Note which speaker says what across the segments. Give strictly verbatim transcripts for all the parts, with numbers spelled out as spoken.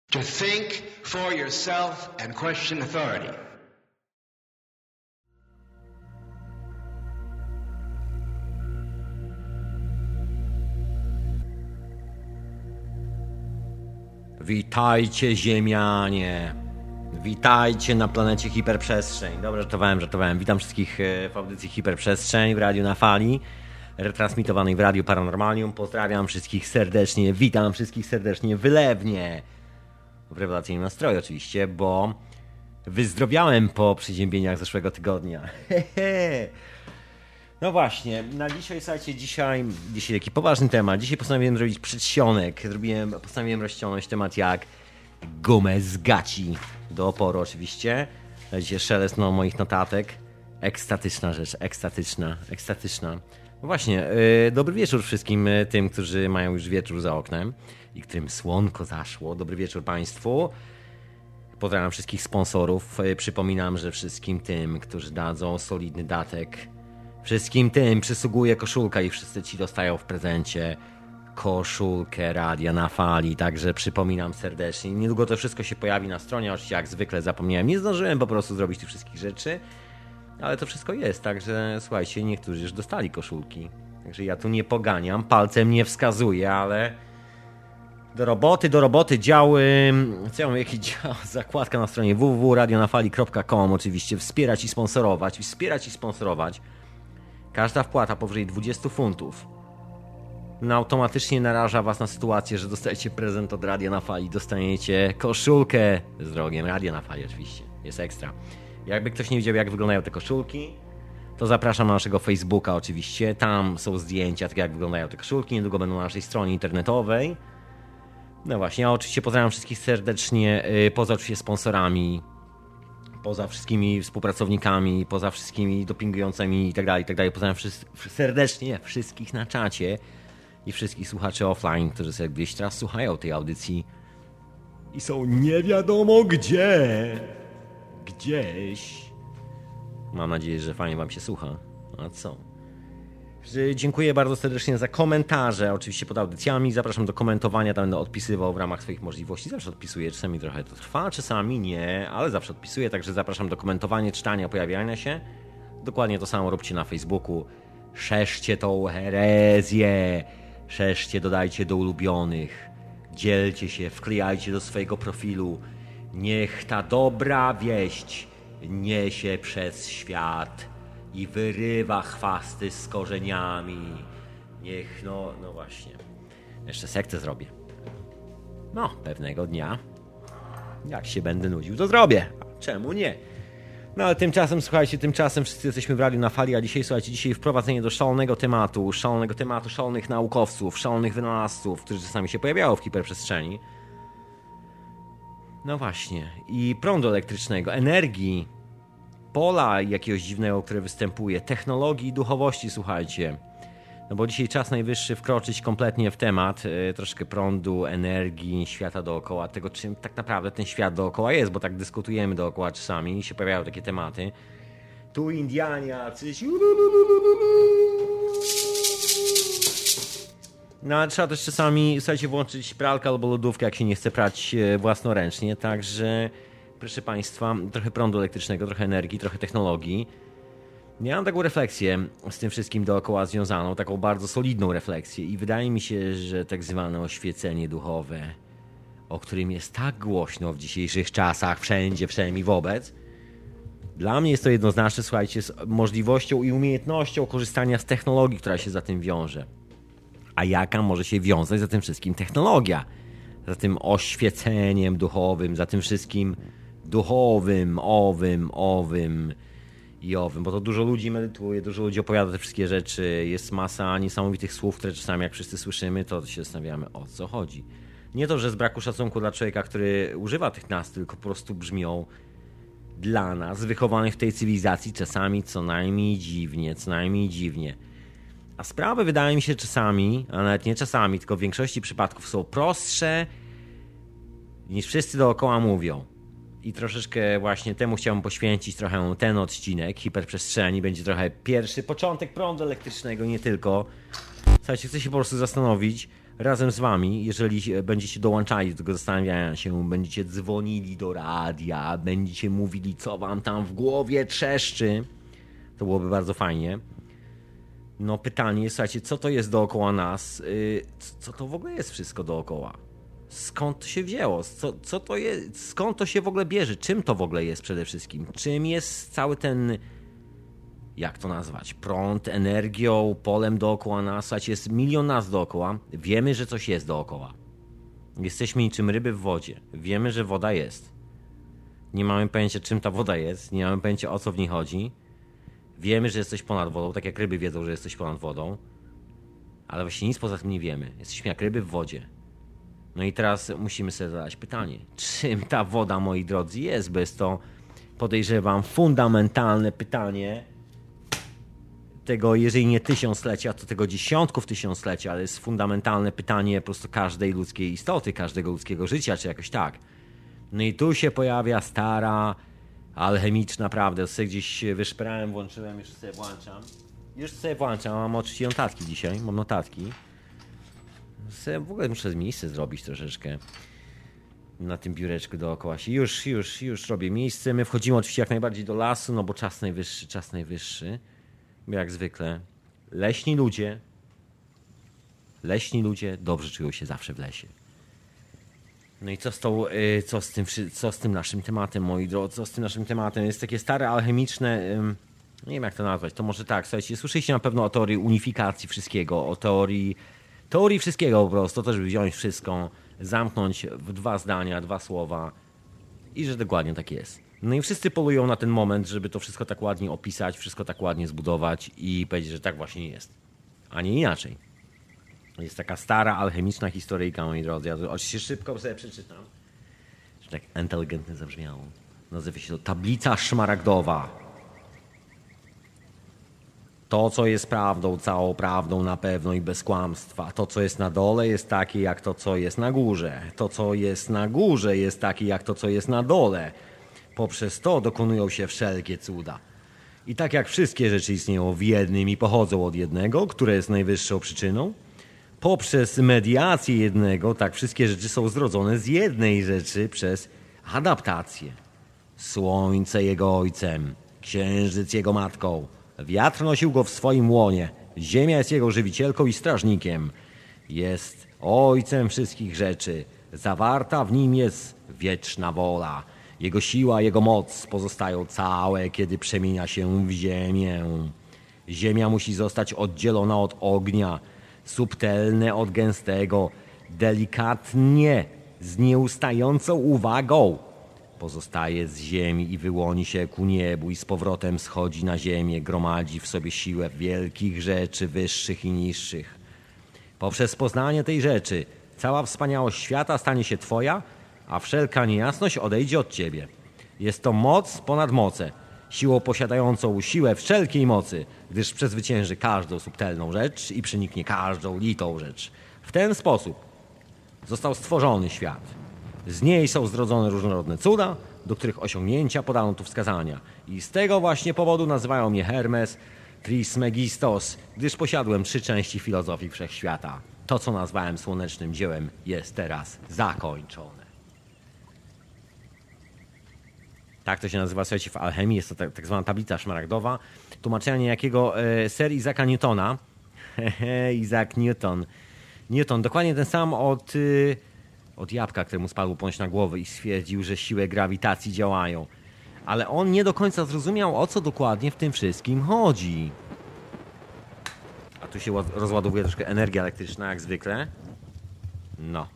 Speaker 1: To think for yourself and question authority.
Speaker 2: Witajcie, Ziemianie. Witajcie na planecie Hiperprzestrzeń. Dobra, żartowałem, żartowałem. Witam wszystkich w audycji Hiperprzestrzeń w Radiu na Fali, retransmitowanej w Radiu Paranormalium. Pozdrawiam wszystkich serdecznie, witam wszystkich serdecznie, wylewnie. W rewelacyjnym nastroju oczywiście, bo wyzdrowiałem po przeziębieniach zeszłego tygodnia. No właśnie, na dzisiaj, słuchajcie, dzisiaj, dzisiaj taki poważny temat. Dzisiaj postanowiłem zrobić przedsionek. Zrobiłem, postanowiłem rozciągnąć temat jak gumę z gaci. Do oporu oczywiście. Dzisiaj szelest no, moich notatek. Ekstatyczna rzecz, ekstatyczna, ekstatyczna. No właśnie, yy, dobry wieczór wszystkim tym, którzy mają już wieczór za oknem i którym słonko zaszło. Dobry wieczór Państwu. Pozdrawiam wszystkich sponsorów. Yy, przypominam, że wszystkim tym, którzy dadzą solidny datek, wszystkim tym przysługuje koszulka i wszyscy ci dostają w prezencie koszulkę Radia na Fali. Także przypominam serdecznie. Niedługo to wszystko się pojawi na stronie. Oczywiście jak zwykle zapomniałem. Nie zdążyłem po prostu zrobić tych wszystkich rzeczy. Ale to wszystko jest. Także słuchajcie, niektórzy już dostali koszulki. Także ja tu nie poganiam. Palcem nie wskazuję, ale do roboty, do roboty. Działy. Co ja mam? Jaki dział? Zakładka na stronie w w w kropka radionafali kropka com. Oczywiście wspierać i sponsorować. Wspierać i sponsorować. Każda wpłata powyżej dwudziestu funtów no, automatycznie naraża was na sytuację, że dostajecie prezent od Radia na Fali. Dostaniecie koszulkę z drogiem Radia na Fali oczywiście. Jest ekstra. Jakby ktoś nie wiedział, jak wyglądają te koszulki, to zapraszam na naszego Facebooka oczywiście. Tam są zdjęcia, tak jak wyglądają te koszulki. Niedługo będą na naszej stronie internetowej. No właśnie, ja oczywiście pozdrawiam wszystkich serdecznie, poza oczywiście sponsorami, poza wszystkimi współpracownikami, poza wszystkimi dopingującymi i tak dalej, i tak dalej. Pozdrawiam wszyscy, serdecznie wszystkich na czacie i wszystkich słuchaczy offline, którzy sobie gdzieś teraz słuchają tej audycji i są nie wiadomo gdzie. Gdzieś. Mam nadzieję, że fajnie wam się słucha. A co? Dziękuję bardzo serdecznie za komentarze, oczywiście pod audycjami. Zapraszam do komentowania, tam będę odpisywał w ramach swoich możliwości. Zawsze odpisuję, czasami trochę to trwa, czasami nie, ale zawsze odpisuję, także zapraszam do komentowania, czytania, pojawiania się. Dokładnie to samo róbcie na Facebooku. Szerzcie tą herezję. Szerzcie, dodajcie do ulubionych. Dzielcie się, wklejajcie do swojego profilu. Niech ta dobra wieść niesie przez świat i wyrywa chwasty z korzeniami. Niech, no, no właśnie. Jeszcze sektę zrobię. No, pewnego dnia, jak się będę nudził, to zrobię. Czemu nie? No ale tymczasem, słuchajcie, tymczasem wszyscy jesteśmy w Radiu na Fali, a dzisiaj, słuchajcie, dzisiaj wprowadzenie do szalonego tematu, szalonego tematu, szalonych naukowców, szalonych wynalazców, którzy czasami się pojawiają w hiperprzestrzeni. No właśnie. I prądu elektrycznego, energii, pola jakiegoś dziwnego, które występuje, technologii i duchowości, słuchajcie. No bo dzisiaj czas najwyższy wkroczyć kompletnie w temat yy, troszkę prądu, energii, świata dookoła, tego czym tak naprawdę ten świat dookoła jest, bo tak dyskutujemy dookoła czasami i się pojawiają takie tematy. Tu Indianie, coś... No ale trzeba też czasami, słuchajcie, włączyć pralkę albo lodówkę, jak się nie chce prać własnoręcznie, także proszę Państwa, trochę prądu elektrycznego, trochę energii, trochę technologii. Ja mam taką refleksję z tym wszystkim dookoła związaną, taką bardzo solidną refleksję i wydaje mi się, że tak zwane oświecenie duchowe, o którym jest tak głośno w dzisiejszych czasach, wszędzie, wszędzie i wobec, dla mnie jest to jednoznaczne, słuchajcie, z możliwością i umiejętnością korzystania z technologii, która się za tym wiąże. A jaka może się wiązać za tym wszystkim technologia? Za tym oświeceniem duchowym, za tym wszystkim duchowym, owym, owym i owym, bo to dużo ludzi medytuje, dużo ludzi opowiada te wszystkie rzeczy, jest masa niesamowitych słów, które czasami jak wszyscy słyszymy, to się zastanawiamy, o co chodzi. Nie to, że z braku szacunku dla człowieka, który używa tych nazw, tylko po prostu brzmią dla nas, wychowanych w tej cywilizacji, czasami co najmniej dziwnie, co najmniej dziwnie. A sprawy wydaje mi się czasami, a nawet nie czasami, tylko w większości przypadków są prostsze niż wszyscy dookoła mówią. I troszeczkę właśnie temu chciałbym poświęcić trochę ten odcinek hiperprzestrzeni. Będzie trochę pierwszy początek prądu elektrycznego, nie tylko. Słuchajcie, chcę się po prostu zastanowić, razem z wami, jeżeli będziecie dołączali do tego zastanawiania się, będziecie dzwonili do radia, będziecie mówili, co wam tam w głowie trzeszczy, to byłoby bardzo fajnie. No pytanie, słuchajcie, co to jest dookoła nas? Co to w ogóle jest wszystko dookoła? Skąd to się wzięło? Co, co to jest? Skąd to się w ogóle bierze? Czym to w ogóle jest przede wszystkim? Czym jest cały ten, jak to nazwać, prąd, energią, polem dookoła nas? Słuchajcie, jest milion nas dookoła. Wiemy, że coś jest dookoła. Jesteśmy niczym ryby w wodzie. Wiemy, że woda jest. Nie mamy pojęcia, czym ta woda jest. Nie mamy pojęcia, o co w niej chodzi. Wiemy, że jesteś ponad wodą, tak jak ryby wiedzą, że jesteś ponad wodą. Ale właśnie nic poza tym nie wiemy. Jesteśmy jak ryby w wodzie. No i teraz musimy sobie zadać pytanie, czym ta woda, moi drodzy, jest? Bo jest to, podejrzewam, fundamentalne pytanie tego, jeżeli nie tysiąclecia, to tego dziesiątków tysiąclecia, ale jest fundamentalne pytanie po prostu każdej ludzkiej istoty, każdego ludzkiego życia, czy jakoś tak. No i tu się pojawia stara, alchemiczna prawda. Sobie gdzieś wyszperałem, włączyłem, już sobie włączam. Już sobie włączam, mam oczywiście notatki dzisiaj, mam notatki. W ogóle muszę miejsce zrobić troszeczkę na tym biureczku dookoła się. Już, już, już robię miejsce. My wchodzimy oczywiście jak najbardziej do lasu, no bo czas najwyższy, czas najwyższy. Jak zwykle. Leśni ludzie, leśni ludzie dobrze czują się zawsze w lesie. No i co z, tą, co z, tym, co z tym naszym tematem, moi drodzy? Co z tym naszym tematem? Jest takie stare, alchemiczne, nie wiem jak to nazwać, to może tak, słuchajcie, słyszeliście na pewno o teorii unifikacji wszystkiego, o teorii Teorii wszystkiego po prostu, to żeby wziąć wszystko, zamknąć w dwa zdania, dwa słowa i że dokładnie tak jest. No i wszyscy polują na ten moment, żeby to wszystko tak ładnie opisać, wszystko tak ładnie zbudować i powiedzieć, że tak właśnie jest, a nie inaczej. Jest taka stara, alchemiczna historyjka, moi drodzy. Ja to oczywiście szybko sobie przeczytam, że tak inteligentnie zabrzmiało. Nazywa się to Tablica Szmaragdowa. To, co jest prawdą, całą prawdą na pewno i bez kłamstwa. To, co jest na dole, jest takie jak to, co jest na górze. To, co jest na górze, jest takie jak to, co jest na dole. Poprzez to dokonują się wszelkie cuda. I tak jak wszystkie rzeczy istnieją w jednym i pochodzą od jednego, które jest najwyższą przyczyną, poprzez mediację jednego, tak wszystkie rzeczy są zrodzone z jednej rzeczy przez adaptację. Słońce jego ojcem, księżyc jego matką, wiatr nosił go w swoim łonie, ziemia jest jego żywicielką i strażnikiem. Jest ojcem wszystkich rzeczy, zawarta w nim jest wieczna wola. Jego siła, jego moc pozostają całe, kiedy przemienia się w ziemię. Ziemia musi zostać oddzielona od ognia, subtelne od gęstego, delikatnie, z nieustającą uwagą. Pozostaje z ziemi i wyłoni się ku niebu i z powrotem schodzi na ziemię, gromadzi w sobie siłę wielkich rzeczy, wyższych i niższych. Poprzez poznanie tej rzeczy cała wspaniałość świata stanie się twoja, a wszelka niejasność odejdzie od ciebie. Jest to moc ponad moce, siłą posiadającą siłę wszelkiej mocy, gdyż przezwycięży każdą subtelną rzecz i przeniknie każdą litą rzecz. W ten sposób został stworzony świat. Z niej są zrodzone różnorodne cuda, do których osiągnięcia podano tu wskazania. I z tego właśnie powodu nazywają mnie Hermes Trismegistos, gdyż posiadłem trzy części filozofii wszechświata. To, co nazwałem słonecznym dziełem, jest teraz zakończone. Tak to się nazywa, słuchajcie, w alchemii. Jest to tak, tak zwana tablica szmaragdowa. Tłumaczenia niejakiego e, Sir Isaaca Newtona. Isaac Newton. Newton, dokładnie ten sam od, y, od jabłka, któremu spadł ponoć na głowę i stwierdził, że siły grawitacji działają. Ale on nie do końca zrozumiał, o co dokładnie w tym wszystkim chodzi. A tu się rozładowuje troszkę energia elektryczna, jak zwykle. No.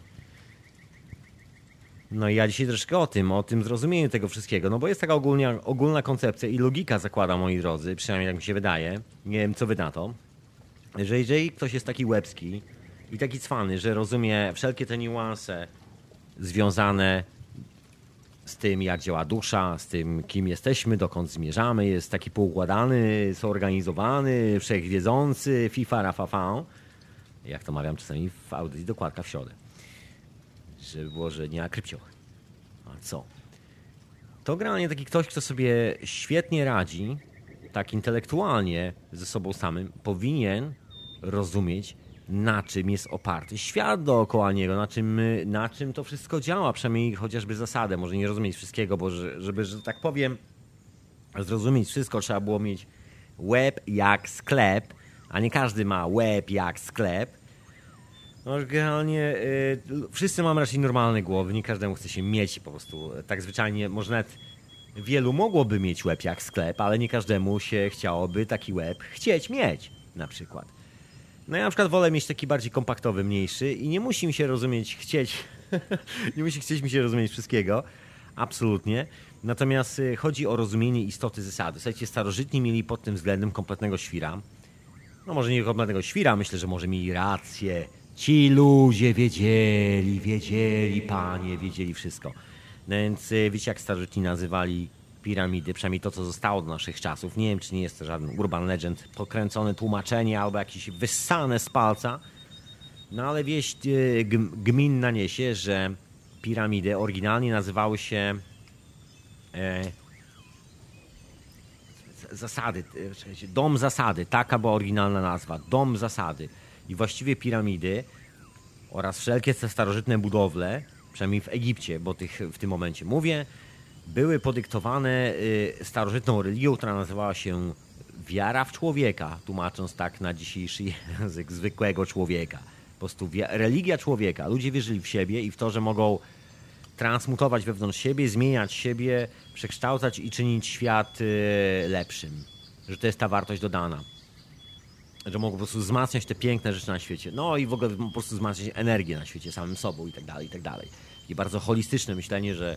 Speaker 2: No i ja dzisiaj troszkę o tym, o tym zrozumieniu tego wszystkiego, no bo jest taka ogólnia, ogólna koncepcja i logika zakłada, moi drodzy, przynajmniej tak mi się wydaje, nie wiem co wy na to, że jeżeli ktoś jest taki łebski i taki cwany, że rozumie wszelkie te niuanse związane z tym, jak działa dusza, z tym, kim jesteśmy, dokąd zmierzamy, jest taki poukładany, zorganizowany, wszechwiedzący, fifa rafafa, jak to mawiam czasami w audycji dokładka w środę. Żeby było, że nie na krypcioch. A co? To generalnie taki ktoś, kto sobie świetnie radzi, tak intelektualnie ze sobą samym, powinien rozumieć na czym jest oparty świat dookoła niego, na czym, na czym to wszystko działa, przynajmniej chociażby zasadę. Może nie rozumieć wszystkiego, bo żeby, że tak powiem, zrozumieć wszystko, trzeba było mieć łeb jak sklep, a nie każdy ma łeb jak sklep. No generalnie y, wszyscy mamy raczej normalne głowy, nie każdemu chce się mieć po prostu tak zwyczajnie, może nawet wielu mogłoby mieć łeb jak sklep, ale nie każdemu się chciałoby taki łeb chcieć mieć na przykład. No ja na przykład wolę mieć taki bardziej kompaktowy, mniejszy i nie musi mi się rozumieć chcieć, nie musi chcieć mi się rozumieć wszystkiego, absolutnie. Natomiast y, chodzi o rozumienie istoty zasady. Słuchajcie, starożytni mieli pod tym względem kompletnego świra. No może nie kompletnego świra, myślę, że może mieli rację. Ci ludzie wiedzieli, wiedzieli, panie, wiedzieli wszystko. No więc wiecie, jak starożytni nazywali piramidy, przynajmniej to, co zostało do naszych czasów. Nie wiem, czy nie jest to żaden urban legend, pokręcone tłumaczenie albo jakieś wyssane z palca. No ale wieść gminna niesie, że piramidy oryginalnie nazywały się e, zasady, dom zasady, taka była oryginalna nazwa, dom zasady. I właściwie piramidy oraz wszelkie te starożytne budowle, przynajmniej w Egipcie, bo tych w tym momencie mówię, były podyktowane starożytną religią, która nazywała się wiara w człowieka, tłumacząc tak na dzisiejszy język zwykłego człowieka. Po prostu religia człowieka. Ludzie wierzyli w siebie i w to, że mogą transmutować wewnątrz siebie, zmieniać siebie, przekształcać i czynić świat lepszym. Że to jest ta wartość dodana. Że mogą po prostu wzmacniać te piękne rzeczy na świecie. No i w ogóle po prostu wzmacniać energię na świecie samym sobą i tak dalej, i tak dalej. I bardzo holistyczne myślenie, że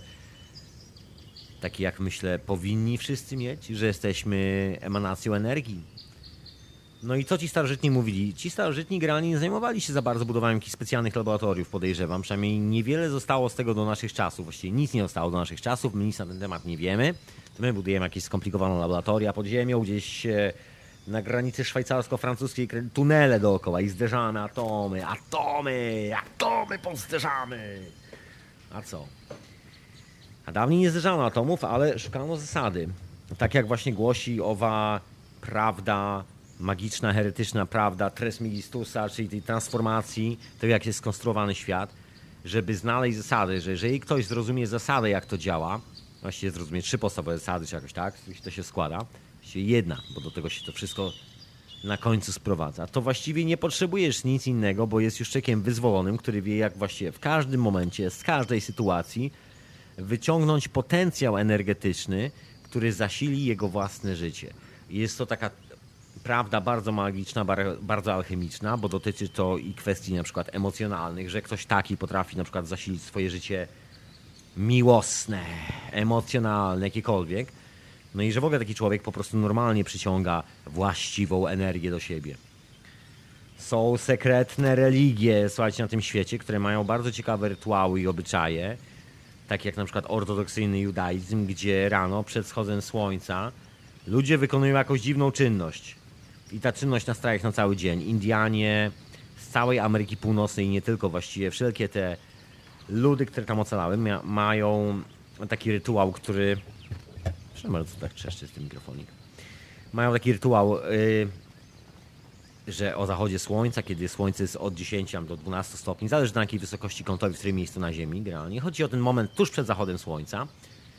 Speaker 2: takie jak myślę powinni wszyscy mieć, że jesteśmy emanacją energii. No i co ci starożytni mówili? Ci starożytni generalnie nie zajmowali się za bardzo budowaniem jakichś specjalnych laboratoriów, podejrzewam. Przynajmniej niewiele zostało z tego do naszych czasów. Właściwie nic nie zostało do naszych czasów. My nic na ten temat nie wiemy. To my budujemy jakieś skomplikowane laboratoria pod ziemią, gdzieś na granicy szwajcarsko-francuskiej tunele dookoła i zderzamy atomy, atomy, atomy pozderzamy. A co? A dawniej nie zderzano atomów, ale szukano zasady. Tak jak właśnie głosi owa prawda, magiczna, heretyczna prawda Trismegistusa, czyli tej transformacji, tego jak jest skonstruowany świat, żeby znaleźć zasady, że jeżeli ktoś zrozumie zasadę, jak to działa, właściwie zrozumie trzy podstawowe zasady, czy jakoś tak, to się składa, właściwie jedna, bo do tego się to wszystko na końcu sprowadza, to właściwie nie potrzebujesz nic innego, bo jest już człowiekiem wyzwolonym, który wie, jak właściwie w każdym momencie, z każdej sytuacji wyciągnąć potencjał energetyczny, który zasili jego własne życie. Jest to taka prawda bardzo magiczna, bardzo alchemiczna, bo dotyczy to i kwestii na przykład emocjonalnych, że ktoś taki potrafi na przykład zasilić swoje życie miłosne, emocjonalne, jakiekolwiek. No i że w ogóle taki człowiek po prostu normalnie przyciąga właściwą energię do siebie. Są sekretne religie, słuchajcie, na tym świecie, które mają bardzo ciekawe rytuały i obyczaje, tak jak na przykład ortodoksyjny judaizm, gdzie rano przed wschodem słońca ludzie wykonują jakąś dziwną czynność. I ta czynność nastraja ich na cały dzień. Indianie z całej Ameryki Północnej i nie tylko właściwie, wszelkie te ludy, które tam ocalały, mia- mają taki rytuał, który... Proszę bardzo, tak trzeszczy z tym mikrofonik. Mają taki rytuał, yy, że o zachodzie słońca, kiedy słońce jest od dziesięciu do dwunastu stopni, zależy na jakiej wysokości kątowej, w którym miejscu na Ziemi generalnie. Chodzi o ten moment tuż przed zachodem słońca.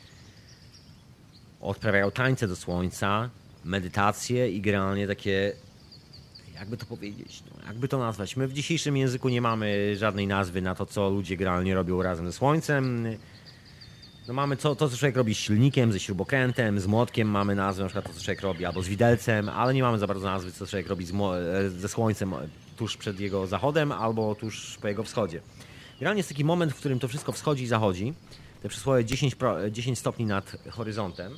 Speaker 2: Odprawiają tańce do słońca, medytacje i generalnie takie, jakby to powiedzieć, no, jakby to nazwać. My w dzisiejszym języku nie mamy żadnej nazwy na to, co ludzie generalnie robią razem ze słońcem. No mamy to, to, co człowiek robi z silnikiem, ze śrubokrętem, z młotkiem, mamy nazwę na przykład to, co człowiek robi, albo z widelcem, ale nie mamy za bardzo nazwy, co człowiek robi z ze słońcem tuż przed jego zachodem, albo tuż po jego wschodzie. Generalnie jest taki moment, w którym to wszystko wschodzi i zachodzi. Te przysłowie dziesięć, dziesięć stopni nad horyzontem.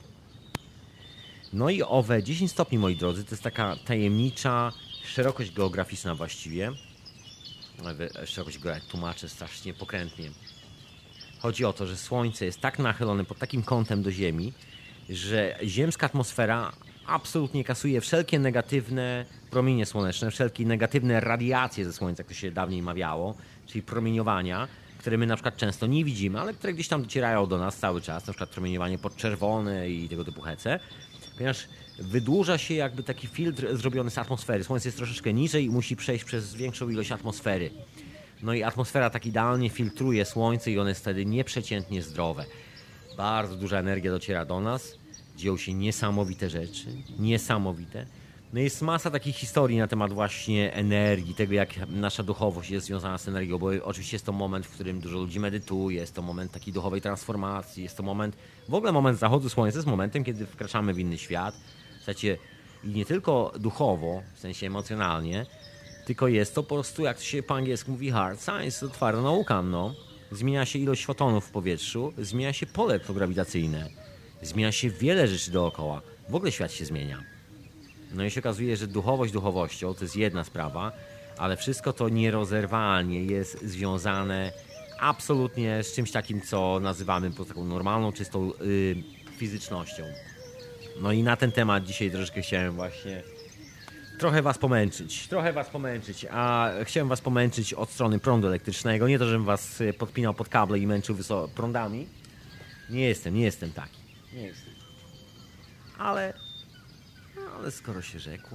Speaker 2: No i owe dziesięć stopni, moi drodzy, to jest taka tajemnicza szerokość geograficzna właściwie. Szerokość geograficzna, tłumaczę strasznie pokrętnie. Chodzi o to, że Słońce jest tak nachylone pod takim kątem do Ziemi, że ziemska atmosfera absolutnie kasuje wszelkie negatywne promienie słoneczne, wszelkie negatywne radiacje ze Słońca, jak to się dawniej mawiało, czyli promieniowania, które my na przykład często nie widzimy, ale które gdzieś tam docierają do nas cały czas, na przykład promieniowanie podczerwone i tego typu hece. ponieważ wydłuża się jakby taki filtr zrobiony z atmosfery. Słońce jest troszeczkę niżej i musi przejść przez większą ilość atmosfery. No i atmosfera tak idealnie filtruje słońce i ono jest wtedy nieprzeciętnie zdrowe. Bardzo duża energia dociera do nas, dzieją się niesamowite rzeczy, niesamowite. No jest masa takich historii na temat właśnie energii, tego jak nasza duchowość jest związana z energią, bo oczywiście jest to moment, w którym dużo ludzi medytuje, jest to moment takiej duchowej transformacji, jest to moment, w ogóle moment zachodu słońca jest momentem, kiedy wkraczamy w inny świat, w sensie i nie tylko duchowo, w sensie emocjonalnie, tylko jest to po prostu, jak to się po angielsku mówi, hard science, to twarda nauka, no. Zmienia się ilość fotonów w powietrzu, zmienia się pole grawitacyjne, zmienia się wiele rzeczy dookoła, w ogóle świat się zmienia. No i się okazuje, że duchowość duchowością to jest jedna sprawa, ale wszystko to nierozerwalnie jest związane absolutnie z czymś takim, co nazywamy po taką normalną, czystą yy, fizycznością. No i na ten temat dzisiaj troszeczkę chciałem właśnie trochę was pomęczyć, trochę was pomęczyć, a chciałem was pomęczyć od strony prądu elektrycznego, nie to, żebym was podpinał pod kable i męczył wysoko prądami. Nie jestem, nie jestem taki, nie jestem. Ale... Ale skoro się rzekło...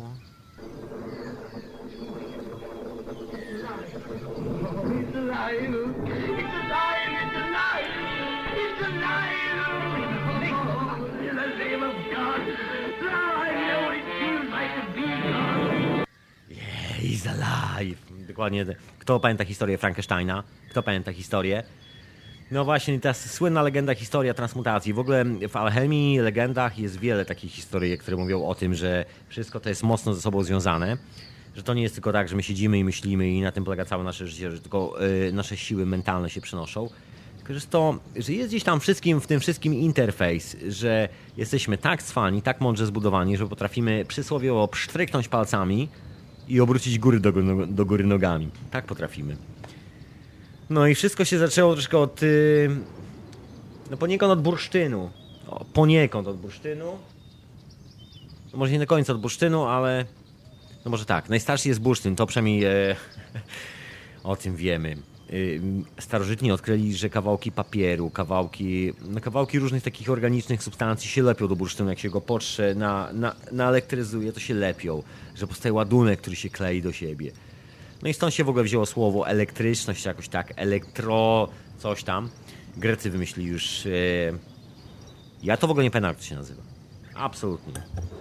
Speaker 2: Yeah, he's alive. Dokładnie. Kto pamięta historię Frankensteina? Kto pamięta historię? No właśnie, ta słynna legenda, historia transmutacji. W ogóle w alchemii, legendach jest wiele takich historii, które mówią o tym, że wszystko to jest mocno ze sobą związane. Że to nie jest tylko tak, że my siedzimy i myślimy i na tym polega całe nasze życie, że tylko yy, nasze siły mentalne się przenoszą. Tylko, że, to, że jest gdzieś tam wszystkim, w tym wszystkim interfejs, że jesteśmy tak cwani, tak mądrze zbudowani, że potrafimy przysłowiowo psztryknąć palcami i obrócić góry do, do góry nogami. Tak potrafimy. No i wszystko się zaczęło troszkę od... Yy, no poniekąd od bursztynu. O, poniekąd od bursztynu. No może nie do końca od bursztynu, ale... No może tak, najstarszy jest bursztyn, to przynajmniej e, o tym wiemy. E, starożytni odkryli, że kawałki papieru, kawałki, no kawałki różnych takich organicznych substancji się lepią do bursztynu. Jak się go potrze, na, na, naelektryzuje, to się lepią. Że powstaje ładunek, który się klei do siebie. No i stąd się w ogóle wzięło słowo elektryczność, jakoś tak, elektro, coś tam. Grecy wymyślili już... E, ja to w ogóle nie pamiętam, jak to się nazywa. Absolutnie.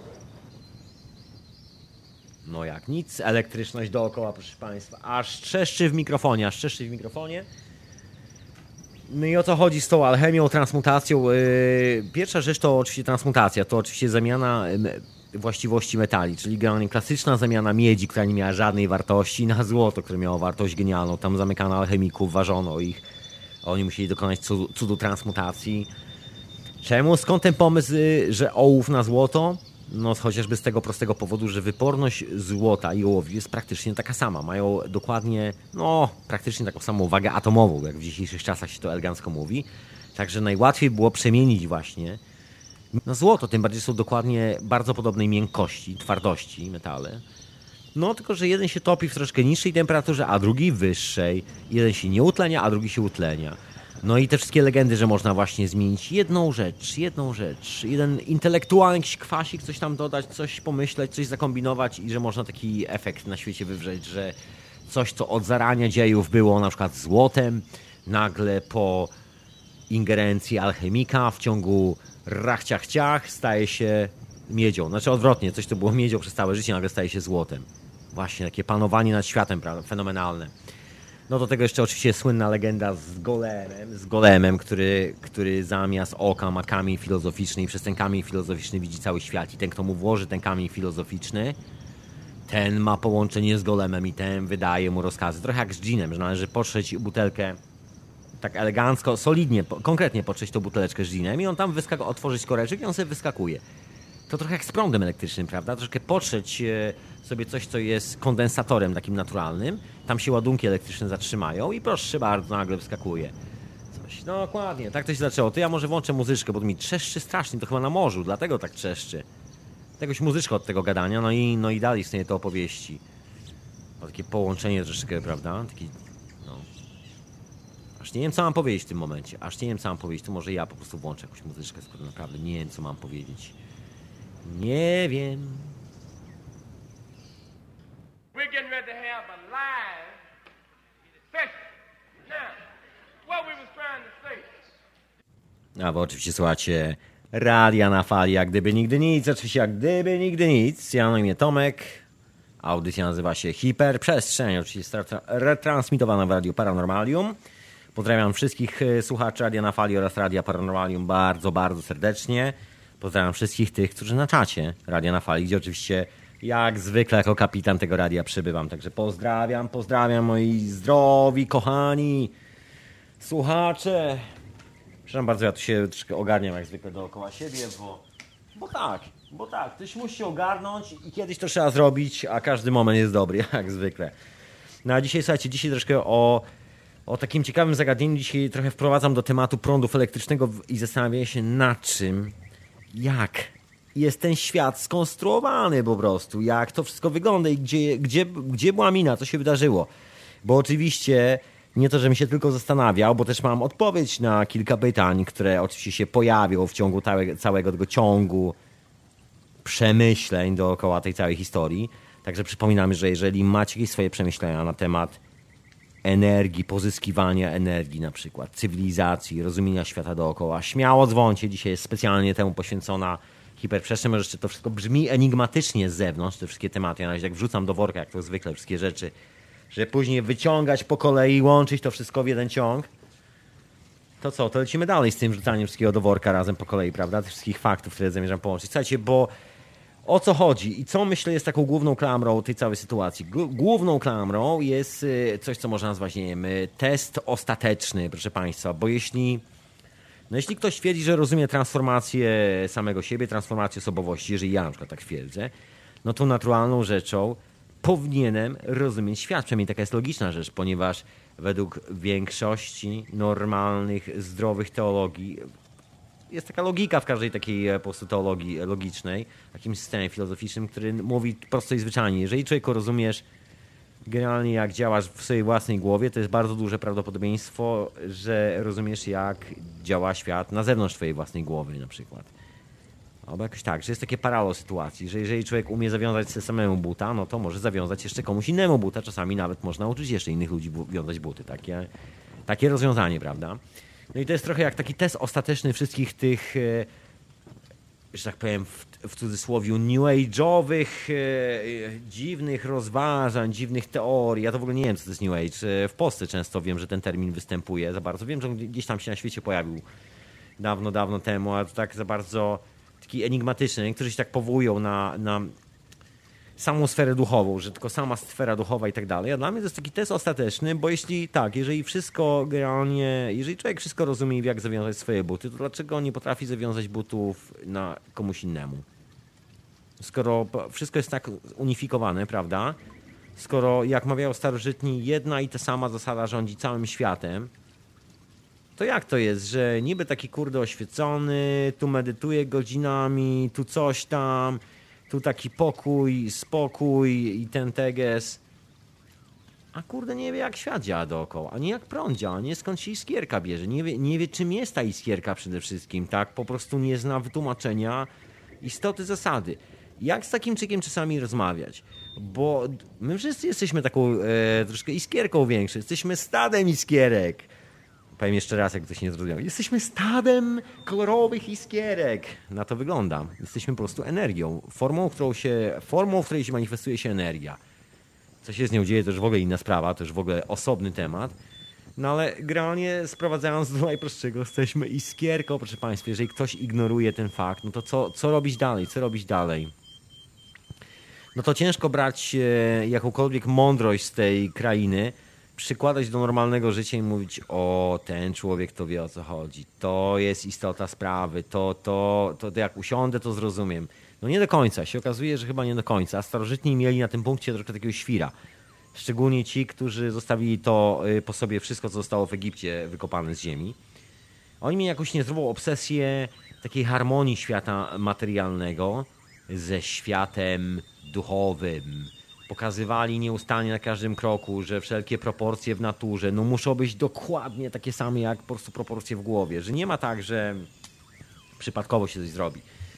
Speaker 2: No jak nic, elektryczność dookoła, proszę Państwa. Aż trzeszczy w mikrofonie, aż trzeszczy w mikrofonie. No i o co chodzi z tą alchemią, transmutacją? Yy, pierwsza rzecz to oczywiście transmutacja, to oczywiście zamiana yy, właściwości metali, czyli generalnie klasyczna zamiana miedzi, która nie miała żadnej wartości, na złoto, które miało wartość genialną. Tam zamykano alchemików, ważono ich. Oni musieli dokonać cudu, cudu transmutacji. Czemu? Skąd ten pomysł, że ołów na złoto? No chociażby z tego prostego powodu, że wyporność złota i ołowiu jest praktycznie taka sama. Mają dokładnie, no praktycznie taką samą wagę atomową, jak w dzisiejszych czasach się to elegancko mówi. Także najłatwiej było przemienić właśnie na złoto, tym bardziej są dokładnie bardzo podobnej miękkości, twardości metale. No tylko, że jeden się topi w troszkę niższej temperaturze, a drugi wyższej. Jeden się nie utlenia, a drugi się utlenia. No i te wszystkie legendy, że można właśnie zmienić jedną rzecz, jedną rzecz, jeden intelektualny jakiś kwasik, coś tam dodać, coś pomyśleć, coś zakombinować i że można taki efekt na świecie wywrzeć, że coś, co od zarania dziejów było na przykład złotem, nagle po ingerencji alchemika w ciągu rachciach-ciach staje się miedzią. Znaczy odwrotnie, coś, co było miedzią przez całe życie, nagle staje się złotem. Właśnie takie panowanie nad światem, prawda? Fenomenalne. No do tego jeszcze oczywiście słynna legenda z golemem, z golemem, który, który zamiast oka ma kamień filozoficzny i przez ten kamień filozoficzny widzi cały świat. I ten, kto mu włoży ten kamień filozoficzny, ten ma połączenie z golemem i ten wydaje mu rozkazy. Trochę jak z dżinem, że należy potrzeć butelkę tak elegancko, solidnie, konkretnie potrzeć tą buteleczkę z dżinem i on tam wyskakuje, otworzyć koreczek i on sobie wyskakuje. To trochę jak z prądem elektrycznym, prawda? Troszkę potrzeć sobie coś, co jest kondensatorem takim naturalnym. Tam się ładunki elektryczne zatrzymają i proszę bardzo, nagle wyskakuje coś. No dokładnie, tak to się zaczęło. To ja może włączę muzyczkę, bo to mi trzeszczy strasznie, to chyba na morzu, dlatego tak trzeszczy. Tegoś muzyczka od tego gadania, no i, no i dalej istnieje to opowieści. O takie połączenie troszeczkę, prawda? Taki, no. Aż nie wiem, co mam powiedzieć w tym momencie. Aż nie wiem, co mam powiedzieć. To może ja po prostu włączę jakąś muzyczkę, skoro naprawdę nie wiem, co mam powiedzieć. Nie wiem.
Speaker 3: We're getting ready to have a live session. Now, what we was trying to say.
Speaker 2: A bo oczywiście słuchacie radia na fali, jak gdyby nigdy nic. Oczywiście jak gdyby nigdy nic. Ja na imię Tomek. Audycja nazywa się Hiperprzestrzeń. Oczywiście jest retransmitowana w Radiu Paranormalium. Pozdrawiam wszystkich słuchaczy Radia na Fali oraz Radia Paranormalium bardzo, bardzo serdecznie. Pozdrawiam wszystkich tych, którzy na czacie Radia na Fali, gdzie oczywiście jak zwykle jako kapitan tego radia przybywam. Także pozdrawiam, pozdrawiam moi zdrowi, kochani słuchacze. Przepraszam bardzo, ja tu się troszkę ogarniam jak zwykle dookoła siebie, bo, bo tak, bo tak, ktoś musi się ogarnąć i kiedyś to trzeba zrobić, a każdy moment jest dobry, jak zwykle. No a dzisiaj, słuchajcie, dzisiaj troszkę o, o takim ciekawym zagadnieniu. Dzisiaj trochę wprowadzam do tematu prądu elektrycznego i zastanawiam się na czym, jak jest ten świat skonstruowany po prostu, jak to wszystko wygląda i gdzie, gdzie, gdzie była mina, co się wydarzyło. Bo oczywiście nie to, żebym się tylko zastanawiał, bo też mam odpowiedź na kilka pytań, które oczywiście się pojawią w ciągu całego tego ciągu przemyśleń dookoła tej całej historii. Także przypominam, że jeżeli macie jakieś swoje przemyślenia na temat energii, pozyskiwania energii na przykład, cywilizacji, rozumienia świata dookoła, śmiało dzwońcie. Dzisiaj jest specjalnie temu poświęcona hiperprzestrzeń. Może jeszcze to wszystko brzmi enigmatycznie z zewnątrz, te wszystkie tematy. Ja na razie tak wrzucam do worka, jak to zwykle, wszystkie rzeczy, żeby później wyciągać po kolei, łączyć to wszystko w jeden ciąg. To co, to lecimy dalej z tym wrzucaniem wszystkiego do worka razem po kolei, prawda? Tych wszystkich faktów, które zamierzam połączyć. Słuchajcie, bo o co chodzi i co myślę jest taką główną klamrą tej całej sytuacji? Główną klamrą jest coś, co można nazwać, nie wiem, test ostateczny, proszę Państwa, bo jeśli, no jeśli ktoś twierdzi, że rozumie transformację samego siebie, transformację osobowości, jeżeli ja na przykład tak twierdzę, no to naturalną rzeczą powinienem rozumieć świat. Przynajmniej taka jest logiczna rzecz, ponieważ według większości normalnych, zdrowych teologii jest taka logika w każdej takiej po prostu teologii logicznej, takim systemie filozoficznym, który mówi prosto i zwyczajnie. Jeżeli człowieku rozumiesz generalnie jak działasz w swojej własnej głowie, to jest bardzo duże prawdopodobieństwo, że rozumiesz jak działa świat na zewnątrz twojej własnej głowy na przykład. Albo jakoś tak, że jest takie paralo sytuacji, że jeżeli człowiek umie zawiązać sobie samemu buta, no to może zawiązać jeszcze komuś innemu buta. Czasami nawet można uczyć jeszcze innych ludzi wiązać buty. Takie, takie rozwiązanie, prawda? No i to jest trochę jak taki test ostateczny wszystkich tych, że tak powiem w, w cudzysłowie, new age'owych, e, dziwnych rozważań, dziwnych teorii. Ja to w ogóle nie wiem, co to jest new age. W Polsce często wiem, że ten termin występuje za bardzo. Wiem, że gdzieś tam się na świecie pojawił dawno, dawno temu, ale to tak za bardzo taki enigmatyczny. Niektórzy się tak powołują na, na samą sferę duchową, że tylko sama sfera duchowa i tak dalej. A dla mnie to jest taki test ostateczny, bo jeśli tak, jeżeli wszystko generalnie, jeżeli człowiek wszystko rozumie, jak zawiązać swoje buty, to dlaczego on nie potrafi zawiązać butów na komuś innemu? Skoro wszystko jest tak unifikowane, prawda? Skoro, jak mawiają starożytni, jedna i ta sama zasada rządzi całym światem, to jak to jest, że niby taki kurde oświecony, tu medytuje godzinami, tu coś tam, tu taki pokój, spokój i ten teges, a kurde nie wie jak świat działa dookoła, a nie jak prąd działa, nie skąd się iskierka bierze, nie wie, nie wie czym jest ta iskierka przede wszystkim, tak? Po prostu nie zna wytłumaczenia istoty zasady. Jak z takim człowiekiem czasami rozmawiać? Bo my wszyscy jesteśmy taką e, troszkę iskierką większą, jesteśmy stadem iskierek. Powiem jeszcze raz, jak ktoś nie zrozumiał. Jesteśmy stadem kolorowych iskierek. Na to wygląda. Jesteśmy po prostu energią. Formą, którą się, formą, w której się manifestuje się energia. Co się z nią dzieje, to już w ogóle inna sprawa, to już w ogóle osobny temat. No ale generalnie sprowadzając do najprostszego, jesteśmy iskierką, proszę Państwa. Jeżeli ktoś ignoruje ten fakt, no to co, co robić dalej? Co robić dalej? No to ciężko brać e, jakąkolwiek mądrość z tej krainy, przykładać do normalnego życia i mówić: o, ten człowiek to wie, o co chodzi, to jest istota sprawy, to, to, to, to jak usiądę, to zrozumiem. No nie do końca, się okazuje, że chyba nie do końca. Starożytni mieli na tym punkcie troszkę takiego świra. Szczególnie ci, którzy zostawili to po sobie wszystko, co zostało w Egipcie wykopane z ziemi. Oni mieli jakąś niezdrową obsesję takiej harmonii świata materialnego ze światem duchowym. Pokazywali nieustannie na każdym kroku, że wszelkie proporcje w naturze no muszą być dokładnie takie same jak po prostu proporcje w głowie. Że nie ma tak, że przypadkowo się coś zrobi.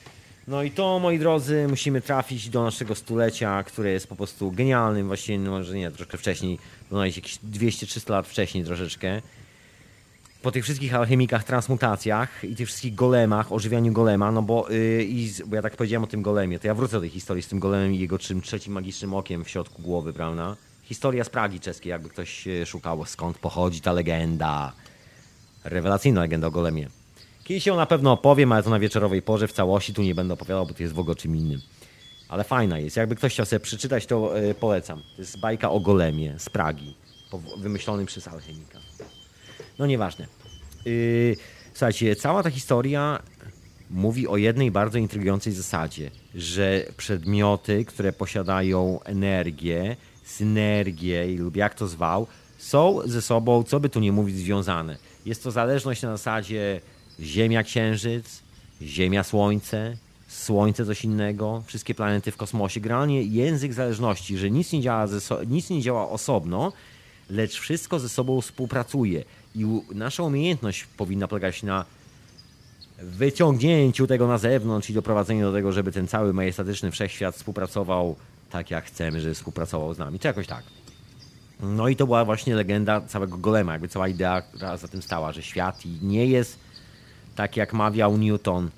Speaker 2: No i to, moi drodzy, musimy trafić do naszego stulecia, które jest po prostu genialnym, właściwie no, może nie, troszkę wcześniej, no jakieś dwieście trzysta lat wcześniej troszeczkę. Po tych wszystkich alchemikach, transmutacjach i tych wszystkich golemach, ożywianiu golema, no bo, yy, i, bo ja tak powiedziałem o tym golemie, to ja wrócę do tej historii z tym golemem i jego czym, trzecim magicznym okiem w środku głowy, prawda? Historia z Pragi czeskiej, jakby ktoś szukał, skąd pochodzi ta legenda. Rewelacyjna legenda o golemie. Kiedyś ją na pewno opowiem, ale to na wieczorowej porze w całości, tu nie będę opowiadał, bo to jest w ogóle czym innym. Ale fajna jest, jakby ktoś chciał sobie przeczytać, to yy, polecam. To jest bajka o golemie z Pragi, wymyślonym przez alchemika. No nieważne. Yy, słuchajcie, cała ta historia mówi o jednej bardzo intrygującej zasadzie, że przedmioty, które posiadają energię, synergię lub jak to zwał, są ze sobą, co by tu nie mówić, związane. Jest to zależność na zasadzie Ziemia, Księżyc, Ziemia, Słońce, Słońce coś innego, wszystkie planety w kosmosie. Generalnie język zależności, że nic nie działa, ze so- nic nie działa osobno, lecz wszystko ze sobą współpracuje. I nasza umiejętność powinna polegać na wyciągnięciu tego na zewnątrz i doprowadzeniu do tego, żeby ten cały majestatyczny wszechświat współpracował tak, jak chcemy, żeby współpracował z nami, czy jakoś tak. No i to była właśnie legenda całego golema, jakby cała idea, która za tym stała, że świat nie jest tak, jak mawiał Newton,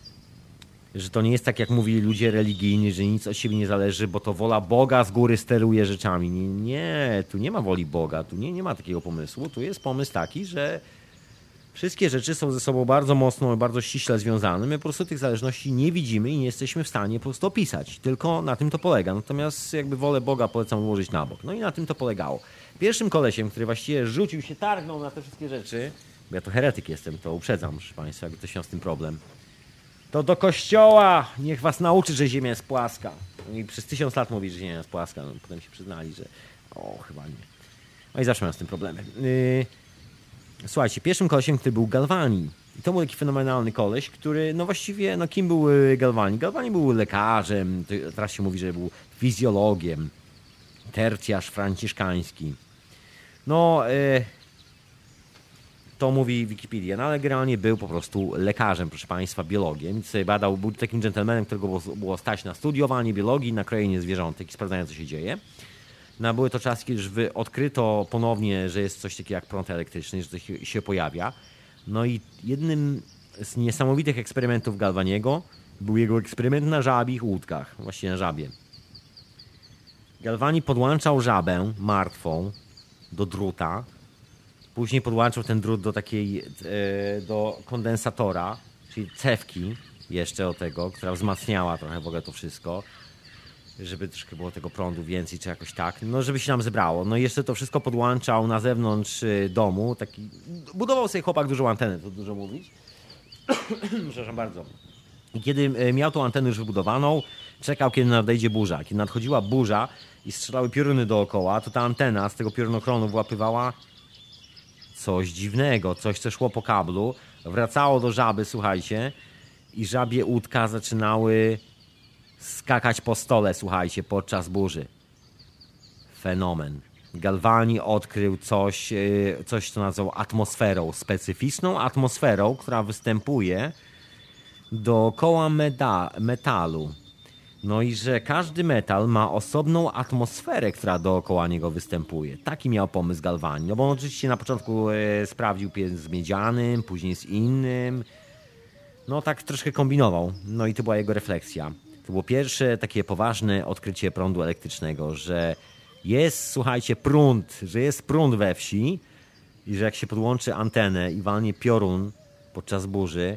Speaker 2: że to nie jest tak, jak mówili ludzie religijni, że nic od siebie nie zależy, bo to wola Boga z góry steruje rzeczami. Nie, nie tu nie ma woli Boga, tu nie, nie ma takiego pomysłu. Tu jest pomysł taki, że wszystkie rzeczy są ze sobą bardzo mocno, bardzo ściśle związane. My po prostu tych zależności nie widzimy i nie jesteśmy w stanie po prostu opisać. Tylko na tym to polega. Natomiast jakby wolę Boga polecam ułożyć na bok. No i na tym to polegało. Pierwszym kolesiem, który właściwie rzucił się, targnął na te wszystkie rzeczy, bo ja to heretyk jestem, to uprzedzam, proszę Państwa, jakby ktoś miał z tym problem. To do kościoła! Niech was nauczy, że ziemia jest płaska. I przez tysiąc lat mówi, że ziemia jest płaska. No, potem się przyznali, że o, chyba nie. No i zawsze miałem z tym problemy. Yy... Słuchajcie, pierwszym kolesiem, który był Galvani. I to był taki fenomenalny koleś, który, no właściwie, no kim był Galvani? Galvani był lekarzem, teraz się mówi, że był fizjologiem, tercjarz franciszkański. No, yy... to mówi Wikipedia, no ale generalnie był po prostu lekarzem, proszę Państwa, biologiem. I sobie badał, był takim dżentelmenem, którego było, było stać na studiowanie biologii, na krojenie zwierzątek i sprawdzanie, co się dzieje. No, były to czasy, kiedy już odkryto ponownie, że jest coś takiego jak prąd elektryczny, że coś się pojawia. No i jednym z niesamowitych eksperymentów Galvaniego był jego eksperyment na żabich łódkach, właściwie na żabie. Galvani podłączał żabę martwą do druta, później podłączył ten drut do takiej, do kondensatora, czyli cewki jeszcze do tego, która wzmacniała trochę w ogóle to wszystko, żeby troszkę było tego prądu więcej, czy jakoś tak, no żeby się nam zebrało. No i jeszcze to wszystko podłączał na zewnątrz domu, taki, budował sobie chłopak dużą antenę, to dużo mówić. Przepraszam bardzo. I kiedy miał tą antenę już wybudowaną, czekał, kiedy nadejdzie burza. Kiedy nadchodziła burza i strzelały pioruny dookoła, to ta antena z tego piorunochronu wyłapywała coś dziwnego, coś, co szło po kablu, wracało do żaby, słuchajcie, i żabie łódka zaczynały skakać po stole, słuchajcie, podczas burzy. Fenomen. Galvani odkrył coś, coś co nazwał atmosferą, specyficzną atmosferą, która występuje dookoła meda, metalu. No i że każdy metal ma osobną atmosferę, która dookoła niego występuje. Taki miał pomysł Galvani. No bo on oczywiście na początku e, sprawdził z miedzianym, później z innym. No tak troszkę kombinował. No i to była jego refleksja. To było pierwsze takie poważne odkrycie prądu elektrycznego, że jest, słuchajcie, prąd, że jest prąd we wsi i że jak się podłączy antenę i walnie piorun podczas burzy,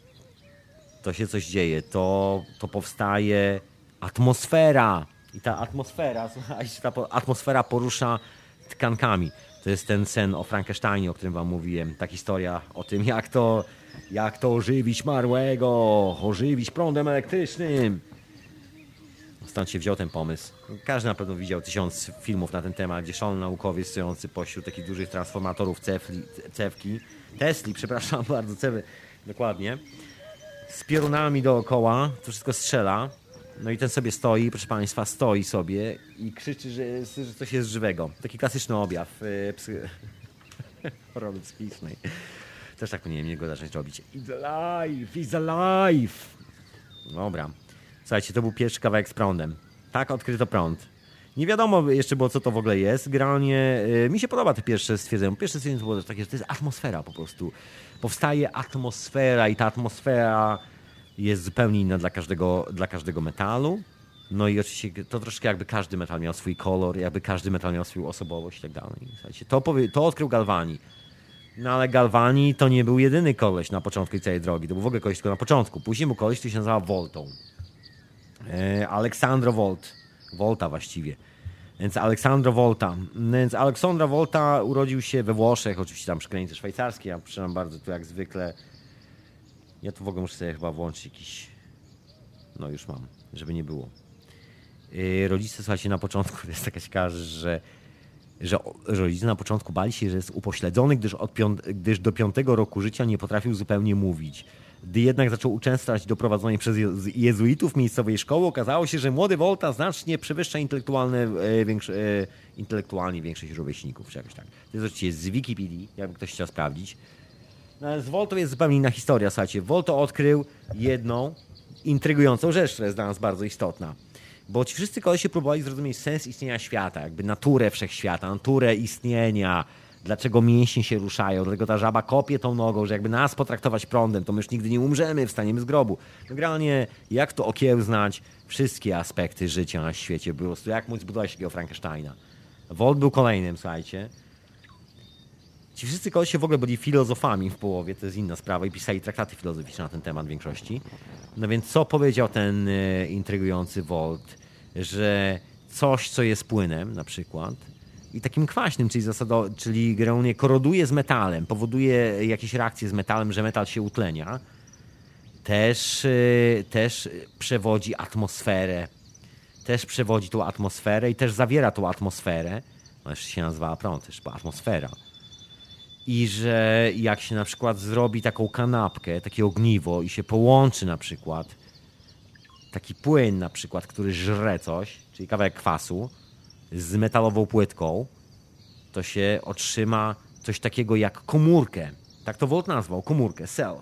Speaker 2: to się coś dzieje. To, to powstaje atmosfera. I ta atmosfera, słuchajcie, ta atmosfera porusza tkankami. To jest ten sen o Frankensteinie, o którym wam mówiłem. Ta historia o tym, jak to, jak to ożywić marłego, ożywić prądem elektrycznym. Stąd się wziął ten pomysł. Każdy na pewno widział tysiąc filmów na ten temat, gdzie szalony naukowiec stojący pośród takich dużych transformatorów cefli, cewki, Tesli, przepraszam bardzo, cewy, dokładnie, z piorunami dookoła, to wszystko strzela. No i ten sobie stoi, proszę Państwa, stoi sobie i krzyczy, że, że coś jest żywego. Taki klasyczny objaw yy, psy... choroby psychicznej. Też tak powinienem niego zacząć robić. It's alive, it's alive. Dobra. Słuchajcie, to był pierwszy kawałek z prądem. Tak odkryto prąd. Nie wiadomo jeszcze było, co to w ogóle jest. Generalnie yy, mi się podoba te pierwsze stwierdzenie. Pierwsze stwierdzenie to było też takie, że to jest atmosfera po prostu. Powstaje atmosfera i ta atmosfera jest zupełnie inna dla każdego, dla każdego metalu. No i oczywiście to troszkę jakby każdy metal miał swój kolor, jakby każdy metal miał swoją osobowość i tak dalej. Słuchajcie, to, powie, to odkrył Galvani. No ale Galvani to nie był jedyny koleś na początku całej drogi. To był w ogóle koleś tylko na początku. Później był koleś, który się nazywał Voltą. E, Aleksandro Volt. Volta właściwie. Więc Aleksandro Volta. Więc Aleksandro Volta urodził się we Włoszech, oczywiście tam przy granicy szwajcarskiej. Ja przyznam bardzo tu jak zwykle. Ja tu w ogóle muszę sobie chyba włączyć jakiś... No już mam, żeby nie było. Yy, rodzice, słuchajcie, na początku, to jest taka ciekawa rzecz, że, że, że rodzice na początku bali się, że jest upośledzony, gdyż, od piąt, gdyż do piątego roku życia nie potrafił zupełnie mówić. Gdy jednak zaczął uczęszczać do prowadzonej przez jezuitów miejscowej szkoły, okazało się, że młody Volta znacznie przewyższa intelektualne, e, większe, e, intelektualnie większość rówieśników, czy jakoś tak. To jest oczywiście z Wikipedii, jakby ktoś chciał sprawdzić. No, z Voltą jest zupełnie inna historia, słuchajcie. Volta odkrył jedną intrygującą rzecz, która jest dla nas bardzo istotna. Bo ci wszyscy kolesie próbowali zrozumieć sens istnienia świata, jakby naturę wszechświata, naturę istnienia, dlaczego mięśnie się ruszają, dlatego ta żaba kopie tą nogą, że jakby nas potraktować prądem, to my już nigdy nie umrzemy, wstaniemy z grobu. No generalnie jak to okiełznać wszystkie aspekty życia na świecie, po prostu jak móc zbudować takiego Frankensteina. Volt był kolejnym, słuchajcie. Ci wszyscy kolesie w ogóle byli filozofami w połowie, to jest inna sprawa, i pisali traktaty filozoficzne na ten temat w większości. No więc co powiedział ten e, intrygujący Volt? Że coś, co jest płynem na przykład i takim kwaśnym, czyli, zasado, czyli generalnie koroduje z metalem, powoduje jakieś reakcje z metalem, że metal się utlenia, też, e, też przewodzi atmosferę, też przewodzi tą atmosferę i też zawiera tą atmosferę, no jeszcze się nazywała prąd, też atmosfera. I że jak się na przykład zrobi taką kanapkę, takie ogniwo i się połączy na przykład taki płyn na przykład, który żre coś, czyli kawałek kwasu z metalową płytką, to się otrzyma coś takiego jak komórkę. Tak to Volt nazwał, komórkę, cell.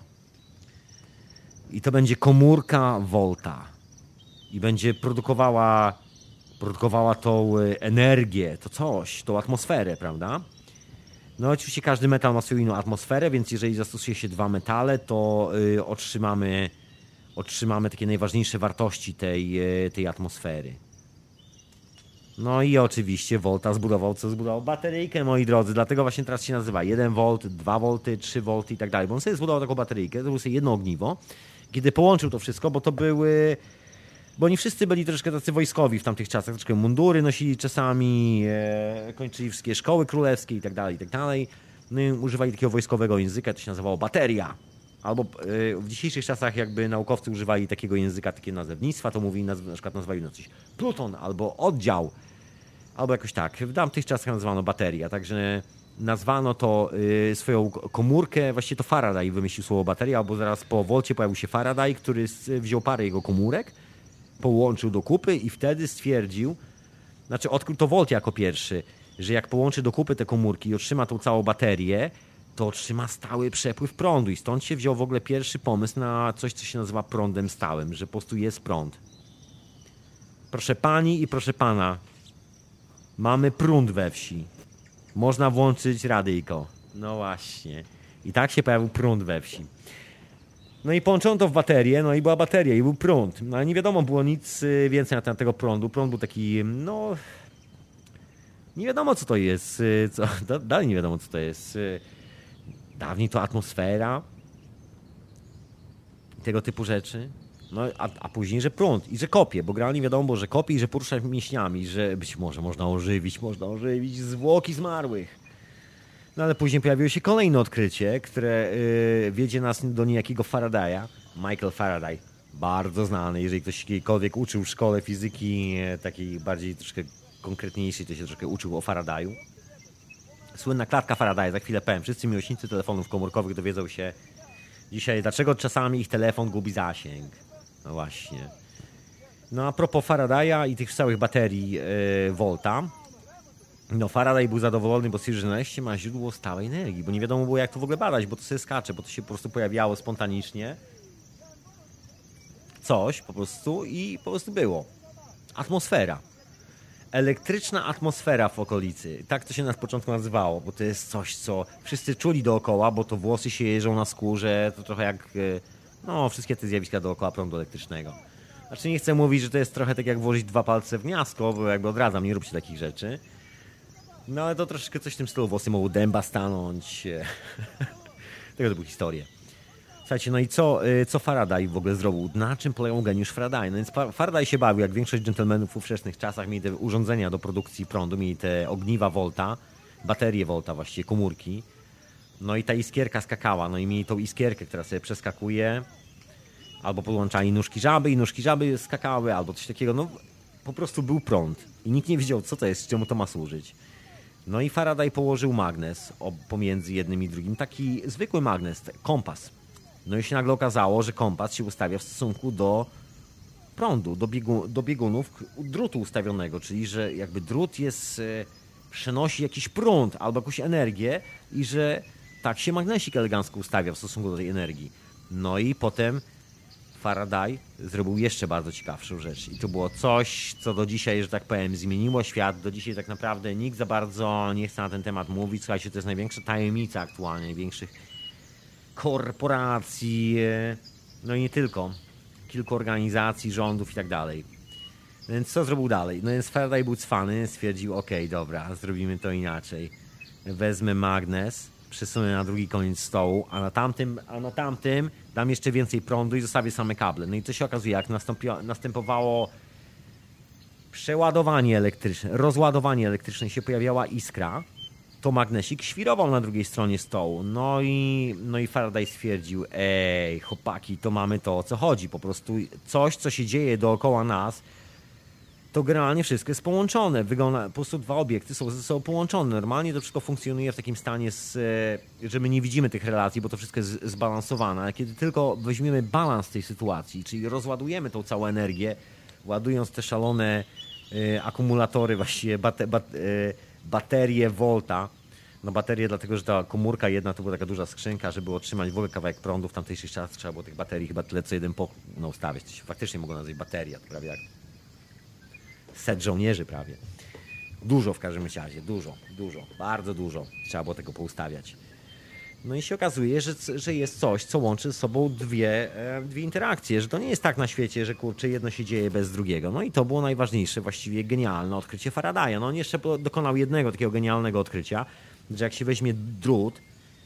Speaker 2: I to będzie komórka Volta. I będzie produkowała, produkowała tą energię, to coś, tą atmosferę, prawda? No oczywiście każdy metal ma swoją inną atmosferę, więc jeżeli zastosuje się dwa metale, to y, otrzymamy, otrzymamy takie najważniejsze wartości tej, y, tej atmosfery. No i oczywiście Volta zbudował, co zbudował? Bateryjkę, moi drodzy, dlatego właśnie teraz się nazywa jeden volt, dwa wolty, trzy wolty i tak dalej, bo on sobie zbudował taką bateryjkę, to było sobie jedno ogniwo, kiedy połączył to wszystko, bo to były... Bo oni wszyscy byli troszkę tacy wojskowi w tamtych czasach, troszkę mundury nosili czasami, e, kończyli wszystkie szkoły królewskie i tak dalej, i tak dalej. No i używali takiego wojskowego języka, to się nazywało bateria. Albo e, w dzisiejszych czasach jakby naukowcy używali takiego języka, takie nazewnictwa, to mówili, na przykład nazwali no coś pluton, albo oddział, albo jakoś tak. W tamtych czasach nazwano bateria, także nazwano to e, swoją komórkę, właściwie to Faraday wymyślił słowo bateria, bo zaraz po Volcie pojawił się Faraday, który wziął parę jego komórek, połączył do kupy i wtedy stwierdził, znaczy odkrył to Volt jako pierwszy, że jak połączy do kupy te komórki i otrzyma tą całą baterię, to otrzyma stały przepływ prądu i stąd się wziął w ogóle pierwszy pomysł na coś, co się nazywa prądem stałym, że po prostu jest prąd. Proszę pani i proszę pana, mamy prąd we wsi. Można włączyć radyjko. No właśnie. I tak się pojawił prąd we wsi. No i połączono to w baterię, no i była bateria, i był prąd. No ale nie wiadomo było nic więcej na temat tego prądu. Prąd był taki, no... Nie wiadomo, co to jest. Co, dalej nie wiadomo, co to jest. Dawniej to atmosfera. Tego typu rzeczy. No, a, a później, że prąd i że kopie, bo generalnie wiadomo było, że kopie i że porusza mięśniami, że być może można ożywić, można ożywić zwłoki zmarłych. No ale później pojawiło się kolejne odkrycie, które yy, wiedzie nas do niejakiego Faradaya. Michael Faraday, bardzo znany. Jeżeli ktoś kiedykolwiek uczył w szkole fizyki e, takiej bardziej troszkę konkretniejszej, to się troszkę uczył o Faradaju. Słynna klatka Faradaya, za chwilę powiem. Wszyscy miłośnicy telefonów komórkowych dowiedzą się dzisiaj, dlaczego czasami ich telefon gubi zasięg. No właśnie. No a propos Faradaya i tych całych baterii yy, Volta, no Faraday był zadowolony, bo stwierdził, że nareszcie ma źródło stałej energii, bo nie wiadomo było, jak to w ogóle badać, bo to sobie skacze, bo to się po prostu pojawiało spontanicznie. coś po prostu i po prostu było. Atmosfera. Elektryczna atmosfera w okolicy. Tak to się na początku nazywało, bo to jest coś, co wszyscy czuli dookoła, bo to włosy się jeżą na skórze, to trochę jak no, wszystkie te zjawiska dookoła prądu elektrycznego. Znaczy nie chcę mówić, że to jest trochę tak jak włożyć dwa palce w gniazdko, bo jakby odradzam, nie róbcie takich rzeczy. No ale to troszeczkę coś w tym stylu, włosy mogą dęba stanąć. Tego typu historie. Słuchajcie, no i co, co Faraday w ogóle zrobił? Na czym polegał geniusz Faraday? No więc Faraday się bawił, jak większość dżentelmenów w ówczesnych czasach, mieli te urządzenia do produkcji prądu, mieli te ogniwa Volta, baterie Volta właściwie, komórki. No i ta iskierka skakała, no i mieli tą iskierkę, która sobie przeskakuje. Albo podłączali nóżki żaby i nóżki żaby skakały, albo coś takiego. No po prostu był prąd i nikt nie wiedział, co to jest, czemu to ma służyć. No i Faraday położył magnes pomiędzy jednym i drugim, taki zwykły magnes, kompas. No i się nagle okazało, że kompas się ustawia w stosunku do prądu, do, biegu, do biegunów drutu ustawionego, czyli że jakby drut jest, przenosi jakiś prąd albo jakąś energię i że tak się magnesik elegancko ustawia w stosunku do tej energii. No i potem Faraday zrobił jeszcze bardzo ciekawszą rzecz i to było coś, co do dzisiaj, że tak powiem, zmieniło świat. Do dzisiaj tak naprawdę nikt za bardzo nie chce na ten temat mówić. Słuchajcie, to jest największa tajemnica aktualnie, największych korporacji, no i nie tylko, kilku organizacji, rządów i tak dalej. Więc co zrobił dalej? No więc Faraday był cwany, stwierdził, okej, okay, dobra, zrobimy to inaczej. Wezmę magnes, przesunę na drugi koniec stołu, a na tamtym, a na tamtym dam jeszcze więcej prądu i zostawię same kable. No i co się okazuje, jak następowało przeładowanie elektryczne, rozładowanie elektryczne i się pojawiała iskra, to magnesik świrował na drugiej stronie stołu. No i, no i Faraday stwierdził, ej, chłopaki, to mamy to, o co chodzi. Po prostu coś, co się dzieje dookoła nas, to generalnie wszystko jest połączone. Wygląda, po prostu dwa obiekty są ze sobą połączone. Normalnie to wszystko funkcjonuje w takim stanie, z, że my nie widzimy tych relacji, bo to wszystko jest zbalansowane. Ale kiedy tylko weźmiemy balans tej sytuacji, czyli rozładujemy tą całą energię, ładując te szalone y, akumulatory, właściwie bate, bat, y, baterie Volta. No baterie dlatego, że ta komórka jedna to była taka duża skrzynka, żeby otrzymać w ogóle kawałek prądu. W tamtejszych czasach trzeba było tych baterii chyba tyle co jeden pokój no, ustawiać. To się faktycznie mogło nazwać bateria, to prawie jak set żołnierzy prawie. Dużo w każdym razie, dużo, dużo, bardzo dużo trzeba było tego poustawiać. No i się okazuje, że, że jest coś, co łączy z sobą dwie, e, dwie interakcje, że to nie jest tak na świecie, że kurczę, jedno się dzieje bez drugiego. No i to było najważniejsze, właściwie genialne odkrycie Faradaya. No on jeszcze dokonał jednego takiego genialnego odkrycia, że jak się weźmie drut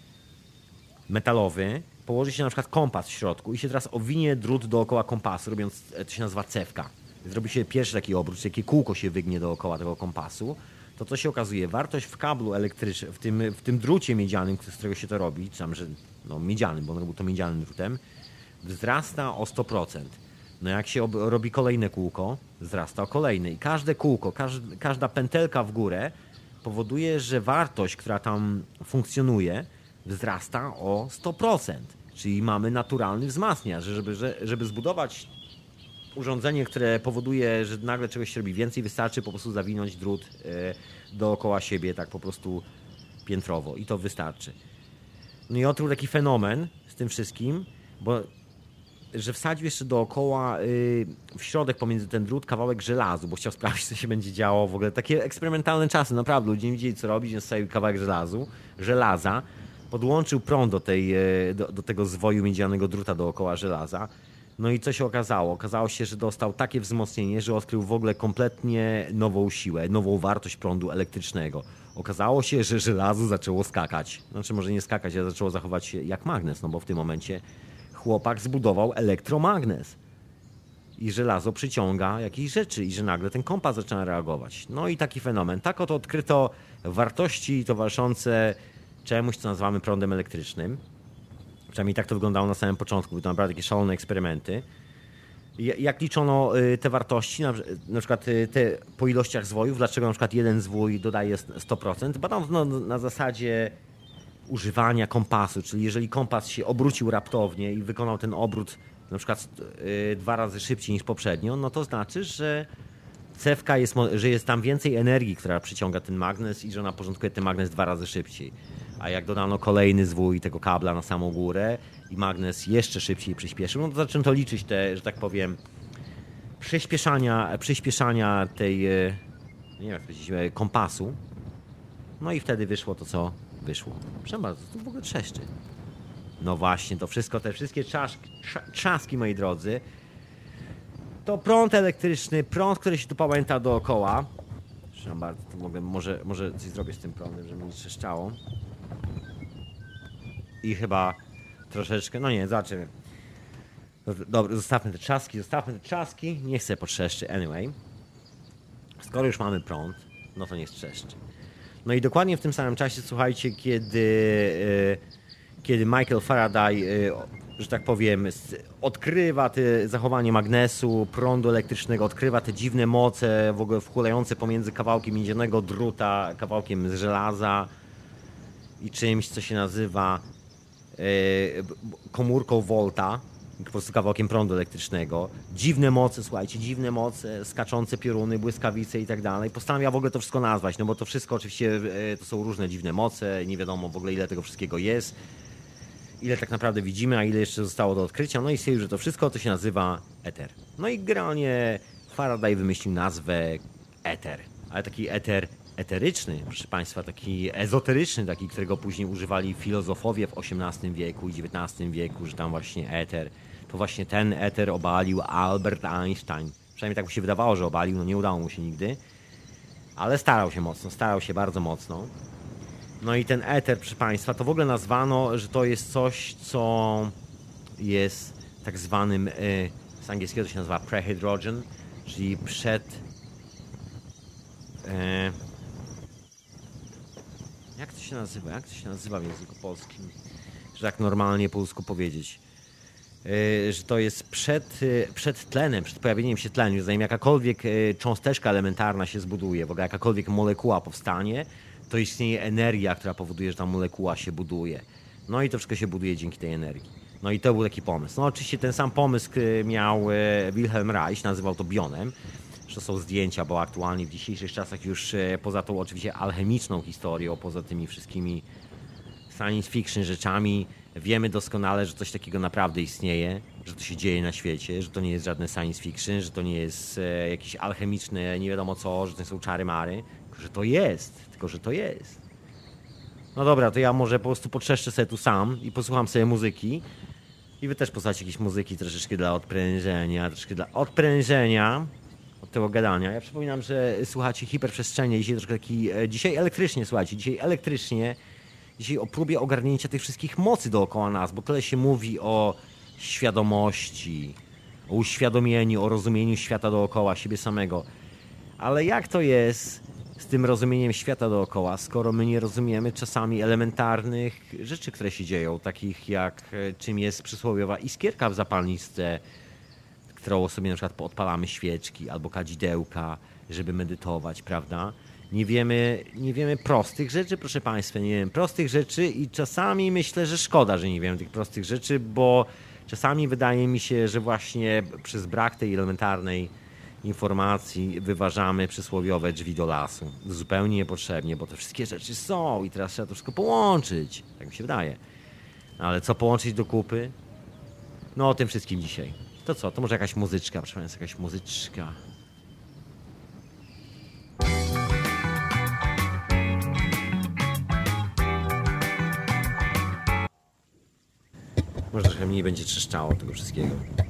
Speaker 2: metalowy, położy się na przykład kompas w środku i się teraz owinie drut dookoła kompasu, robiąc, to się nazywa cewka. Zrobi się pierwszy taki obrót, takie kółko się wygnie dookoła tego kompasu, to co się okazuje, wartość w kablu elektrycznym, w tym, w tym drucie miedzianym, z którego się to robi, czy tam, że no miedzianym, bo on robił to miedzianym drutem, wzrasta o sto procent. No jak się ob- robi kolejne kółko, wzrasta o kolejne i każde kółko, każd- każda pętelka w górę powoduje, że wartość, która tam funkcjonuje, wzrasta o sto procent. Czyli mamy naturalny wzmacniacz, żeby, żeby zbudować urządzenie, które powoduje, że nagle czegoś się robi więcej, wystarczy po prostu zawinąć drut dookoła siebie, tak po prostu piętrowo i to wystarczy. No i odkrył taki fenomen z tym wszystkim, bo że wsadził jeszcze dookoła w środek pomiędzy ten drut kawałek żelazu, bo chciał sprawdzić, co się będzie działo w ogóle. Takie eksperymentalne czasy, naprawdę, ludzie nie wiedzieli, co robić, więc wsadził kawałek żelazu, żelaza, podłączył prąd do, tej, do, do tego zwoju miedzianego druta dookoła żelaza. No i co się okazało? Okazało się, że dostał takie wzmocnienie, że odkrył w ogóle kompletnie nową siłę, nową wartość prądu elektrycznego. Okazało się, że żelazo zaczęło skakać. Znaczy może nie skakać, ale zaczęło zachować się jak magnes, no bo w tym momencie chłopak zbudował elektromagnes. I żelazo przyciąga jakieś rzeczy i że nagle ten kompas zaczyna reagować. No i taki fenomen. Tak oto odkryto wartości towarzyszące czemuś, co nazywamy prądem elektrycznym. Przynajmniej tak to wyglądało na samym początku. Były to naprawdę takie szalone eksperymenty. Jak liczono te wartości, na przykład te po ilościach zwojów, dlaczego na przykład jeden zwój dodaje sto procent, badano na zasadzie używania kompasu, czyli jeżeli kompas się obrócił raptownie i wykonał ten obrót na przykład dwa razy szybciej niż poprzednio, no to znaczy, że cewka jest, że jest tam więcej energii, która przyciąga ten magnes i że ona porządkuje ten magnes dwa razy szybciej. A jak dodano kolejny zwój tego kabla na samą górę i magnes jeszcze szybciej przyspieszył, no to zaczęto liczyć te, że tak powiem, przyspieszania, przyspieszania tej, nie wiem jak powiedzieć, kompasu. No i wtedy wyszło to, co wyszło. Proszę bardzo, to w ogóle trzeszczy. No właśnie, to wszystko, te wszystkie trzaski, trzaski, moi drodzy, to prąd elektryczny, prąd, który się tu pamięta dookoła. Proszę bardzo, to mogę, może, może coś zrobię z tym prądem, żeby mi trzeszczało. I chyba troszeczkę, no nie, zobaczymy. Dobra, zostawmy te trzaski, zostawmy te trzaski, niech sobie potrzeszczy, anyway. Skoro już mamy prąd, no to niech trzeszczy. No i dokładnie w tym samym czasie, słuchajcie, kiedy, kiedy Michael Faraday, że tak powiem, odkrywa te zachowanie magnesu, prądu elektrycznego, odkrywa te dziwne moce w ogóle wchłaniające pomiędzy kawałkiem miedzianego druta, kawałkiem z żelaza i czymś, co się nazywa komórką Volta, po prostu kawałkiem prądu elektrycznego. Dziwne moce, słuchajcie, dziwne moce, skaczące pioruny, błyskawice i tak dalej. Postanawia w ogóle to wszystko nazwać, no bo to wszystko oczywiście to są różne dziwne moce, nie wiadomo w ogóle ile tego wszystkiego jest, ile tak naprawdę widzimy, a ile jeszcze zostało do odkrycia. No i stwierdził, że to wszystko to się nazywa eter. No i generalnie Faraday wymyślił nazwę eter, ale taki eter eteryczny, proszę Państwa, taki ezoteryczny, taki, którego później używali filozofowie w osiemnastym wieku i dziewiętnastym wieku, że tam właśnie eter, to właśnie ten eter obalił Albert Einstein. Przynajmniej tak mu się wydawało, że obalił, no nie udało mu się nigdy, ale starał się mocno, starał się bardzo mocno. No i ten eter, proszę Państwa, to w ogóle nazwano, że to jest coś, co jest tak zwanym, z angielskiego to się nazywa prehydrogen, czyli przed... E, Jak to się nazywa? Jak to się nazywa w języku polskim? Że tak normalnie po polsku powiedzieć. Yy, że to jest przed, yy, przed tlenem, przed pojawieniem się tlenu. Zanim jakakolwiek yy, cząsteczka elementarna się zbuduje, w ogóle jakakolwiek molekuła powstanie, to istnieje energia, która powoduje, że ta molekuła się buduje. No i to wszystko się buduje dzięki tej energii. No i to był taki pomysł. No oczywiście ten sam pomysł miał yy, Wilhelm Reich, nazywał to bionem. To są zdjęcia, bo aktualnie w dzisiejszych czasach już poza tą oczywiście alchemiczną historią, poza tymi wszystkimi science fiction rzeczami, wiemy doskonale, że coś takiego naprawdę istnieje, że to się dzieje na świecie, że to nie jest żadne science fiction, że to nie jest jakieś alchemiczne nie wiadomo co, że to są czary mary, tylko że to jest, tylko że to jest. No dobra, to ja może po prostu potrzeszczę sobie tu sam i posłucham sobie muzyki i wy też posłuchacie jakieś muzyki troszeczkę dla odprężenia, troszeczkę dla odprężenia tego gadania. Ja przypominam, że słuchacie hiperprzestrzenie, dzisiaj troszkę taki, dzisiaj elektrycznie, słuchajcie, dzisiaj elektrycznie, dzisiaj o próbie ogarnięcia tych wszystkich mocy dookoła nas, bo tyle się mówi o świadomości, o uświadomieniu, o rozumieniu świata dookoła, siebie samego. Ale jak to jest z tym rozumieniem świata dookoła, skoro my nie rozumiemy czasami elementarnych rzeczy, które się dzieją, takich jak czym jest przysłowiowa iskierka w zapalniczce, którą sobie na przykład odpalamy świeczki albo kadzidełka, żeby medytować, prawda? Nie wiemy, nie wiemy prostych rzeczy, proszę Państwa, nie wiem, prostych rzeczy i czasami myślę, że szkoda, że nie wiemy tych prostych rzeczy, bo czasami wydaje mi się, że właśnie przez brak tej elementarnej informacji wyważamy przysłowiowe drzwi do lasu. Zupełnie niepotrzebnie, bo te wszystkie rzeczy są i teraz trzeba to wszystko połączyć. Tak mi się wydaje. Ale co połączyć do kupy? No o tym wszystkim dzisiaj. To co? To może jakaś muzyczka, proszę Państwa, jakaś muzyczka. Może trochę mniej będzie trzeszczało tego wszystkiego.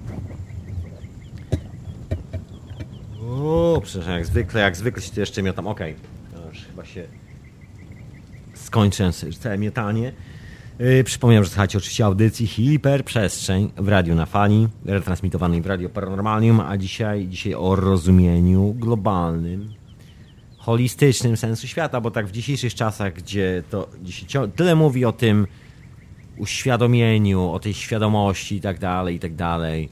Speaker 2: O, przepraszam, jak zwykle, jak zwykle się tu jeszcze miotam. Okej, okay. Już chyba się skończę całe miotanie. Yy, przypomniałem, że słuchacie oczywiście audycji Hiperprzestrzeń w Radiu na Fali, retransmitowanej w Radio Paranormalium, a dzisiaj, dzisiaj o rozumieniu globalnym, holistycznym sensu świata, bo tak w dzisiejszych czasach, gdzie to dzisiaj tyle mówi o tym uświadomieniu, o tej świadomości i tak dalej, i tak dalej.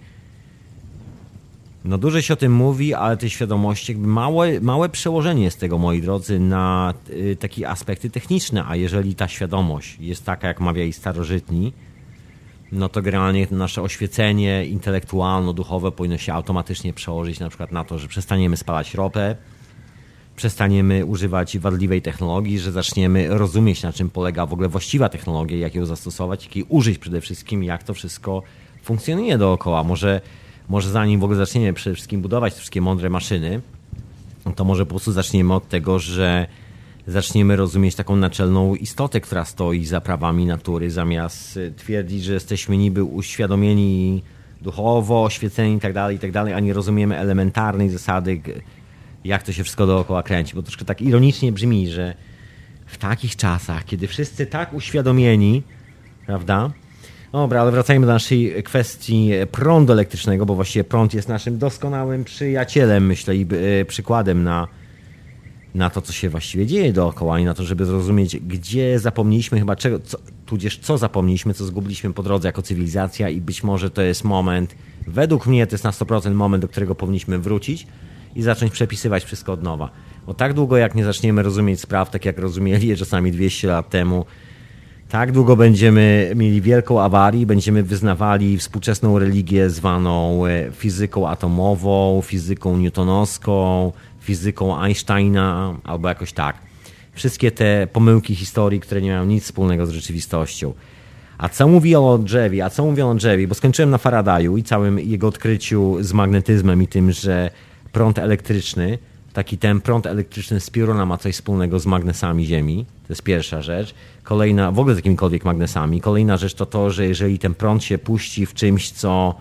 Speaker 2: No dużo się o tym mówi, ale tej świadomości jakby małe, małe przełożenie jest tego, moi drodzy, na y, takie aspekty techniczne, a jeżeli ta świadomość jest taka, jak mawiali starożytni, no to generalnie nasze oświecenie intelektualno-duchowe powinno się automatycznie przełożyć na przykład na to, że przestaniemy spalać ropę, przestaniemy używać wadliwej technologii, że zaczniemy rozumieć, na czym polega w ogóle właściwa technologia, jak ją zastosować, jak jej użyć przede wszystkim, jak to wszystko funkcjonuje dookoła. Może, może zanim w ogóle zaczniemy przede wszystkim budować te wszystkie mądre maszyny, to może po prostu zaczniemy od tego, że zaczniemy rozumieć taką naczelną istotę, która stoi za prawami natury, zamiast twierdzić, że jesteśmy niby uświadomieni duchowo, oświeceni i tak dalej, i tak dalej, a nie rozumiemy elementarnej zasady, jak to się wszystko dookoła kręci. Bo troszkę tak ironicznie brzmi, że w takich czasach, kiedy wszyscy tak uświadomieni, prawda? Dobra, ale wracajmy do naszej kwestii prądu elektrycznego, bo właściwie prąd jest naszym doskonałym przyjacielem, myślę, i przykładem na, na to, co się właściwie dzieje dookoła i na to, żeby zrozumieć, gdzie zapomnieliśmy chyba czego, co, tudzież co zapomnieliśmy, co zgubiliśmy po drodze jako cywilizacja i być może to jest moment, według mnie to jest na sto procent moment, do którego powinniśmy wrócić i zacząć przepisywać wszystko od nowa. Bo tak długo, jak nie zaczniemy rozumieć spraw, tak jak rozumieli je czasami dwieście lat temu, tak długo będziemy mieli wielką awarię, będziemy wyznawali współczesną religię zwaną fizyką atomową, fizyką newtonowską, fizyką Einsteina albo jakoś tak. Wszystkie te pomyłki historii, które nie mają nic wspólnego z rzeczywistością. A co mówią o drzewie? A co mówią o drzewie? Bo skończyłem na Faradaju i całym jego odkryciu z magnetyzmem i tym, że prąd elektryczny, taki ten prąd elektryczny z pioruna ma coś wspólnego z magnesami Ziemi. To jest pierwsza rzecz. Kolejna, w ogóle z jakimikolwiek magnesami. Kolejna rzecz to to, że jeżeli ten prąd się puści w czymś, co,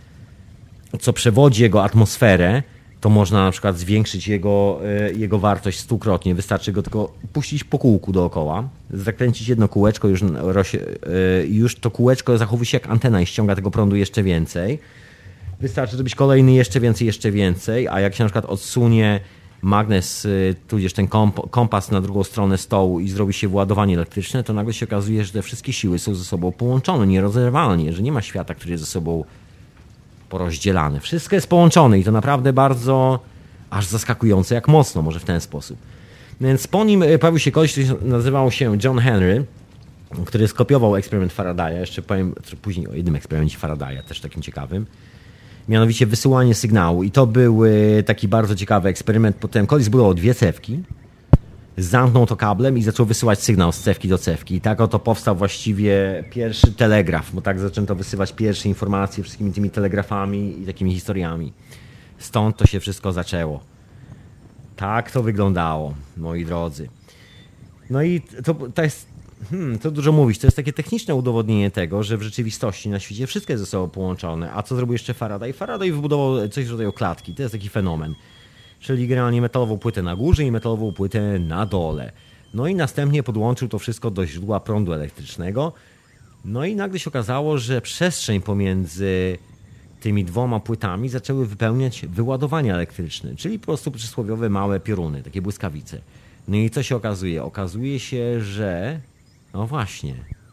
Speaker 2: co przewodzi jego atmosferę, to można na przykład zwiększyć jego, jego wartość stukrotnie. Wystarczy go tylko puścić po kółku dookoła, zakręcić jedno kółeczko, już, już to kółeczko zachowuje się jak antena i ściąga tego prądu jeszcze więcej. Wystarczy zrobić kolejny jeszcze więcej, jeszcze więcej, a jak się na przykład odsunie magnes, tudzież ten kompas na drugą stronę stołu i zrobi się władowanie elektryczne, to nagle się okazuje, że te wszystkie siły są ze sobą połączone nierozerwalnie, że nie ma świata, który jest ze sobą porozdzielany. Wszystko jest połączone i to naprawdę bardzo aż zaskakujące, jak mocno, może w ten sposób. Więc po nim pojawił się koleś, który nazywał się John Henry, który skopiował eksperyment Faradaya. Jeszcze powiem później o jednym eksperymencie Faradaya, też takim ciekawym. Mianowicie wysyłanie sygnału. I to był taki bardzo ciekawy eksperyment. Potem koleś zbudował dwie cewki, zamknął to kablem i zaczął wysyłać sygnał z cewki do cewki. I tak oto powstał właściwie pierwszy telegraf, bo tak zaczęto wysyłać pierwsze informacje wszystkimi tymi telegrafami i takimi historiami. Stąd to się wszystko zaczęło. Tak to wyglądało, moi drodzy. No i to, to jest, hmm, to dużo mówić, to jest takie techniczne udowodnienie tego, że w rzeczywistości na świecie wszystko jest ze sobą połączone. A co zrobił jeszcze Faraday? Faraday wybudował coś w rodzaju klatki. To jest taki fenomen. Czyli generalnie metalową płytę na górze i metalową płytę na dole. No i następnie podłączył to wszystko do źródła prądu elektrycznego. No i nagle się okazało, że przestrzeń pomiędzy tymi dwoma płytami zaczęły wypełniać wyładowania elektryczne, czyli po prostu przysłowiowe małe pioruny, takie błyskawice. No i co się okazuje? Okazuje się, że... No właśnie.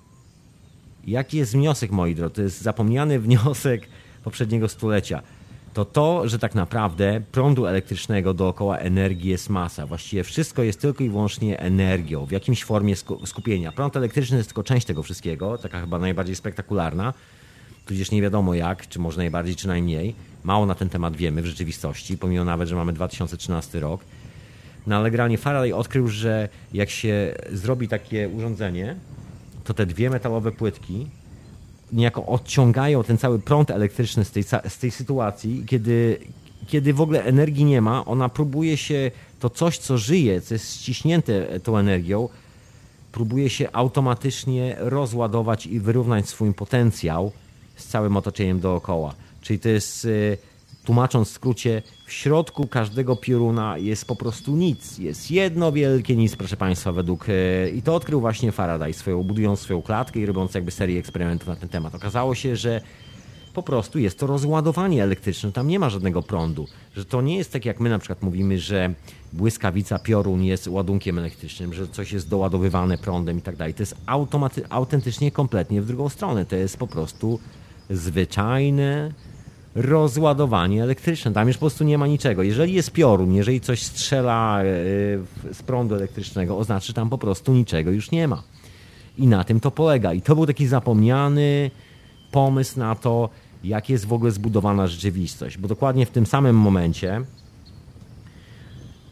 Speaker 2: Jaki jest wniosek, moi drodzy? To jest zapomniany wniosek poprzedniego stulecia. To to, że tak naprawdę prądu elektrycznego dookoła energii jest masa. Właściwie wszystko jest tylko i wyłącznie energią, w jakimś formie skupienia. Prąd elektryczny jest tylko część tego wszystkiego, taka chyba najbardziej spektakularna, tudzież nie wiadomo jak, czy może najbardziej, czy najmniej. Mało na ten temat wiemy w rzeczywistości, pomimo nawet, że mamy dwa tysiące trzynasty rok. No ale generalnie Faraday odkrył, że jak się zrobi takie urządzenie, to te dwie metalowe płytki niejako odciągają ten cały prąd elektryczny z tej, z tej sytuacji, kiedy, kiedy w ogóle energii nie ma, ona próbuje się, to coś co żyje, co jest ściśnięte tą energią, próbuje się automatycznie rozładować i wyrównać swój potencjał z całym otoczeniem dookoła. Czyli to jest, tłumacząc w skrócie, w środku każdego pioruna jest po prostu nic. Jest jedno wielkie nic, proszę Państwa, według... I to odkrył właśnie Faraday, swoją, budując swoją klatkę i robiąc jakby serię eksperymentów na ten temat. Okazało się, że po prostu jest to rozładowanie elektryczne, tam nie ma żadnego prądu. Że to nie jest tak, jak my na przykład mówimy, że błyskawica, piorun jest ładunkiem elektrycznym, że coś jest doładowywane prądem i tak dalej. To jest automaty- autentycznie kompletnie w drugą stronę. To jest po prostu zwyczajne rozładowanie elektryczne. Tam już po prostu nie ma niczego. Jeżeli jest piorun, jeżeli coś strzela z prądu elektrycznego, oznacza, że tam po prostu niczego już nie ma. I na tym to polega. I to był taki zapomniany pomysł na to, jak jest w ogóle zbudowana rzeczywistość. Bo dokładnie w tym samym momencie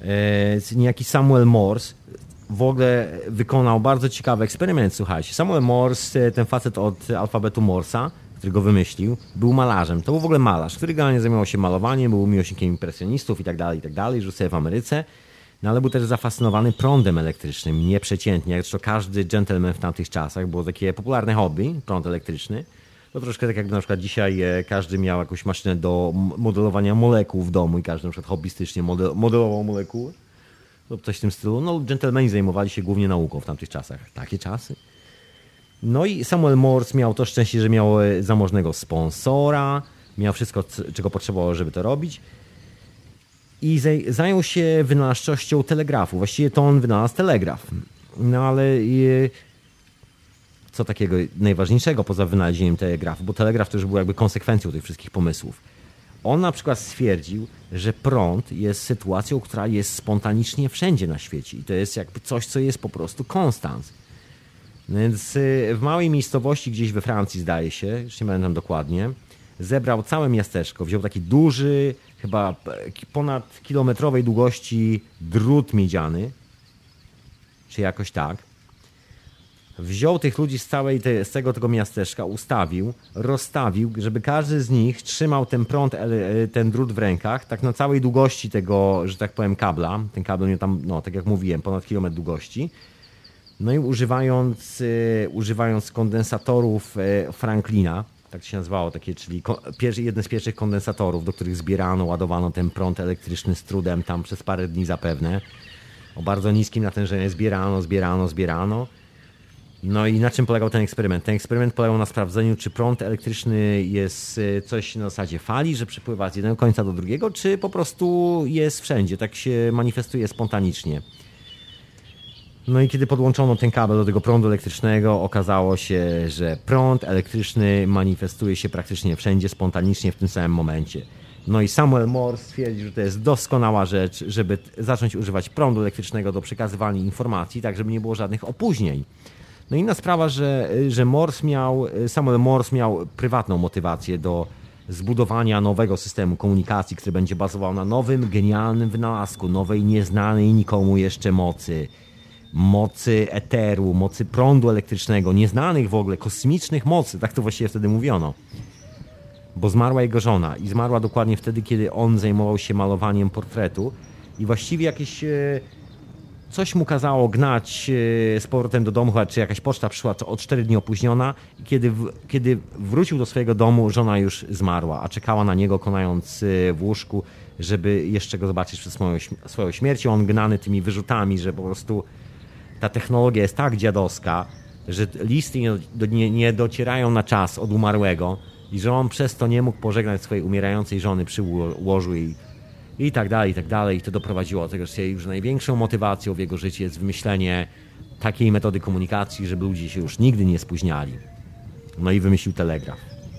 Speaker 2: niejaki Samuel Morse w ogóle wykonał bardzo ciekawy eksperyment, słuchajcie. Samuel Morse, ten facet od alfabetu Morsa, który go wymyślił, był malarzem. To był w ogóle malarz, który generalnie zajmował się malowaniem, był miłośnikiem impresjonistów i tak dalej, i tak dalej, żył sobie w Ameryce, no ale był też zafascynowany prądem elektrycznym, nieprzeciętnie, jak to każdy gentleman w tamtych czasach, było takie popularne hobby, prąd elektryczny. To troszkę tak jakby na przykład dzisiaj każdy miał jakąś maszynę do modelowania molekuł w domu i każdy na przykład hobbystycznie model, modelował molekuły. Lub coś w tym stylu. No, dżentelmeni zajmowali się głównie nauką w tamtych czasach. Takie czasy. No i Samuel Morse miał to szczęście, że miał zamożnego sponsora, miał wszystko, czego potrzebował, żeby to robić. I zajął się wynalazczością telegrafu. Właściwie to on wynalazł telegraf. No ale co takiego najważniejszego poza wynalezieniem telegrafu? Bo telegraf to już był jakby konsekwencją tych wszystkich pomysłów. On na przykład stwierdził, że prąd jest sytuacją, która jest spontanicznie wszędzie na świecie. I to jest jakby coś, co jest po prostu konstans. Więc w małej miejscowości gdzieś we Francji, zdaje się, już nie pamiętam dokładnie, zebrał całe miasteczko. Wziął taki duży, chyba ponad kilometrowej długości drut miedziany, czy jakoś tak. Wziął tych ludzi z całej te, z tego, tego miasteczka, ustawił, rozstawił, żeby każdy z nich trzymał ten prąd, ten drut w rękach, tak na całej długości tego, że tak powiem, kabla. Ten kabel miał tam, no tak jak mówiłem, ponad kilometr długości. No i używając, y, używając kondensatorów y, Franklina, tak się nazywało, takie, czyli pierwszy, jeden z pierwszych kondensatorów, do których zbierano, ładowano ten prąd elektryczny z trudem tam przez parę dni zapewne. O bardzo niskim natężeniu zbierano, zbierano, zbierano. No i na czym polegał ten eksperyment? Ten eksperyment polegał na sprawdzeniu, czy prąd elektryczny jest coś na zasadzie fali, że przepływa z jednego końca do drugiego, czy po prostu jest wszędzie, tak się manifestuje spontanicznie. No i kiedy podłączono ten kabel do tego prądu elektrycznego, okazało się, że prąd elektryczny manifestuje się praktycznie wszędzie spontanicznie w tym samym momencie. No i Samuel Morse stwierdził, że to jest doskonała rzecz, żeby zacząć używać prądu elektrycznego do przekazywania informacji, tak żeby nie było żadnych opóźnień. No inna sprawa, że, że Morse miał, Samuel Morse miał prywatną motywację do zbudowania nowego systemu komunikacji, który będzie bazował na nowym, genialnym wynalazku, nowej, nieznanej nikomu jeszcze mocy. Mocy eteru, mocy prądu elektrycznego, nieznanych w ogóle, kosmicznych mocy, tak to właściwie wtedy mówiono. Bo zmarła jego żona i zmarła dokładnie wtedy, kiedy on zajmował się malowaniem portretu i właściwie jakieś coś mu kazało gnać z powrotem do domu, czy jakaś poczta przyszła o cztery dni opóźniona i kiedy, w, kiedy wrócił do swojego domu, żona już zmarła, a czekała na niego konając w łóżku, żeby jeszcze go zobaczyć przed swoją, swoją śmiercią. On gnany tymi wyrzutami, że po prostu ta technologia jest tak dziadowska, że listy nie, nie, nie docierają na czas od umarłego i że on przez to nie mógł pożegnać swojej umierającej żony przy łożu i, i tak dalej, i tak dalej. I to doprowadziło do tego, że już największą motywacją w jego życiu jest wymyślenie takiej metody komunikacji, żeby ludzie się już nigdy nie spóźniali. No i wymyślił telegraf.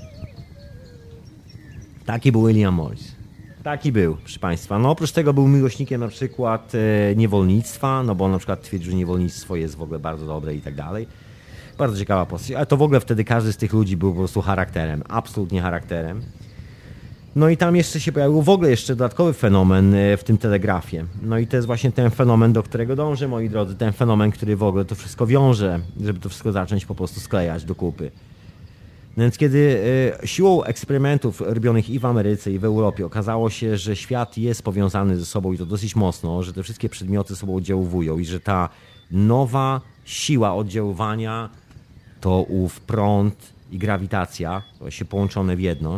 Speaker 2: Taki był William Morse. Taki był, proszę Państwa. No oprócz tego był miłośnikiem na przykład e, niewolnictwa, no bo on na przykład twierdził, że niewolnictwo jest w ogóle bardzo dobre i tak dalej. Bardzo ciekawa postać, ale to w ogóle wtedy każdy z tych ludzi był po prostu charakterem, absolutnie charakterem. No i tam jeszcze się pojawił w ogóle jeszcze dodatkowy fenomen w tym telegrafie. No i to jest właśnie ten fenomen, do którego dążę, moi drodzy, ten fenomen, który w ogóle to wszystko wiąże, żeby to wszystko zacząć po prostu sklejać do kupy. No więc kiedy e, siłą eksperymentów robionych i w Ameryce, i w Europie okazało się, że świat jest powiązany ze sobą i to dosyć mocno, że te wszystkie przedmioty sobą oddziaływują i że ta nowa siła oddziaływania to ów prąd i grawitacja się połączone w jedno.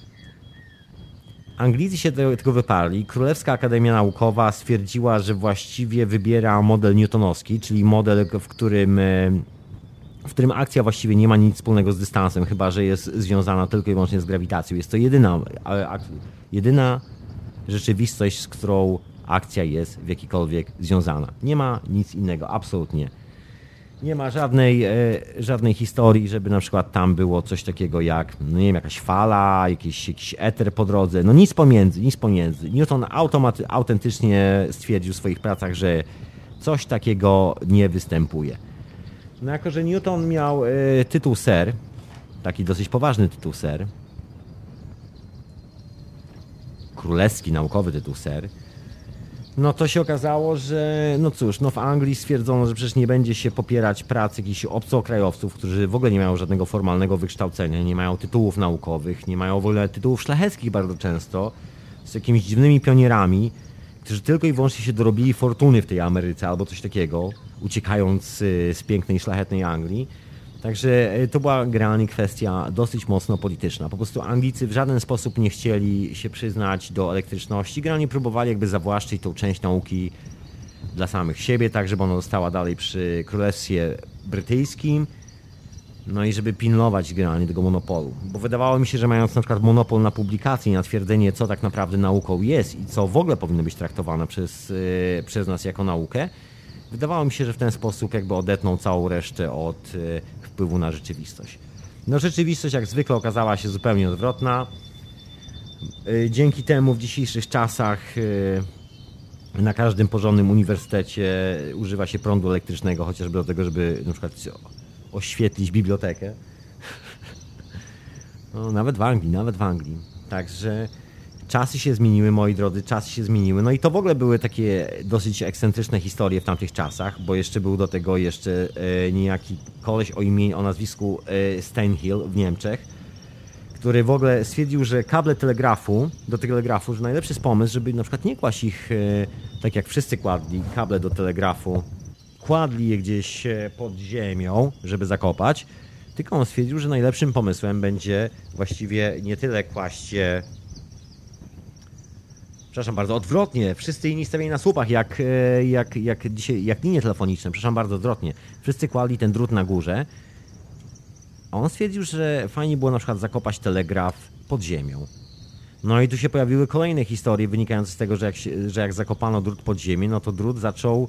Speaker 2: Anglicy się tego wyparli. Królewska Akademia Naukowa stwierdziła, że właściwie wybiera model newtonowski, czyli model, w którym w którym akcja właściwie nie ma nic wspólnego z dystansem, chyba że jest związana tylko i wyłącznie z grawitacją. Jest to jedyna, jedyna rzeczywistość, z którą akcja jest w jakikolwiek związana. Nie ma nic innego, absolutnie. Nie ma żadnej, żadnej historii, żeby na przykład tam było coś takiego jak, no nie wiem, jakaś fala, jakiś, jakiś eter po drodze, no nic pomiędzy, nic pomiędzy. Newton automaty, autentycznie stwierdził w swoich pracach, że coś takiego nie występuje. No jako, że Newton miał y, tytuł Sir, taki dosyć poważny tytuł Sir, królewski naukowy tytuł Sir, No to się okazało, że no cóż, no w Anglii stwierdzono, że przecież nie będzie się popierać pracy jakichś obcokrajowców, którzy w ogóle nie mają żadnego formalnego wykształcenia, nie mają tytułów naukowych, nie mają w ogóle tytułów szlacheckich bardzo często, z jakimiś dziwnymi pionierami, którzy tylko i wyłącznie się dorobili fortuny w tej Ameryce albo coś takiego, uciekając z pięknej, szlachetnej Anglii. Także to była generalnie kwestia dosyć mocno polityczna. Po prostu Anglicy w żaden sposób nie chcieli się przyznać do elektryczności. Generalnie próbowali jakby zawłaszczyć tą część nauki dla samych siebie, tak żeby ona została dalej przy Królestwie Brytyjskim. No i żeby pilnować generalnie tego monopolu. Bo wydawało mi się, że mając na przykład monopol na publikacje i na twierdzenie, co tak naprawdę nauką jest i co w ogóle powinno być traktowane przez, yy, przez nas jako naukę, wydawało mi się, że w ten sposób jakby odetną całą resztę od yy, wpływu na rzeczywistość. No rzeczywistość jak zwykle okazała się zupełnie odwrotna. Yy, dzięki temu w dzisiejszych czasach yy, na każdym porządnym uniwersytecie używa się prądu elektrycznego, chociażby do tego, żeby na przykład oświetlić bibliotekę. No, nawet w Anglii, nawet w Anglii. Także czasy się zmieniły, moi drodzy, czasy się zmieniły. No i to w ogóle były takie dosyć ekscentryczne historie w tamtych czasach, bo jeszcze był do tego jeszcze e, niejaki koleś o imieniu, o nazwisku e, Steinhill w Niemczech, który w ogóle stwierdził, że kable telegrafu, do telegrafu, że najlepszy jest pomysł, żeby na przykład nie kłaść ich, e, tak jak wszyscy kładli, kable do telegrafu, kładli je gdzieś pod ziemią, żeby zakopać, tylko on stwierdził, że najlepszym pomysłem będzie właściwie nie tyle kłaść je, przepraszam bardzo, odwrotnie, wszyscy inni stawiali na słupach, jak, jak, jak dzisiaj, jak linie telefoniczne, przepraszam bardzo, odwrotnie, wszyscy kładli ten drut na górze, a on stwierdził, że fajnie było na przykład zakopać telegraf pod ziemią. No i tu się pojawiły kolejne historie wynikające z tego, że jak, się, że jak zakopano drut pod ziemię, no to drut zaczął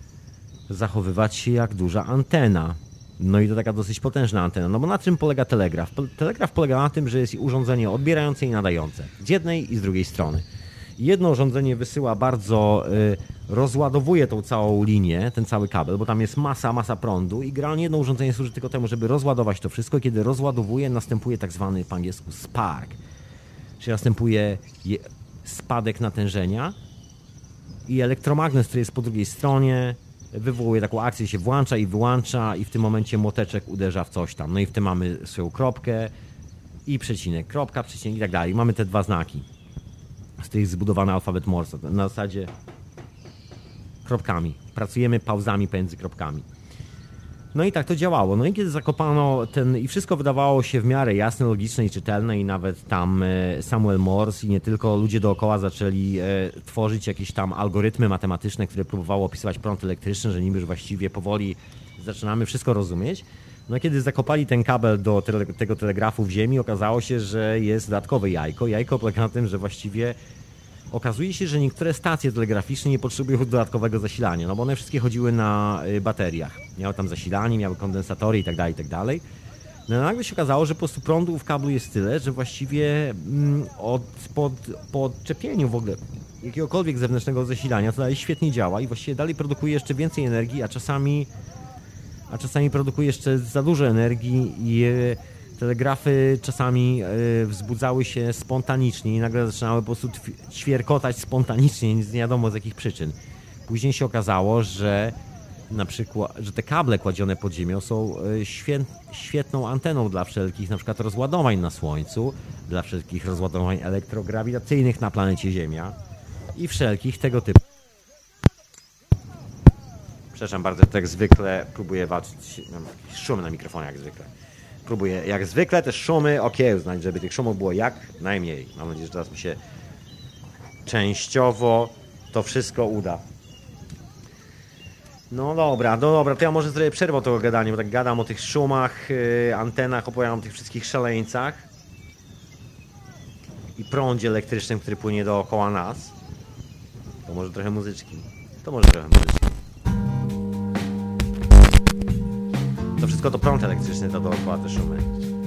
Speaker 2: zachowywać się jak duża antena. No i to taka dosyć potężna antena. No bo na czym polega telegraf? Telegraf polega na tym, że jest urządzenie odbierające i nadające. Z jednej i z drugiej strony. Jedno urządzenie wysyła bardzo, y, rozładowuje tą całą linię, ten cały kabel, bo tam jest masa, masa prądu i generalnie jedno urządzenie służy tylko temu, żeby rozładować to wszystko. Kiedy rozładowuje, następuje tak zwany po angielsku spark. Czyli następuje je, spadek natężenia i elektromagnes, który jest po drugiej stronie, wywołuje taką akcję, się włącza i wyłącza i w tym momencie młoteczek uderza w coś tam. No i w tym mamy swoją kropkę i przecinek, kropka, przecinek i tak dalej. Mamy te dwa znaki. Z tych zbudowany alfabet Morse. Na zasadzie kropkami. Pracujemy pauzami pomiędzy kropkami. No i tak to działało. No i kiedy zakopano ten... I wszystko wydawało się w miarę jasne, logiczne i czytelne i nawet tam Samuel Morse i nie tylko ludzie dookoła zaczęli e, tworzyć jakieś tam algorytmy matematyczne, które próbowały opisywać prąd elektryczny, że niby już właściwie powoli zaczynamy wszystko rozumieć. No kiedy zakopali ten kabel do tele, tego telegrafu w ziemi, okazało się, że jest dodatkowe jajko. Jajko polega na tym, że właściwie okazuje się, że niektóre stacje telegraficzne nie potrzebują dodatkowego zasilania, no bo one wszystkie chodziły na bateriach. Miały tam zasilanie, miały kondensatory i tak dalej, i tak dalej. No nagle się okazało, że po prostu prądu w kablu jest tyle, że właściwie mm, od, pod, po odczepieniu w ogóle jakiegokolwiek zewnętrznego zasilania to dalej świetnie działa i właściwie dalej produkuje jeszcze więcej energii, a czasami, a czasami produkuje jeszcze za dużo energii i telegrafy czasami wzbudzały się spontanicznie i nagle zaczynały po prostu ćwierkotać spontanicznie, nie wiadomo z jakich przyczyn. Później się okazało, że na przykład, że te kable kładzione pod ziemią są świetną anteną dla wszelkich na przykład rozładowań na Słońcu, dla wszelkich rozładowań elektrograwitacyjnych na planecie Ziemia i wszelkich tego typu. Przepraszam bardzo, tak zwykle próbuję walczyć, mam jakieś szumy na mikrofonie jak zwykle. Próbuję jak zwykle te szumy okiełznać, żeby tych szumów było jak najmniej. Mam nadzieję, że teraz mi się częściowo to wszystko uda. No dobra, no dobra, to ja może zrobię przerwę tego gadania, bo tak gadam o tych szumach, yy, antenach, opowiadam o tych wszystkich szaleńcach i prądzie elektrycznym, który płynie dookoła nas. To może trochę muzyczki. To może trochę muzyczki. To wszystko to prąd elektryczny, to dookoła te szumy.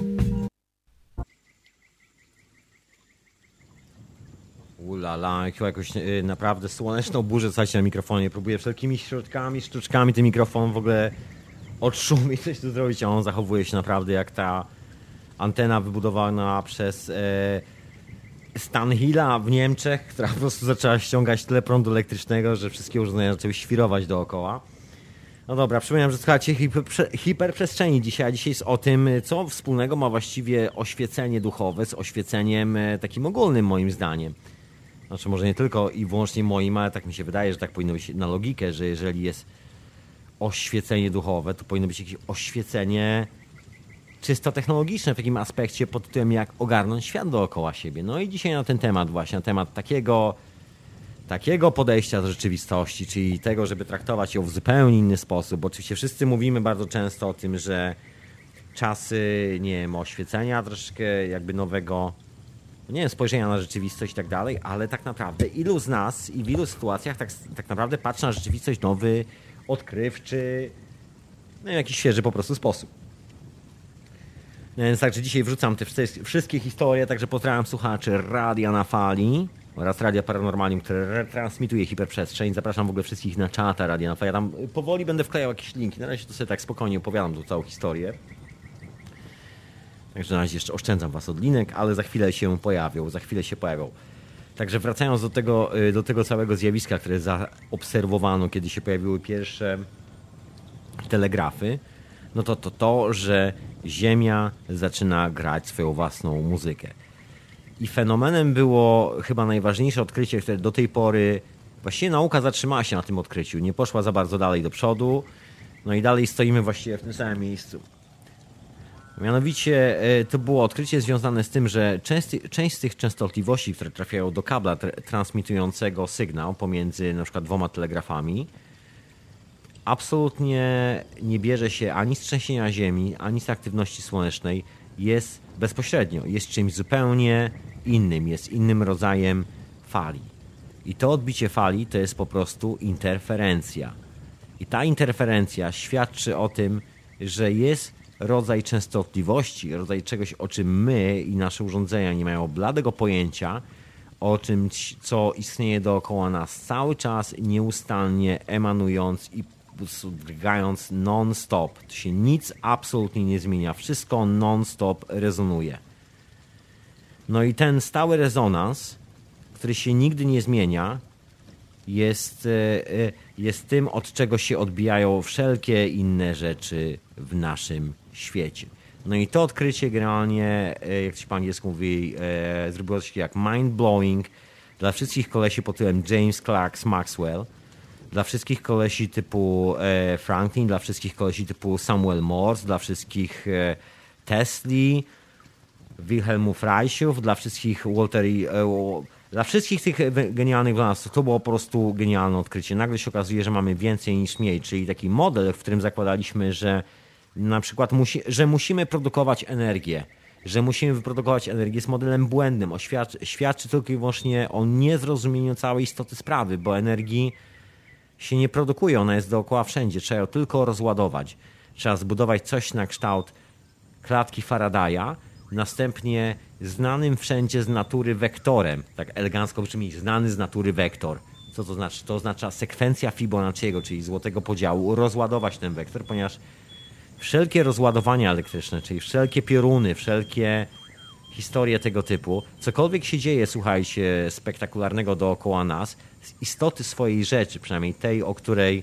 Speaker 2: Ulala, chyba jakąś yy, naprawdę słoneczną burzę, słuchajcie, na mikrofonie. Próbuję wszelkimi środkami, sztuczkami ten mikrofon w ogóle odszumi coś tu zrobić, a on zachowuje się naprawdę jak ta antena wybudowana przez, e, Stanhilla w Niemczech, która po prostu zaczęła ściągać tyle prądu elektrycznego, że wszystkie urządzenia zaczęły świrować dookoła. No dobra, przypominam, że słuchacie hiper, hiperprzestrzeni dzisiaj, a dzisiaj jest o tym, co wspólnego ma właściwie oświecenie duchowe z oświeceniem takim ogólnym moim zdaniem. Znaczy może nie tylko i wyłącznie moim, ale tak mi się wydaje, że tak powinno być na logikę, że jeżeli jest oświecenie duchowe, to powinno być jakieś oświecenie czysto technologiczne w takim aspekcie pod tytułem jak ogarnąć świat dookoła siebie. No i dzisiaj na ten temat właśnie, na temat takiego takiego podejścia do rzeczywistości, czyli tego, żeby traktować ją w zupełnie inny sposób. Bo oczywiście wszyscy mówimy bardzo często o tym, że czasy, nie wiem, oświecenia troszeczkę jakby nowego, nie wiem, spojrzenia na rzeczywistość i tak dalej, ale tak naprawdę ilu z nas i w ilu sytuacjach tak, tak naprawdę patrzy na rzeczywistość nowy, odkrywczy, no jakiś świeży po prostu sposób. No więc także dzisiaj wrzucam te wszystkie historie, także pozdrawiam słuchaczy Radia na Fali oraz Radia Paranormalium, które retransmituje hiperprzestrzeń. Zapraszam w ogóle wszystkich na czata Radia na Fali. Ja tam powoli będę wklejał jakieś linki. Na razie to sobie tak spokojnie opowiadam tą całą historię. Także na razie jeszcze oszczędzam was od linek, ale za chwilę się pojawią, za chwilę się pojawią. Także wracając do tego, do tego całego zjawiska, które zaobserwowano, kiedy się pojawiły pierwsze telegrafy, no to to, to że Ziemia zaczyna grać swoją własną muzykę. I fenomenem było chyba najważniejsze odkrycie, które do tej pory, właściwie nauka zatrzymała się na tym odkryciu, nie poszła za bardzo dalej do przodu, no i dalej stoimy właściwie w tym samym miejscu. Mianowicie to było odkrycie związane z tym, że część, część z tych częstotliwości, które trafiają do kabla transmitującego sygnał pomiędzy na przykład dwoma telegrafami, absolutnie nie bierze się ani z trzęsienia Ziemi, ani z aktywności słonecznej, jest bezpośrednio, jest czymś zupełnie innym, jest innym rodzajem fali. I to odbicie fali to jest po prostu interferencja. I ta interferencja świadczy o tym, że jest rodzaj częstotliwości, rodzaj czegoś, o czym my i nasze urządzenia nie mają bladego pojęcia, o czymś, co istnieje dookoła nas cały czas, nieustannie emanując i drgając non-stop. To się nic absolutnie nie zmienia. Wszystko non-stop rezonuje. No i ten stały rezonans, który się nigdy nie zmienia, jest, jest tym, od czego się odbijają wszelkie inne rzeczy w naszym świecie. No i to odkrycie generalnie, jak się po angielsku mówi, zrobiło coś jak mind-blowing dla wszystkich kolesi pod tytułem James Clerk Maxwell, dla wszystkich kolesi typu Franklin, dla wszystkich kolesi typu Samuel Morse, dla wszystkich Tesli, Wilhelmów Reichów, dla wszystkich Walteri, dla wszystkich tych genialnych wynalazców. To było po prostu genialne odkrycie. Nagle się okazuje, że mamy więcej niż mniej, czyli taki model, w którym zakładaliśmy, że na przykład musi, że musimy produkować energię, że musimy wyprodukować energię, jest modelem błędnym. Oświadczy, świadczy tylko i wyłącznie o niezrozumieniu całej istoty sprawy, bo energii się nie produkuje, ona jest dookoła wszędzie. Trzeba ją tylko rozładować. Trzeba zbudować coś na kształt klatki Faradaya, następnie znanym wszędzie z natury wektorem. Tak elegancko brzmi, znany z natury wektor. Co to znaczy? To oznacza sekwencja Fibonacciego, czyli złotego podziału, rozładować ten wektor, ponieważ wszelkie rozładowania elektryczne, czyli wszelkie pioruny, wszelkie historie tego typu, cokolwiek się dzieje, słuchajcie, spektakularnego dookoła nas, z istoty swojej rzeczy, przynajmniej tej, o której,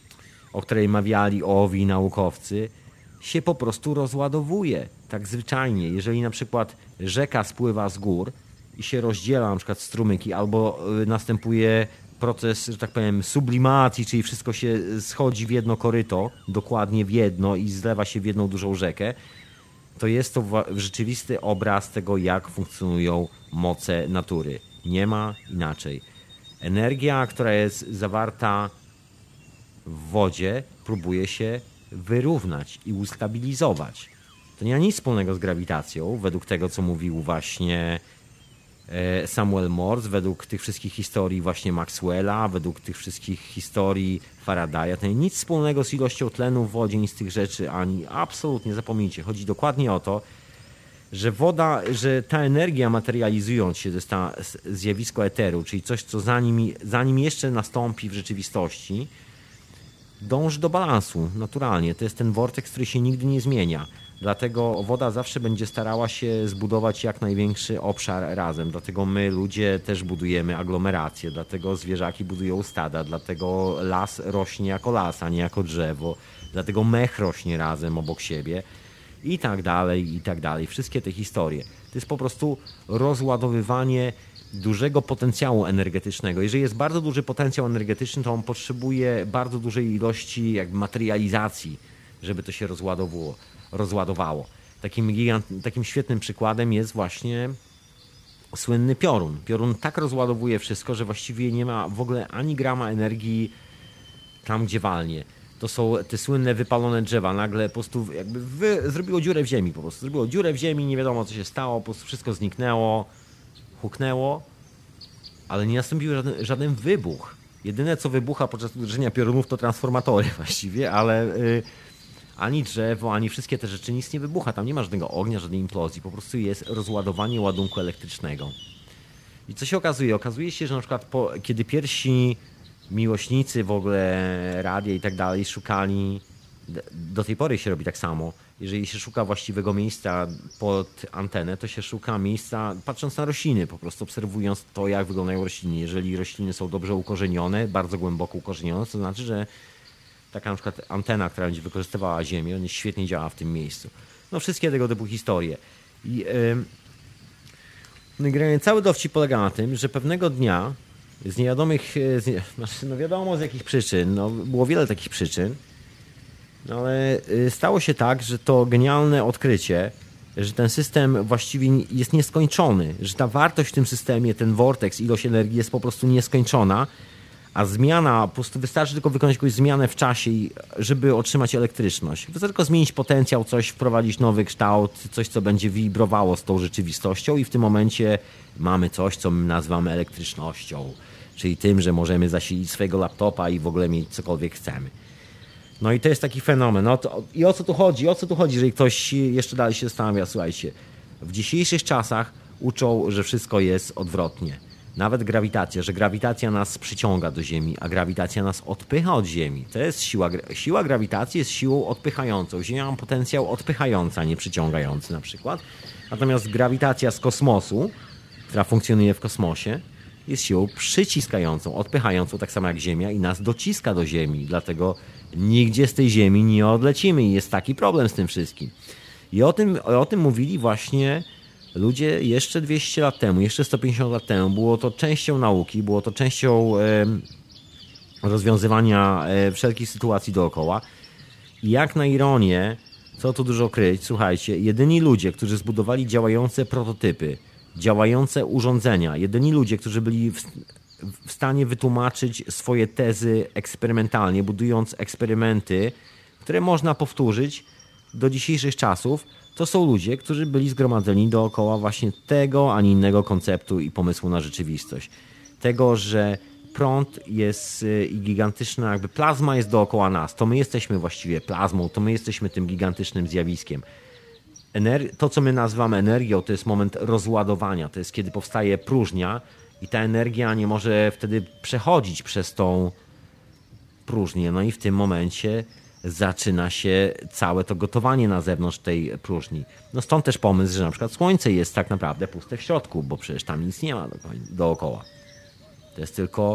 Speaker 2: o której mawiali owi naukowcy, się po prostu rozładowuje. Tak zwyczajnie. Jeżeli na przykład rzeka spływa z gór i się rozdziela na przykład strumyki, albo następuje proces, że tak powiem, sublimacji, czyli wszystko się schodzi w jedno koryto, dokładnie w jedno i zlewa się w jedną dużą rzekę, to jest to rzeczywisty obraz tego, jak funkcjonują moce natury. Nie ma inaczej. Energia, która jest zawarta w wodzie, próbuje się wyrównać i ustabilizować. To nie ma nic wspólnego z grawitacją, według tego, co mówił właśnie Samuel Morse, według tych wszystkich historii właśnie Maxwella, według tych wszystkich historii Faradaya. To nie ma nic wspólnego z ilością tlenu w wodzie, nic z tych rzeczy, ani absolutnie zapomnijcie. Chodzi dokładnie o to, że woda, że ta energia materializując się, to jest ta zjawisko eteru, czyli coś, co zanim, zanim jeszcze nastąpi w rzeczywistości, dąży do balansu naturalnie. To jest ten vortex, który się nigdy nie zmienia. Dlatego woda zawsze będzie starała się zbudować jak największy obszar razem. Dlatego my, ludzie, też budujemy aglomeracje. Dlatego zwierzaki budują stada. Dlatego las rośnie jako las, a nie jako drzewo. Dlatego mech rośnie razem obok siebie. I tak dalej, i tak dalej. Wszystkie te historie. To jest po prostu rozładowywanie dużego potencjału energetycznego. Jeżeli jest bardzo duży potencjał energetyczny, to on potrzebuje bardzo dużej ilości jakby materializacji, żeby to się rozładowało. rozładowało. Takim, gigant, takim świetnym przykładem jest właśnie słynny piorun. Piorun tak rozładowuje wszystko, że właściwie nie ma w ogóle ani grama energii tam, gdzie walnie. To są te słynne wypalone drzewa. Nagle po prostu jakby wy, zrobiło dziurę w ziemi. Po prostu zrobiło dziurę w ziemi, nie wiadomo co się stało, po prostu wszystko zniknęło, huknęło, ale nie nastąpił żaden, żaden wybuch. Jedyne co wybucha podczas uderzenia piorunów to transformatory właściwie, ale yy, ani drzewo, ani wszystkie te rzeczy, nic nie wybucha. Tam nie ma żadnego ognia, żadnej implozji. Po prostu jest rozładowanie ładunku elektrycznego. I co się okazuje? Okazuje się, że na przykład po, kiedy pierwsi miłośnicy w ogóle radia i tak dalej szukali, do tej pory się robi tak samo. Jeżeli się szuka właściwego miejsca pod antenę, to się szuka miejsca patrząc na rośliny, po prostu obserwując to, jak wyglądają rośliny. Jeżeli rośliny są dobrze ukorzenione, bardzo głęboko ukorzenione, to znaczy, że taka na przykład antena, która będzie wykorzystywała ziemię, on świetnie działa w tym miejscu. No wszystkie tego typu historie. I yy, cały dowcip polega na tym, że pewnego dnia z niewiadomych, z, no wiadomo z jakich przyczyn, no było wiele takich przyczyn, no ale stało się tak, że to genialne odkrycie, że ten system właściwie jest nieskończony, że ta wartość w tym systemie, ten vortex, ilość energii jest po prostu nieskończona, a zmiana, po prostu wystarczy tylko wykonać jakąś zmianę w czasie, żeby otrzymać elektryczność. Wystarczy tylko zmienić potencjał, coś, wprowadzić nowy kształt, coś, co będzie wibrowało z tą rzeczywistością i w tym momencie mamy coś, co my nazywamy elektrycznością, czyli tym, że możemy zasilić swojego laptopa i w ogóle mieć cokolwiek chcemy. No i to jest taki fenomen. No to, i o co tu chodzi? O co tu chodzi, jeżeli ktoś jeszcze dalej się zastanawia? Słuchajcie, w dzisiejszych czasach uczą, że wszystko jest odwrotnie. Nawet grawitacja, że grawitacja nas przyciąga do Ziemi, a grawitacja nas odpycha od Ziemi. To jest siła, siła grawitacji jest siłą odpychającą. Ziemia ma potencjał odpychający, a nie przyciągający na przykład. Natomiast grawitacja z kosmosu, która funkcjonuje w kosmosie, jest siłą przyciskającą, odpychającą, tak samo jak Ziemia i nas dociska do Ziemi. Dlatego nigdzie z tej Ziemi nie odlecimy i jest taki problem z tym wszystkim. I o tym, o tym mówili właśnie ludzie jeszcze dwieście lat temu, jeszcze sto pięćdziesiąt lat temu. Było to częścią nauki, było to częścią e, rozwiązywania e, wszelkich sytuacji dookoła. I jak na ironię, co tu dużo kryć, słuchajcie, jedyni ludzie, którzy zbudowali działające prototypy, działające urządzenia, jedyni ludzie, którzy byli w, w stanie wytłumaczyć swoje tezy eksperymentalnie, budując eksperymenty, które można powtórzyć do dzisiejszych czasów, to są ludzie, którzy byli zgromadzeni dookoła właśnie tego, a nie innego konceptu i pomysłu na rzeczywistość. Tego, że prąd jest i gigantyczna jakby plazma jest dookoła nas. To my jesteśmy właściwie plazmą, to my jesteśmy tym gigantycznym zjawiskiem. Ener- to, co my nazywamy energią, to jest moment rozładowania. To jest, kiedy powstaje próżnia i ta energia nie może wtedy przechodzić przez tą próżnię. No i w tym momencie zaczyna się całe to gotowanie na zewnątrz tej próżni. No stąd też pomysł, że na przykład Słońce jest tak naprawdę puste w środku, bo przecież tam nic nie ma dookoła. To jest tylko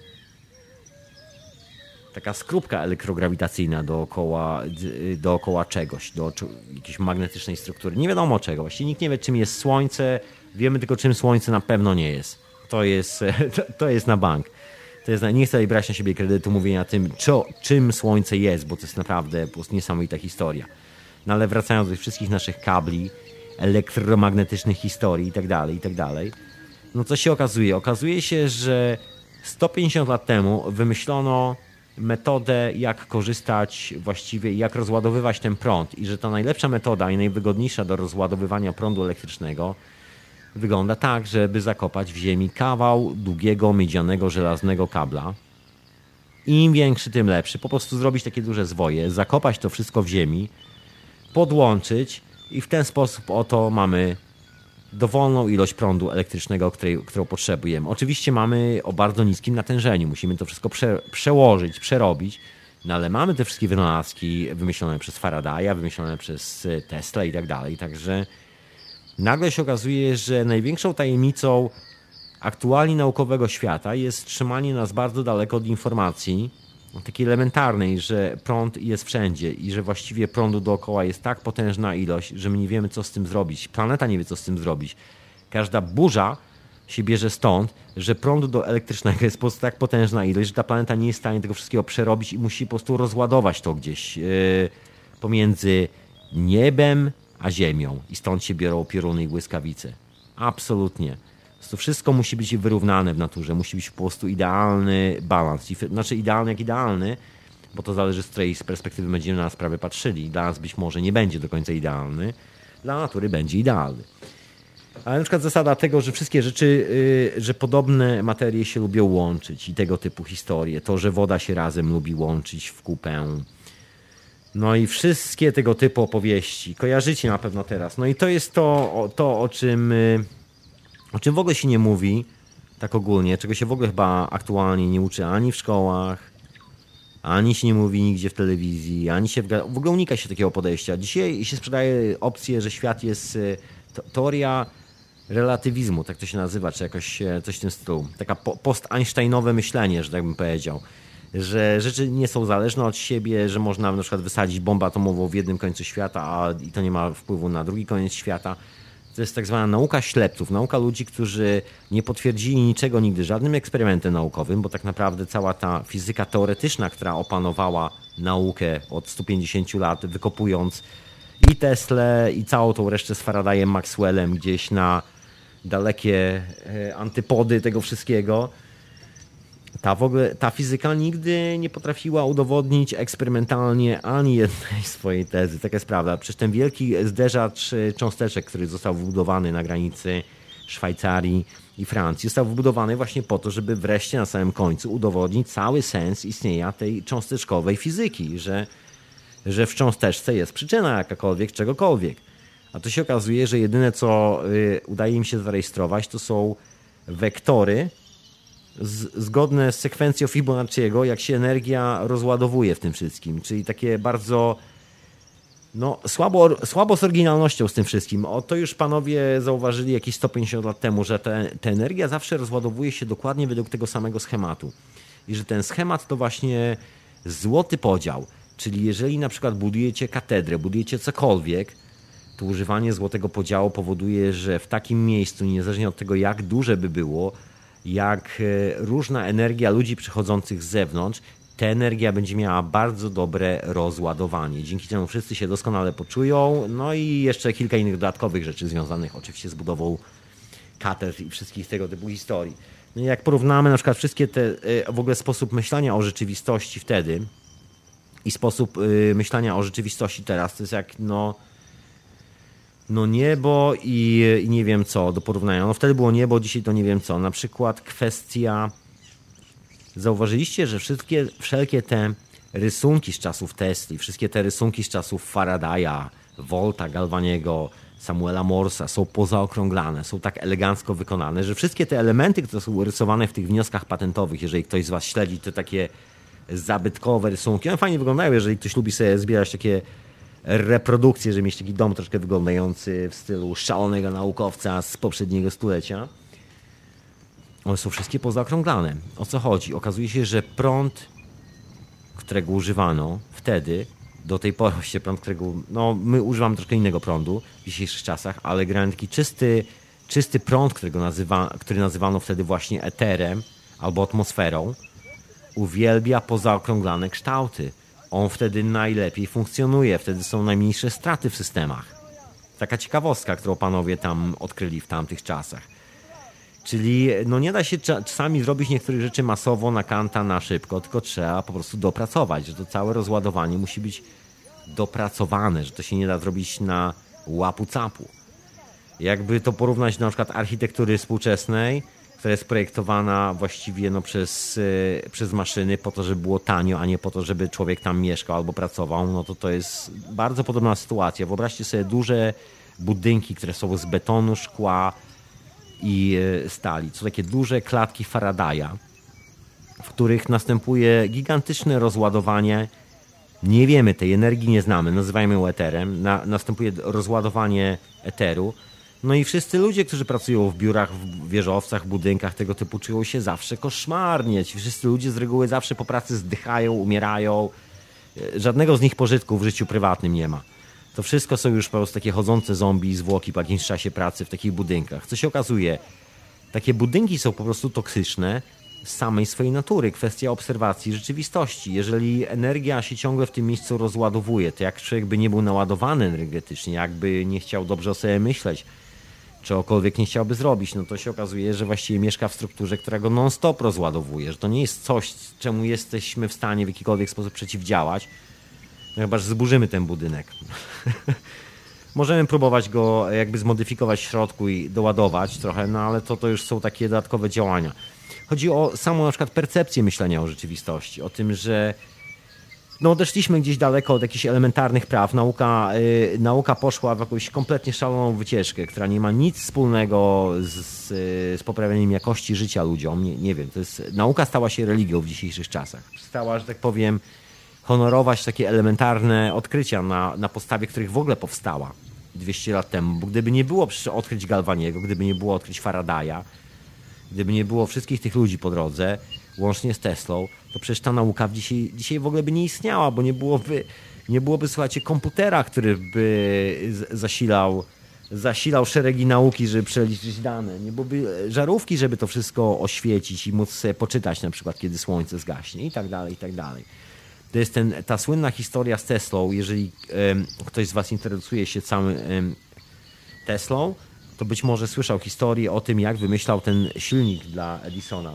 Speaker 2: taka skrupka elektrograwitacyjna dookoła, dookoła czegoś, do jakiejś magnetycznej struktury. Nie wiadomo czego. Właściwie nikt nie wie, czym jest Słońce. Wiemy tylko, czym Słońce na pewno nie jest. To jest, to, to jest na bank. To jest, nie chcę brać na siebie kredytu mówienia tym, co, czym Słońce jest, bo to jest naprawdę po prostu niesamowita historia. No ale wracając do tych wszystkich naszych kabli, elektromagnetycznych historii i tak dalej, i tak dalej. No co się okazuje? Okazuje się, że sto pięćdziesiąt lat temu wymyślono metodę, jak korzystać właściwie, jak rozładowywać ten prąd i że ta najlepsza metoda i najwygodniejsza do rozładowywania prądu elektrycznego wygląda tak, żeby zakopać w ziemi kawał długiego, miedzianego, żelaznego kabla. Im większy, tym lepszy. Po prostu zrobić takie duże zwoje, zakopać to wszystko w ziemi, podłączyć i w ten sposób oto mamy dowolną ilość prądu elektrycznego, której, którą potrzebujemy. Oczywiście mamy o bardzo niskim natężeniu. Musimy to wszystko prze, przełożyć, przerobić No ale mamy te wszystkie wynalazki wymyślone przez Faradaya, wymyślone przez Tesla i tak dalej. Także nagle się okazuje, że największą tajemnicą aktualnie naukowego świata jest trzymanie nas bardzo daleko od informacji takiej elementarnej, że prąd jest wszędzie i że właściwie prądu dookoła jest tak potężna ilość, że my nie wiemy, co z tym zrobić. Planeta nie wie, co z tym zrobić. Każda burza się bierze stąd, że prądu do elektrycznego jest po prostu tak potężna ilość, że ta planeta nie jest w stanie tego wszystkiego przerobić i musi po prostu rozładować to gdzieś yy, pomiędzy niebem a ziemią. I stąd się biorą pioruny i błyskawice. Absolutnie. To wszystko musi być wyrównane w naturze, musi być po prostu idealny balans. Znaczy idealny jak idealny, bo to zależy z której z perspektywy będziemy na sprawę patrzyli. Dla nas być może nie będzie do końca idealny, dla natury będzie idealny. Ale na przykład zasada tego, że wszystkie rzeczy, yy, że podobne materie się lubią łączyć i tego typu historie. To, że woda się razem lubi łączyć w kupę. No i wszystkie tego typu opowieści. Kojarzycie na pewno teraz. No i to jest to, to o czym... Yy, O czym w ogóle się nie mówi, tak ogólnie, czego się w ogóle chyba aktualnie nie uczy ani w szkołach, ani się nie mówi nigdzie w telewizji, ani się w, w ogóle unika się takiego podejścia. Dzisiaj się sprzedaje opcję, że świat jest to, teoria relatywizmu, tak to się nazywa, czy jakoś coś w tym stylu. Taka po, post-Einsteinowe myślenie, że tak bym powiedział. Że rzeczy nie są zależne od siebie, że można na przykład wysadzić bombę atomową w jednym końcu świata, a i to nie ma wpływu na drugi koniec świata. To jest tak zwana nauka ślepców, nauka ludzi, którzy nie potwierdzili niczego nigdy żadnym eksperymentem naukowym, bo tak naprawdę cała ta fizyka teoretyczna, która opanowała naukę od stu pięćdziesięciu lat, wykopując i Teslę, i całą tą resztę z Faradayem, Maxwellem gdzieś na dalekie antypody tego wszystkiego, ta, w ogóle, ta fizyka nigdy nie potrafiła udowodnić eksperymentalnie ani jednej swojej tezy. Taka jest prawda. Przecież ten wielki zderzacz cząsteczek, który został wybudowany na granicy Szwajcarii i Francji, został wybudowany właśnie po to, żeby wreszcie na samym końcu udowodnić cały sens istnienia tej cząsteczkowej fizyki, że, że w cząsteczce jest przyczyna jakakolwiek, czegokolwiek. A tu się okazuje, że jedyne, co y, udaje im się zarejestrować, to są wektory Z, zgodne z sekwencją Fibonacciego, jak się energia rozładowuje w tym wszystkim. Czyli takie bardzo no, słabo, słabo z oryginalnością z tym wszystkim. O, to już panowie zauważyli jakieś sto pięćdziesiąt lat temu, że te, ta energia zawsze rozładowuje się dokładnie według tego samego schematu. I że ten schemat to właśnie złoty podział. Czyli jeżeli na przykład budujecie katedrę, budujecie cokolwiek, to używanie złotego podziału powoduje, że w takim miejscu, niezależnie od tego, jak duże by było, jak różna energia ludzi przychodzących z zewnątrz, ta energia będzie miała bardzo dobre rozładowanie. Dzięki temu wszyscy się doskonale poczują. No i jeszcze kilka innych dodatkowych rzeczy związanych oczywiście z budową katedr i wszystkich tego typu historii. No i jak porównamy na przykład wszystkie te, w ogóle sposób myślenia o rzeczywistości wtedy i sposób myślenia o rzeczywistości teraz, to jest jak no... No niebo i, i nie wiem co do porównania. No wtedy było niebo, dzisiaj to nie wiem co. Na przykład kwestia... Zauważyliście, że wszystkie, wszelkie te rysunki z czasów Tesli, wszystkie te rysunki z czasów Faradaya, Volta, Galvaniego, Samuela Morsa są pozaokrąglane, są tak elegancko wykonane, że wszystkie te elementy, które są rysowane w tych wnioskach patentowych, jeżeli ktoś z was śledzi te takie zabytkowe rysunki, one fajnie wyglądają, jeżeli ktoś lubi sobie zbierać takie reprodukcje, żeby mieć taki dom troszkę wyglądający w stylu szalonego naukowca z poprzedniego stulecia. One są wszystkie pozaokrąglane. O co chodzi? Okazuje się, że prąd, którego używano wtedy, do tej pory się prąd, którego... No, my używamy troszkę innego prądu w dzisiejszych czasach, ale grałem taki czysty, czysty prąd, którego nazywa, który nazywano wtedy właśnie eterem albo atmosferą, uwielbia pozaokrąglane kształty. On wtedy najlepiej funkcjonuje, wtedy są najmniejsze straty w systemach. Taka ciekawostka, którą panowie tam odkryli w tamtych czasach. Czyli no nie da się czasami zrobić niektórych rzeczy masowo, na kanta, na szybko, tylko trzeba po prostu dopracować, że to całe rozładowanie musi być dopracowane, że to się nie da zrobić na łapu-capu. Jakby to porównać do na przykład architektury współczesnej, która jest projektowana właściwie no przez, yy, przez maszyny po to, żeby było tanio, a nie po to, żeby człowiek tam mieszkał albo pracował, no to to jest bardzo podobna sytuacja. Wyobraźcie sobie duże budynki, które są z betonu, szkła i yy, stali. Są takie duże klatki Faradaya, w których następuje gigantyczne rozładowanie. Nie wiemy, tej energii nie znamy, nazywajmy ją eterem. Na, następuje rozładowanie eteru. No i wszyscy ludzie, którzy pracują w biurach, w wieżowcach, budynkach tego typu, czują się zawsze koszmarnie. Ci wszyscy ludzie z reguły zawsze po pracy zdychają, umierają. Żadnego z nich pożytku w życiu prywatnym nie ma. To wszystko są już po prostu takie chodzące zombie i zwłoki po jakimś czasie pracy w takich budynkach. Co się okazuje, takie budynki są po prostu toksyczne z samej swojej natury. Kwestia obserwacji rzeczywistości. Jeżeli energia się ciągle w tym miejscu rozładowuje, to jak człowiek by nie był naładowany energetycznie, jakby nie chciał dobrze o sobie myśleć, czegokolwiek nie chciałby zrobić, no to się okazuje, że właściwie mieszka w strukturze, która go non-stop rozładowuje, że to nie jest coś, czemu jesteśmy w stanie w jakikolwiek sposób przeciwdziałać, no chyba, że zburzymy ten budynek. Możemy próbować go jakby zmodyfikować w środku i doładować trochę, no ale to, to już są takie dodatkowe działania. Chodzi o samą na przykład percepcję myślenia o rzeczywistości, o tym, że no odeszliśmy gdzieś daleko od jakichś elementarnych praw. Nauka, yy, nauka poszła w jakąś kompletnie szaloną wycieczkę, która nie ma nic wspólnego z, z, z poprawieniem jakości życia ludziom. Nie, nie wiem, to jest, nauka stała się religią w dzisiejszych czasach. Stała, że tak powiem, honorować takie elementarne odkrycia, na, na podstawie których w ogóle powstała dwieście lat temu. Bo gdyby nie było przecież odkryć Galvaniego, gdyby nie było odkryć Faradaya, gdyby nie było wszystkich tych ludzi po drodze, łącznie z Teslą, to przecież ta nauka dzisiaj, dzisiaj w ogóle by nie istniała, bo nie byłoby, nie byłoby, słuchajcie, komputera, który by zasilał, zasilał szeregi nauki, żeby przeliczyć dane. Nie byłoby żarówki, żeby to wszystko oświecić i móc sobie poczytać na przykład, kiedy słońce zgaśnie i tak dalej, i tak dalej. To jest ten, ta słynna historia z Teslą. Jeżeli um, ktoś z was interesuje się całym um, Teslą, to być może słyszał historię o tym, jak wymyślał ten silnik dla Edisona.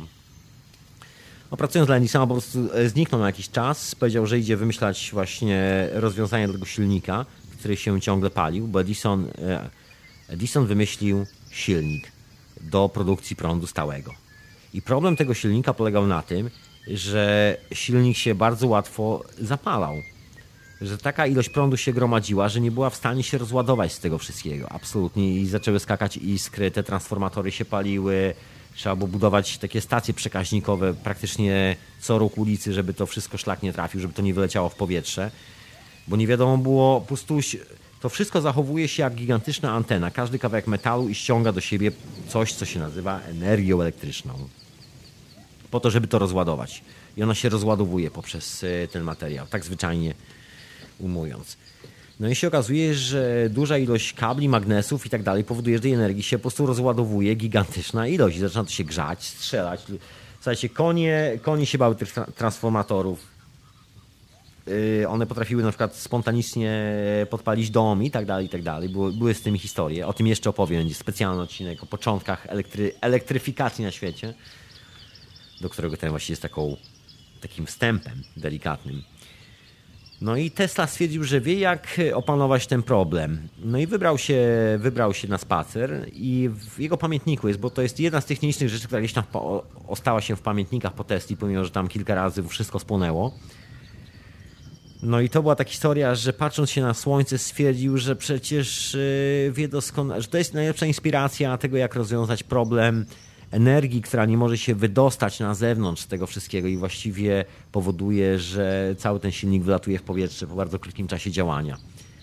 Speaker 2: No, pracując dla Edisona po prostu zniknął na jakiś czas. Powiedział, że idzie wymyślać właśnie rozwiązanie dla tego silnika, który się ciągle palił, bo Edison, Edison wymyślił silnik do produkcji prądu stałego. I problem tego silnika polegał na tym, że silnik się bardzo łatwo zapalał. Że taka ilość prądu się gromadziła, że nie była w stanie się rozładować z tego wszystkiego. Absolutnie. I zaczęły skakać iskry, te transformatory się paliły. Trzeba było budować takie stacje przekaźnikowe praktycznie co róg ulicy, żeby to wszystko szlak nie trafił, żeby to nie wyleciało w powietrze. Bo nie wiadomo było, po prostu to wszystko zachowuje się jak gigantyczna antena. Każdy kawałek metalu i ściąga do siebie coś, co się nazywa energią elektryczną. Po to, żeby to rozładować. I ona się rozładowuje poprzez ten materiał, tak zwyczajnie ujmując. No i się okazuje, że duża ilość kabli, magnesów i tak dalej powoduje, że tej energii się po prostu rozładowuje gigantyczna ilość i zaczyna to się grzać, strzelać. Słuchajcie, konie, konie się bały tych transformatorów. Yy, one potrafiły na przykład spontanicznie podpalić dom i tak dalej, i tak dalej. Były, były z tym historie. O tym jeszcze opowiem. Będzie specjalny odcinek o początkach elektry, elektryfikacji na świecie, do którego ten właściwie jest taką, takim wstępem delikatnym. No i Tesla stwierdził, że wie, jak opanować ten problem. No i wybrał się, wybrał się na spacer i w jego pamiętniku jest, bo to jest jedna z tych nielicznych rzeczy, która gdzieś tam po, ostała się w pamiętnikach po Tesli, pomimo że tam kilka razy wszystko spłonęło. No i to była ta historia, że patrząc się na słońce stwierdził, że przecież wie doskonale, że to jest najlepsza inspiracja tego, jak rozwiązać problem energii, która nie może się wydostać na zewnątrz tego wszystkiego i właściwie powoduje, że cały ten silnik wylatuje w powietrze po bardzo krótkim czasie działania.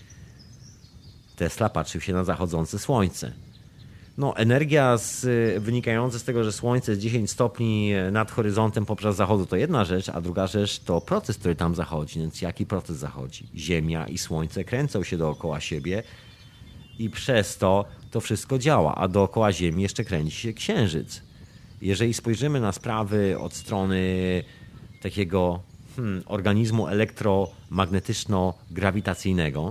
Speaker 2: Tesla patrzył się na zachodzące słońce. No, energia z, wynikająca z tego, że słońce jest dziesięć stopni nad horyzontem poprzez zachodu, to jedna rzecz, a druga rzecz to proces, który tam zachodzi. Więc jaki proces zachodzi? Ziemia i słońce kręcą się dookoła siebie i przez to to wszystko działa, a dookoła Ziemi jeszcze kręci się Księżyc. Jeżeli spojrzymy na sprawy od strony takiego hmm, organizmu elektromagnetyczno-grawitacyjnego,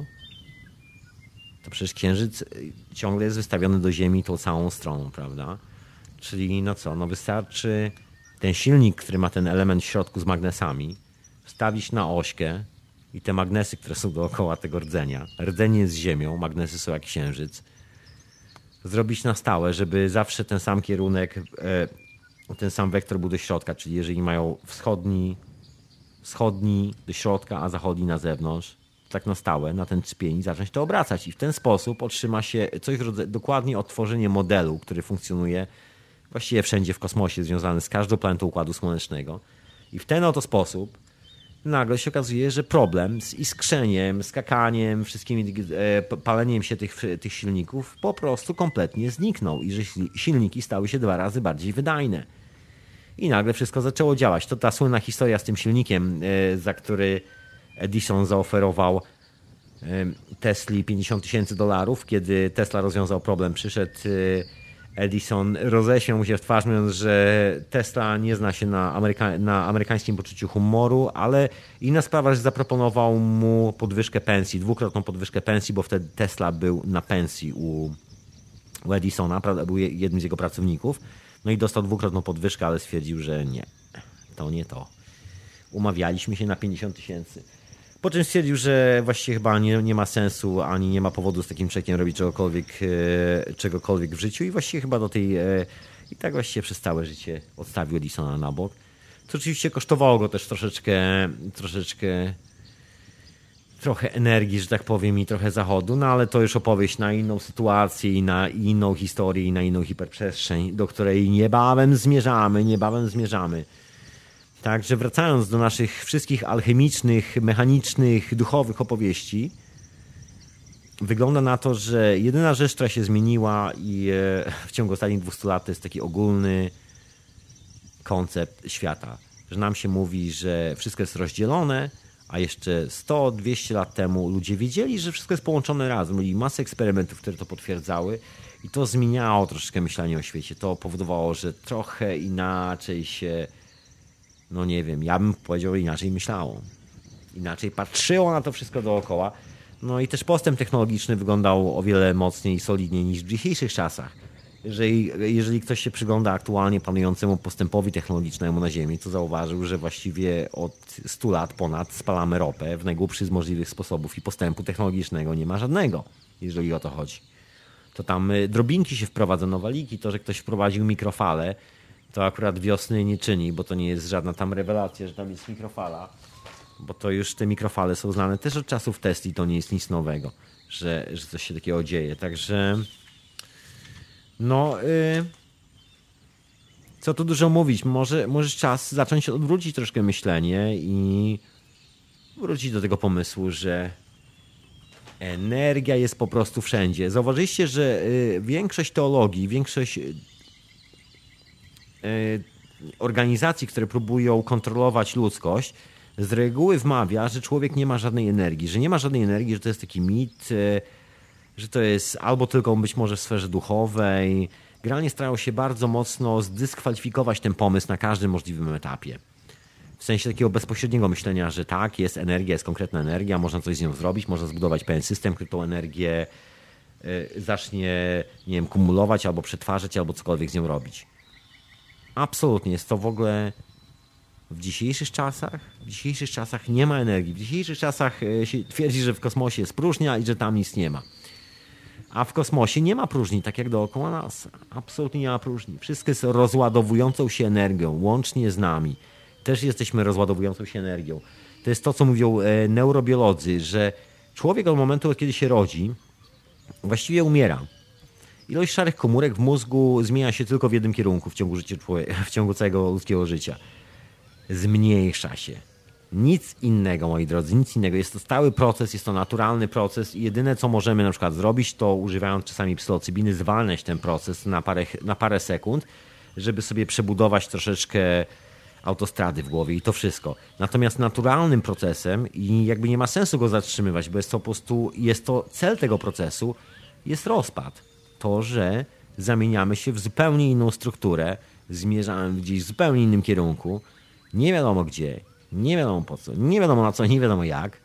Speaker 2: to przecież Księżyc ciągle jest wystawiony do Ziemi tą całą stroną, prawda? Czyli no co, no wystarczy ten silnik, który ma ten element w środku z magnesami, wstawić na ośkę i te magnesy, które są dookoła tego rdzenia, rdzenie jest z Ziemią, magnesy są jak Księżyc, zrobić na stałe, żeby zawsze ten sam kierunek, ten sam wektor był do środka, czyli jeżeli mają wschodni, wschodni do środka, a zachodni na zewnątrz, tak na stałe, na ten czpień zacząć to obracać i w ten sposób otrzyma się coś dokładnie odtworzenie modelu, który funkcjonuje właściwie wszędzie w kosmosie, związany z każdą planetą Układu Słonecznego. I w ten oto sposób nagle się okazuje, że problem z iskrzeniem, skakaniem, wszystkimi e, paleniem się tych, tych silników po prostu kompletnie zniknął i że silniki stały się dwa razy bardziej wydajne. I nagle wszystko zaczęło działać. To ta słynna historia z tym silnikiem, e, za który Edison zaoferował e, Tesli pięćdziesiąt tysięcy dolarów, kiedy Tesla rozwiązał problem, przyszedł e, Edison, roześmiał mu się w twarz, mówiąc, że Tesla nie zna się na, ameryka- na amerykańskim poczuciu humoru, ale inna sprawa, że zaproponował mu podwyżkę pensji, dwukrotną podwyżkę pensji, bo wtedy Tesla był na pensji u, u Edisona, prawda, był jednym z jego pracowników, no i dostał dwukrotną podwyżkę, ale stwierdził, że nie, to nie to. Umawialiśmy się na pięćdziesiąt tysięcy. Po czym stwierdził, że właściwie chyba nie, nie ma sensu, ani nie ma powodu z takim czekiem robić czegokolwiek, e, czegokolwiek w życiu i właściwie chyba do tej... E, i tak właściwie przez całe życie odstawił Edisona na bok. To oczywiście kosztowało go też troszeczkę, troszeczkę trochę energii, że tak powiem, i trochę zachodu, no ale to już opowieść na inną sytuację i na inną historię i na inną hiperprzestrzeń, do której niebawem zmierzamy, niebawem zmierzamy. Także wracając do naszych wszystkich alchemicznych, mechanicznych, duchowych opowieści, wygląda na to, że jedyna rzecz, która się zmieniła i w ciągu ostatnich dwustu lat to jest taki ogólny koncept świata. Że nam się mówi, że wszystko jest rozdzielone, a jeszcze sto dwieście lat temu ludzie wiedzieli, że wszystko jest połączone razem. Mieli masę eksperymentów, które to potwierdzały i to zmieniało troszeczkę myślenie o świecie. To powodowało, że trochę inaczej się... No nie wiem, ja bym powiedział, inaczej myślało. Inaczej patrzyło na to wszystko dookoła. No i też postęp technologiczny wyglądał o wiele mocniej i solidniej niż w dzisiejszych czasach. Jeżeli, jeżeli ktoś się przygląda aktualnie panującemu postępowi technologicznemu na Ziemi, to zauważył, że właściwie od stu lat ponad spalamy ropę w najgłupszy z możliwych sposobów i postępu technologicznego nie ma żadnego, jeżeli o to chodzi. To tam drobinki się wprowadza, nowaliki, to, że ktoś wprowadził mikrofale, to akurat wiosny nie czyni, bo to nie jest żadna tam rewelacja, że tam jest mikrofala, bo to już te mikrofale są znane też od czasów Tesli, to nie jest nic nowego, że, że coś się takiego dzieje. Także no yy, co tu dużo mówić, może, może czas zacząć odwrócić troszkę myślenie i wrócić do tego pomysłu, że energia jest po prostu wszędzie. Zauważyliście, że yy, większość teologii, większość organizacji, które próbują kontrolować ludzkość, z reguły wmawia, że człowiek nie ma żadnej energii, że nie ma żadnej energii, że to jest taki mit, że to jest albo tylko być może w sferze duchowej. Generalnie starają się bardzo mocno zdyskwalifikować ten pomysł na każdym możliwym etapie. W sensie takiego bezpośredniego myślenia, że tak, jest energia, jest konkretna energia, można coś z nią zrobić, można zbudować pewien system, który tą energię zacznie, nie wiem, kumulować albo przetwarzać, albo cokolwiek z nią robić. Absolutnie. Jest to w ogóle w dzisiejszych czasach, w dzisiejszych czasach nie ma energii. W dzisiejszych czasach się twierdzi, że w kosmosie jest próżnia i że tam nic nie ma. A w kosmosie nie ma próżni, tak jak dookoła nas. Absolutnie nie ma próżni. Wszystko jest rozładowującą się energią, łącznie z nami. Też jesteśmy rozładowującą się energią. To jest to, co mówią neurobiolodzy, że człowiek od momentu, kiedy się rodzi, właściwie umiera. Ilość szarych komórek w mózgu zmienia się tylko w jednym kierunku w ciągu, życia, w ciągu całego ludzkiego życia. Zmniejsza się. Nic innego, moi drodzy, nic innego. Jest to stały proces, jest to naturalny proces i jedyne, co możemy na przykład zrobić, to używając czasami psylocybiny, zwalniać ten proces na parę, na parę sekund, żeby sobie przebudować troszeczkę autostrady w głowie i to wszystko. Natomiast naturalnym procesem i jakby nie ma sensu go zatrzymywać, bo jest to po prostu, jest to cel tego procesu, jest rozpad. To, że zamieniamy się w zupełnie inną strukturę, zmierzamy gdzieś w zupełnie innym kierunku, nie wiadomo gdzie, nie wiadomo po co, nie wiadomo na co, nie wiadomo jak.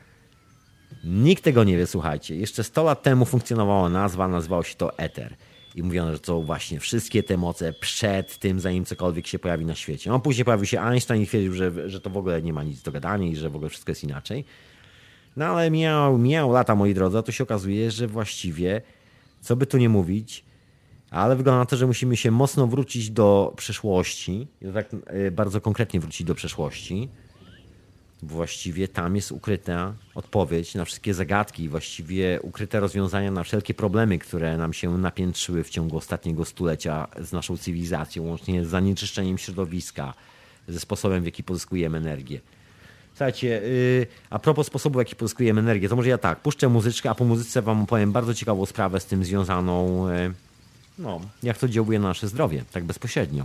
Speaker 2: Nikt tego nie wie, słuchajcie. Jeszcze sto lat temu funkcjonowała nazwa, nazywało się to eter. I mówiono, że to właśnie wszystkie te moce przed tym, zanim cokolwiek się pojawi na świecie. No, później pojawił się Einstein i twierdził, że, że to w ogóle nie ma nic do gadania i że w ogóle wszystko jest inaczej. No ale miał, miał lata, moi drodzy, a to się okazuje, że właściwie, co by tu nie mówić, ale wygląda na to, że musimy się mocno wrócić do przeszłości. I to tak bardzo konkretnie wrócić do przeszłości. Właściwie tam jest ukryta odpowiedź na wszystkie zagadki, właściwie ukryte rozwiązania na wszelkie problemy, które nam się napiętrzyły w ciągu ostatniego stulecia z naszą cywilizacją, łącznie z zanieczyszczeniem środowiska, ze sposobem, w jaki pozyskujemy energię. Słuchajcie, yy, a propos sposobu, w jaki pozyskujemy energię, to może ja tak, puszczę muzyczkę, a po muzyce wam opowiem bardzo ciekawą sprawę z tym związaną, yy, no, jak to działuje na nasze zdrowie, tak bezpośrednio.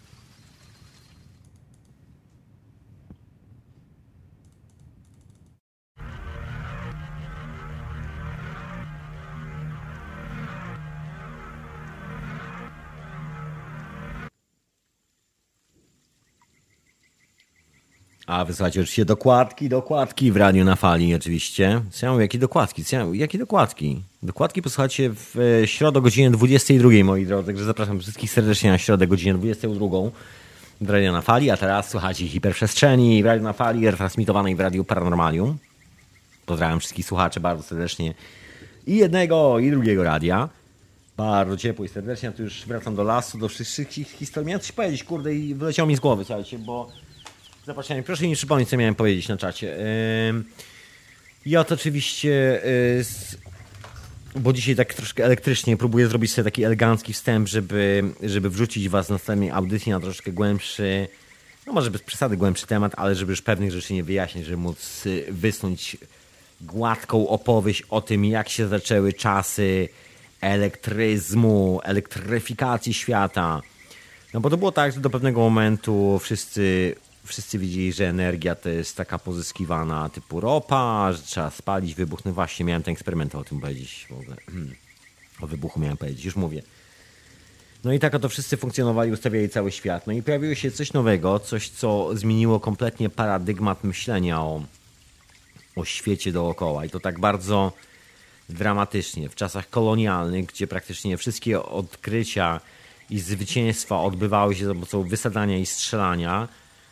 Speaker 2: A wysłuchajcie oczywiście dokładki, dokładki w Radiu na Fali oczywiście. Co ja mówię, jakie dokładki? Co ja mówię, jakie dokładki? Dokładki posłuchajcie w środę o godzinie dwudziestej drugiej, moi drodzy. Także zapraszam wszystkich serdecznie na środę o godzinie dwudziestej drugiej w Radiu na Fali. A teraz słuchajcie Hiperprzestrzeni w Radiu na Fali, retransmitowanej w Radiu Paranormalium. Pozdrawiam wszystkich słuchaczy bardzo serdecznie. I jednego, i drugiego radia. Bardzo ciepło i serdecznie. Ja tu już wracam do lasu, do wszystkich historii. Miałem coś powiedzieć, kurde, i wyleciało mi z głowy, słuchajcie, bo... Zapraszam, proszę mi przypomnieć, co miałem powiedzieć na czacie. Ja to oczywiście, bo dzisiaj tak troszkę elektrycznie próbuję zrobić sobie taki elegancki wstęp, żeby, żeby wrzucić was na następnej audycji na troszkę głębszy, no może bez przesady głębszy temat, ale żeby już pewnych rzeczy nie wyjaśnić, żeby móc wysnuć gładką opowieść o tym, jak się zaczęły czasy elektryzmu, elektryfikacji świata. No bo to było tak, że do pewnego momentu wszyscy... Wszyscy wiedzieli, że energia to jest taka pozyskiwana typu ropa, że trzeba spalić, wybuchnąć. Właśnie miałem ten eksperyment o tym powiedzieć. W ogóle. O wybuchu miałem powiedzieć, już mówię. No i tak oto wszyscy funkcjonowali, ustawiali cały świat. No i pojawiło się coś nowego, coś co zmieniło kompletnie paradygmat myślenia o, o świecie dookoła. I to tak bardzo dramatycznie. W czasach kolonialnych, gdzie praktycznie wszystkie odkrycia i zwycięstwa odbywały się za pomocą wysadzania i strzelania,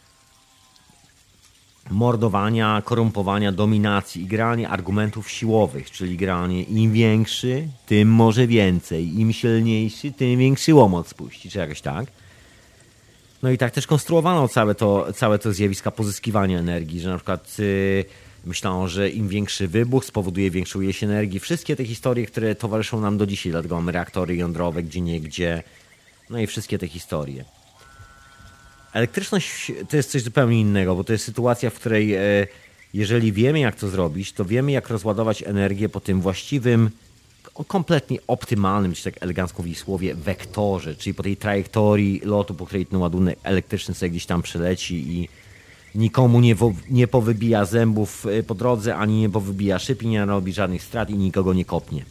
Speaker 2: mordowania, korumpowania, dominacji i granie argumentów siłowych, czyli granie im większy, tym może więcej, im silniejszy, tym większy łomot spuści, czy jakoś tak. No i tak też konstruowano całe to, całe to zjawiska pozyskiwania energii, że na przykład yy, myślano, że im większy wybuch spowoduje większą ilość energii. Wszystkie te historie, które towarzyszą nam do dzisiaj, dlatego mamy reaktory jądrowe gdzie niegdzie, no i wszystkie te historie. Elektryczność to jest coś zupełnie innego, bo to jest sytuacja, w której jeżeli wiemy, jak to zrobić, to wiemy, jak rozładować energię po tym właściwym, kompletnie optymalnym, czy tak elegancko mówi słowie, wektorze, czyli po tej trajektorii lotu, po której ten ładunek elektryczny sobie gdzieś tam przeleci i nikomu nie, wo, nie powybija zębów po drodze, ani nie powybija szyb i nie robi żadnych strat i nikogo nie kopnie.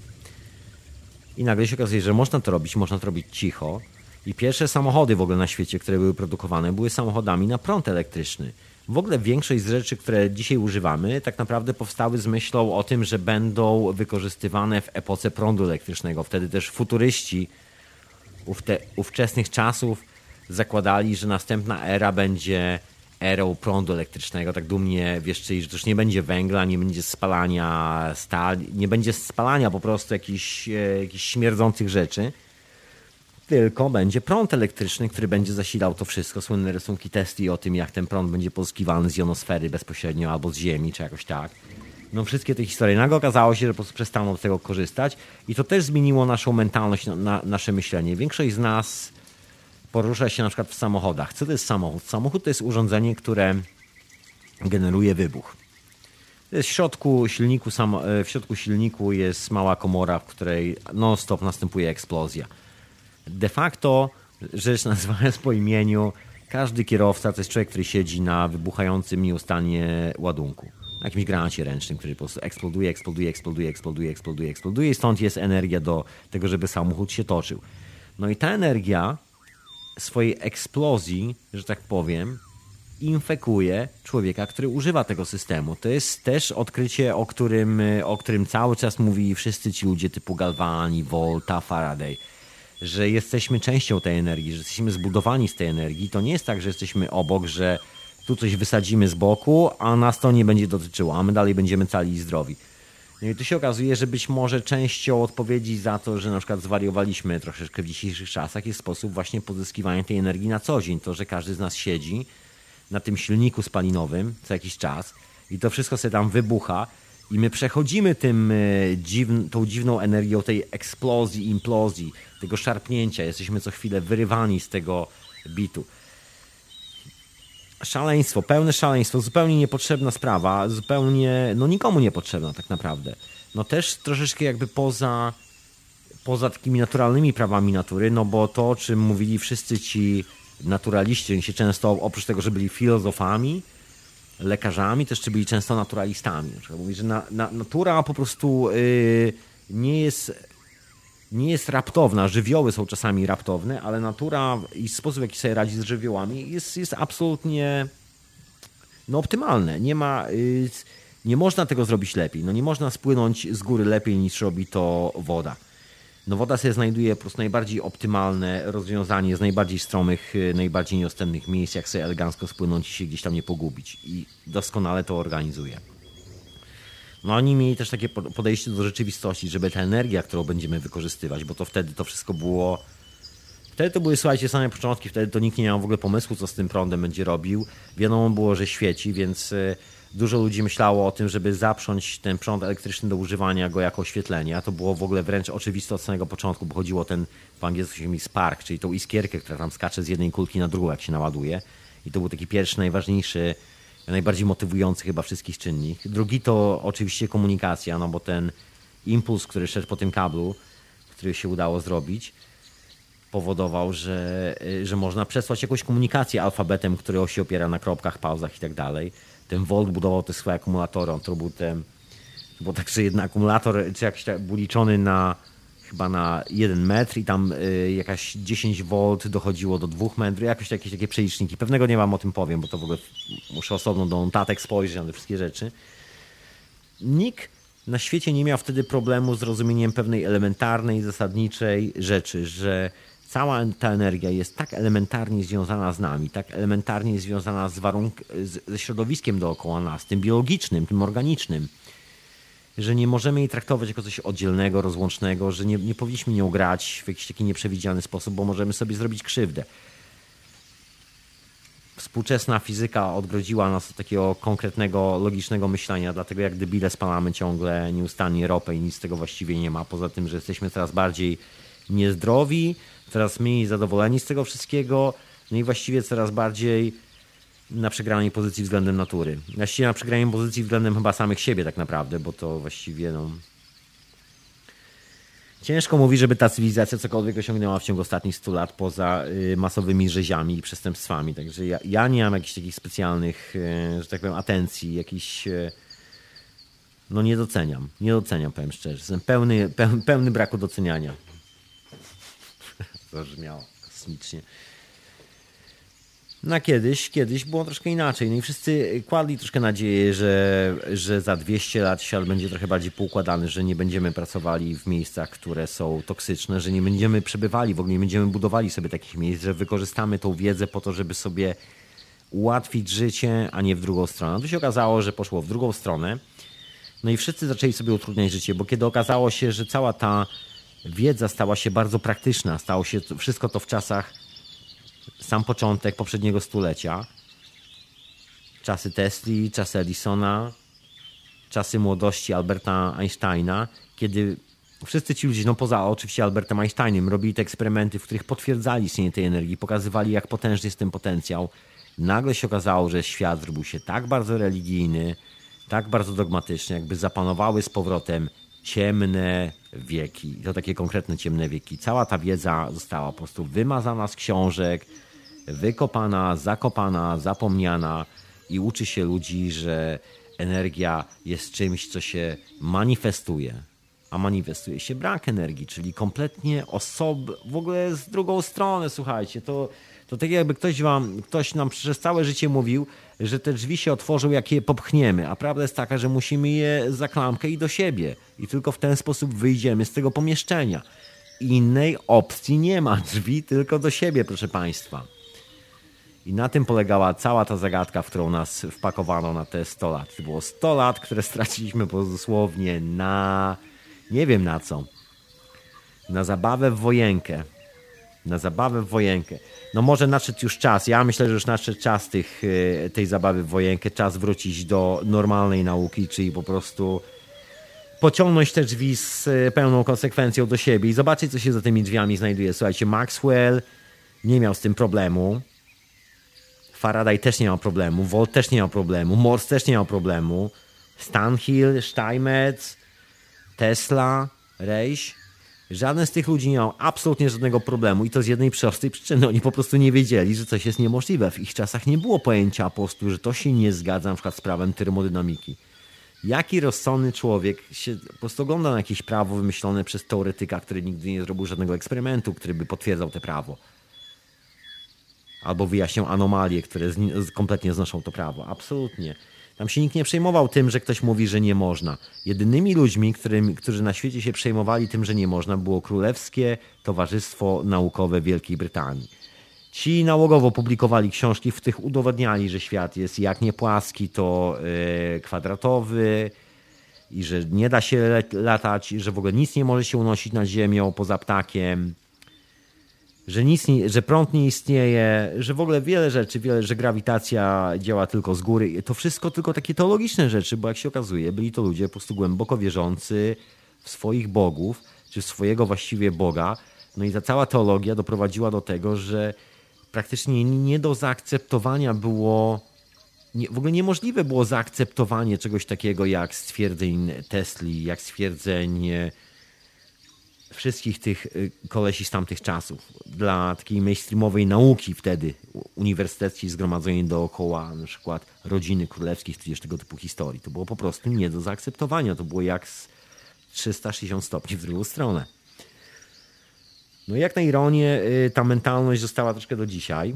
Speaker 2: I nagle się okazuje, że można to robić, można to robić cicho. I pierwsze samochody w ogóle na świecie, które były produkowane, były samochodami na prąd elektryczny. W ogóle większość z rzeczy, które dzisiaj używamy, tak naprawdę powstały z myślą o tym, że będą wykorzystywane w epoce prądu elektrycznego. Wtedy też futuryści ówte, ówczesnych czasów zakładali, że następna era będzie erą prądu elektrycznego. Tak dumnie wieszczyli, że to już nie będzie węgla, nie będzie spalania stali, nie będzie spalania po prostu jakichś, jakichś śmierdzących rzeczy, tylko będzie prąd elektryczny, który będzie zasilał to wszystko. Słynne rysunki Tesli o tym, jak ten prąd będzie pozyskiwany z jonosfery bezpośrednio albo z ziemi, czy jakoś tak. No wszystkie te historie. Nagle okazało się, że po prostu przestaną z tego korzystać i to też zmieniło naszą mentalność, na, nasze myślenie. Większość z nas porusza się na przykład w samochodach. Co to jest samochód? Samochód to jest urządzenie, które generuje wybuch. To jest w środku silniku, w środku silniku jest mała komora, w której non-stop następuje eksplozja. De facto, rzecz nazywając po imieniu, każdy kierowca to jest człowiek, który siedzi na wybuchającym nieustannie ładunku. Na jakimś granacie ręcznym, który po prostu eksploduje, eksploduje, eksploduje, eksploduje, eksploduje, eksploduje i stąd jest energia do tego, żeby samochód się toczył. No i ta energia swojej eksplozji, że tak powiem, infekuje człowieka, który używa tego systemu. To jest też odkrycie, o którym, o którym cały czas mówili wszyscy ci ludzie typu Galvani, Volta, Faraday, że jesteśmy częścią tej energii, że jesteśmy zbudowani z tej energii. To nie jest tak, że jesteśmy obok, że tu coś wysadzimy z boku, a nas to nie będzie dotyczyło, a my dalej będziemy cali i zdrowi. No i tu się okazuje, że być może częścią odpowiedzi za to, że na przykład zwariowaliśmy troszeczkę w dzisiejszych czasach, jest sposób właśnie pozyskiwania tej energii na co dzień. To, że każdy z nas siedzi na tym silniku spalinowym co jakiś czas i to wszystko sobie tam wybucha i my przechodzimy tym dziwn, tą dziwną energią tej eksplozji, implozji, tego szarpnięcia. Jesteśmy co chwilę wyrywani z tego bitu. szaleństwo, pełne szaleństwo, zupełnie niepotrzebna sprawa, zupełnie, no nikomu niepotrzebna tak naprawdę. No też troszeczkę jakby poza, poza takimi naturalnymi prawami natury, no bo to, o czym mówili wszyscy ci naturaliści, oni się często, oprócz tego, że byli filozofami, lekarzami, też byli często naturalistami. Mówi, że na, na, natura po prostu yy, nie jest... nie jest raptowna, żywioły są czasami raptowne, ale natura i sposób, w jaki sobie radzi z żywiołami jest, jest absolutnie no, optymalne. Nie ma, yy, nie można tego zrobić lepiej. No, nie można spłynąć z góry lepiej niż robi to woda. No, woda sobie znajduje po prostu najbardziej optymalne rozwiązanie z najbardziej stromych, najbardziej nieostennych miejsc, jak sobie elegancko spłynąć i się gdzieś tam nie pogubić. I doskonale to organizuje. No oni mieli też takie podejście do rzeczywistości, żeby ta energia, którą będziemy wykorzystywać, bo to wtedy to wszystko było... Wtedy to były, słuchajcie, same początki, wtedy to nikt nie miał w ogóle pomysłu, co z tym prądem będzie robił. Wiadomo było, że świeci, więc dużo ludzi myślało o tym, żeby zaprząć ten prąd elektryczny do używania go jako oświetlenia. A to było w ogóle wręcz oczywiste od samego początku, bo chodziło o ten, po angielsku się mówi spark, czyli tą iskierkę, która tam skacze z jednej kulki na drugą, jak się naładuje. I to był taki pierwszy, najważniejszy, najbardziej motywujący chyba wszystkich czynnik. Drugi to oczywiście komunikacja, no bo ten impuls, który szedł po tym kablu, który się udało zrobić, powodował, że, że można przesłać jakąś komunikację alfabetem, który się opiera na kropkach, pauzach i tak dalej. Ten Volt budował te swoje akumulatory, on to był ten, bo także jeden akumulator, czy jakiś był liczony na chyba na jeden metr i tam y, jakaś dziesięć wolt dochodziło do dwóch metrów, jakoś jakieś takie przeliczniki. Pewnego nie wam o tym powiem, bo to w ogóle muszę osobno do notatek spojrzeć na te wszystkie rzeczy. Nikt na świecie nie miał wtedy problemu z zrozumieniem pewnej elementarnej, zasadniczej rzeczy, że cała ta energia jest tak elementarnie związana z nami, tak elementarnie związana z warunk- z, ze środowiskiem dookoła nas, tym biologicznym, tym organicznym, że nie możemy jej traktować jako coś oddzielnego, rozłącznego, że nie, nie powinniśmy nią grać w jakiś taki nieprzewidziany sposób, bo możemy sobie zrobić krzywdę. Współczesna fizyka odgrodziła nas od takiego konkretnego, logicznego myślenia, dlatego jak debile spalamy ciągle nieustannie ropę i nic z tego właściwie nie ma, poza tym, że jesteśmy coraz bardziej niezdrowi, coraz mniej zadowoleni z tego wszystkiego, no i właściwie coraz bardziej na przegranej pozycji względem natury. Właściwie na przegranej pozycji względem chyba samych siebie tak naprawdę, bo to właściwie no... Ciężko mówi, żeby ta cywilizacja cokolwiek osiągnęła w ciągu ostatnich stu lat poza y, masowymi rzeziami i przestępstwami. Także ja, ja nie mam jakichś takich specjalnych, y, że tak powiem, atencji, jakichś... Y, no nie doceniam. Nie doceniam, powiem szczerze. Jestem pełny, pełny, pełny braku doceniania. To brzmiało kosmicznie. No kiedyś, kiedyś było troszkę inaczej. No i wszyscy kładli troszkę nadzieję, że, że za dwieście lat świat będzie trochę bardziej poukładany, że nie będziemy pracowali w miejscach, które są toksyczne, że nie będziemy przebywali, w ogóle nie będziemy budowali sobie takich miejsc, że wykorzystamy tą wiedzę po to, żeby sobie ułatwić życie, a nie w drugą stronę. No to się okazało, że poszło w drugą stronę. No i wszyscy zaczęli sobie utrudniać życie, bo kiedy okazało się, że cała ta wiedza stała się bardzo praktyczna, stało się to, wszystko to w czasach sam początek poprzedniego stulecia, czasy Tesli, czasy Edisona, czasy młodości Alberta Einsteina, kiedy wszyscy ci ludzie, no poza oczywiście Albertem Einsteinem, robili te eksperymenty, w których potwierdzali istnienie tej energii, pokazywali, jak potężny jest ten potencjał. Nagle się okazało, że świat zrobił się tak bardzo religijny, tak bardzo dogmatyczny, jakby zapanowały z powrotem ciemne wieki. I to takie konkretne ciemne wieki. Cała ta wiedza została po prostu wymazana z książek, wykopana, zakopana, zapomniana i uczy się ludzi, że energia jest czymś, co się manifestuje. A manifestuje się brak energii, czyli kompletnie osob... w ogóle z drugą stronę, słuchajcie, to, to tak jakby ktoś wam, ktoś nam przez całe życie mówił, że te drzwi się otworzą, jak je popchniemy, a prawda jest taka, że musimy je za klamkę i do siebie i tylko w ten sposób wyjdziemy z tego pomieszczenia. Innej opcji nie ma, drzwi tylko do siebie, proszę państwa. I na tym polegała cała ta zagadka, w którą nas wpakowano na te sto lat. To było sto lat, które straciliśmy dosłownie na... nie wiem na co. Na zabawę w wojenkę. Na zabawę w wojenkę. No może nadszedł już czas. Ja myślę, że już nadszedł czas tych, tej zabawy w wojenkę. Czas wrócić do normalnej nauki, czyli po prostu pociągnąć te drzwi z pełną konsekwencją do siebie i zobaczyć, co się za tymi drzwiami znajduje. Słuchajcie, Maxwell nie miał z tym problemu. Faraday też nie miał problemu, Volt też nie miał problemu, Morse też nie miał problemu, Stanhill, Steinmetz, Tesla, Reisch. Żaden z tych ludzi nie miał absolutnie żadnego problemu i to z jednej prostej przyczyny. Oni po prostu nie wiedzieli, że coś jest niemożliwe. W ich czasach nie było pojęcia po prostu, że to się nie zgadza na przykład z prawem termodynamiki. Jaki rozsądny człowiek się po prostu ogląda na jakieś prawo wymyślone przez teoretyka, który nigdy nie zrobił żadnego eksperymentu, który by potwierdzał te prawo. Albo wyjaśniał anomalie, które kompletnie znoszą to prawo. Absolutnie. Tam się nikt nie przejmował tym, że ktoś mówi, że nie można. Jedynymi ludźmi, którymi, którzy na świecie się przejmowali tym, że nie można, było Królewskie Towarzystwo Naukowe Wielkiej Brytanii. Ci nałogowo publikowali książki, w tych udowodniali, że świat jest jak nie płaski, to yy, kwadratowy i że nie da się latać, że w ogóle nic nie może się unosić nad ziemią poza ptakiem. Że, nic nie, że prąd nie istnieje, że w ogóle wiele rzeczy, wiele, że grawitacja działa tylko z góry. To wszystko tylko takie teologiczne rzeczy, bo jak się okazuje, byli to ludzie po prostu głęboko wierzący w swoich bogów, czy w swojego właściwie Boga. No i ta cała teologia doprowadziła do tego, że praktycznie nie do zaakceptowania było, nie, w ogóle niemożliwe było zaakceptowanie czegoś takiego jak stwierdzeń Tesli, jak stwierdzeń wszystkich tych kolesi z tamtych czasów. Dla takiej mainstreamowej nauki wtedy, uniwersyteckiej zgromadzeni dookoła na przykład rodziny królewskich, tudzież tego typu historii. To było po prostu nie do zaakceptowania. To było jak z trzysta sześćdziesiąt stopni w drugą stronę. No i jak na ironię, ta mentalność została troszkę do dzisiaj.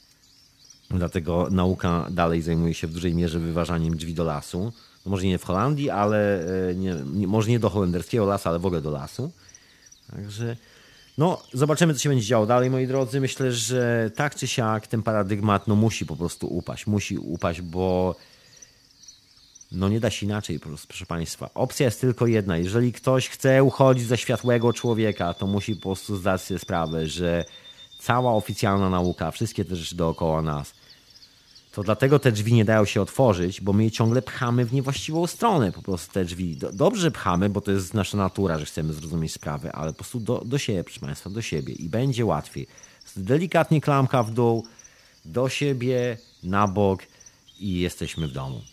Speaker 2: Dlatego nauka dalej zajmuje się w dużej mierze wyważaniem drzwi do lasu. No może nie w Holandii, ale nie, nie, może nie do holenderskiego lasu, ale w ogóle do lasu. Także no, zobaczymy, co się będzie działo dalej, moi drodzy. Myślę, że tak czy siak ten paradygmat no, musi po prostu upaść. Musi upaść, bo no nie da się inaczej po prostu, proszę Państwa. Opcja jest tylko jedna. Jeżeli ktoś chce uchodzić za światłego człowieka, to musi po prostu zdać sobie sprawę, że cała oficjalna nauka, wszystkie te rzeczy dookoła nas, to dlatego te drzwi nie dają się otworzyć, bo my je ciągle pchamy w niewłaściwą stronę, po prostu te drzwi. Dobrze pchamy, bo to jest nasza natura, że chcemy zrozumieć sprawę, ale po prostu do, do siebie, proszę Państwa, do siebie i będzie łatwiej. Delikatnie klamka w dół, do siebie, na bok i jesteśmy w domu.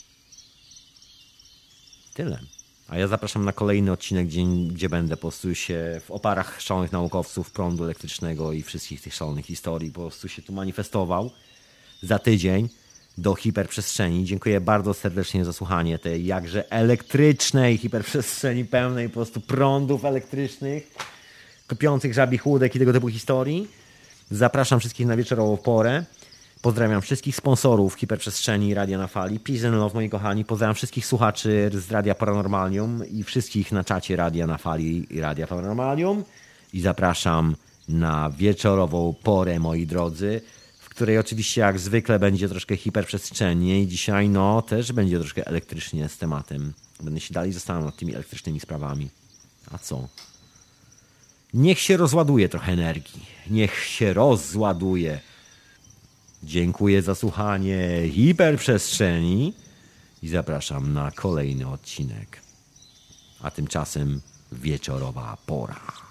Speaker 2: Tyle. A ja zapraszam na kolejny odcinek, gdzie, gdzie będę po prostu się w oparach szalonych naukowców, prądu elektrycznego i wszystkich tych szalonych historii po prostu się tu manifestował za tydzień do hiperprzestrzeni. Dziękuję bardzo serdecznie za słuchanie tej jakże elektrycznej hiperprzestrzeni pełnej po prostu prądów elektrycznych, kopiących żabich łódek i tego typu historii. Zapraszam wszystkich na wieczorową porę. Pozdrawiam wszystkich sponsorów hiperprzestrzeni Radia na Fali. Peace and love, moi kochani. Pozdrawiam wszystkich słuchaczy z Radia Paranormalium i wszystkich na czacie Radia na Fali i Radia Paranormalium. I zapraszam na wieczorową porę, moi drodzy, w której oczywiście jak zwykle będzie troszkę hiperprzestrzennie i dzisiaj no też będzie troszkę elektrycznie z tematem. Będę się dalej zastanawiał nad tymi elektrycznymi sprawami. A co? Niech się rozładuje trochę energii. Niech się rozładuje. Dziękuję za słuchanie hiperprzestrzeni i zapraszam na kolejny odcinek. A tymczasem wieczorowa pora.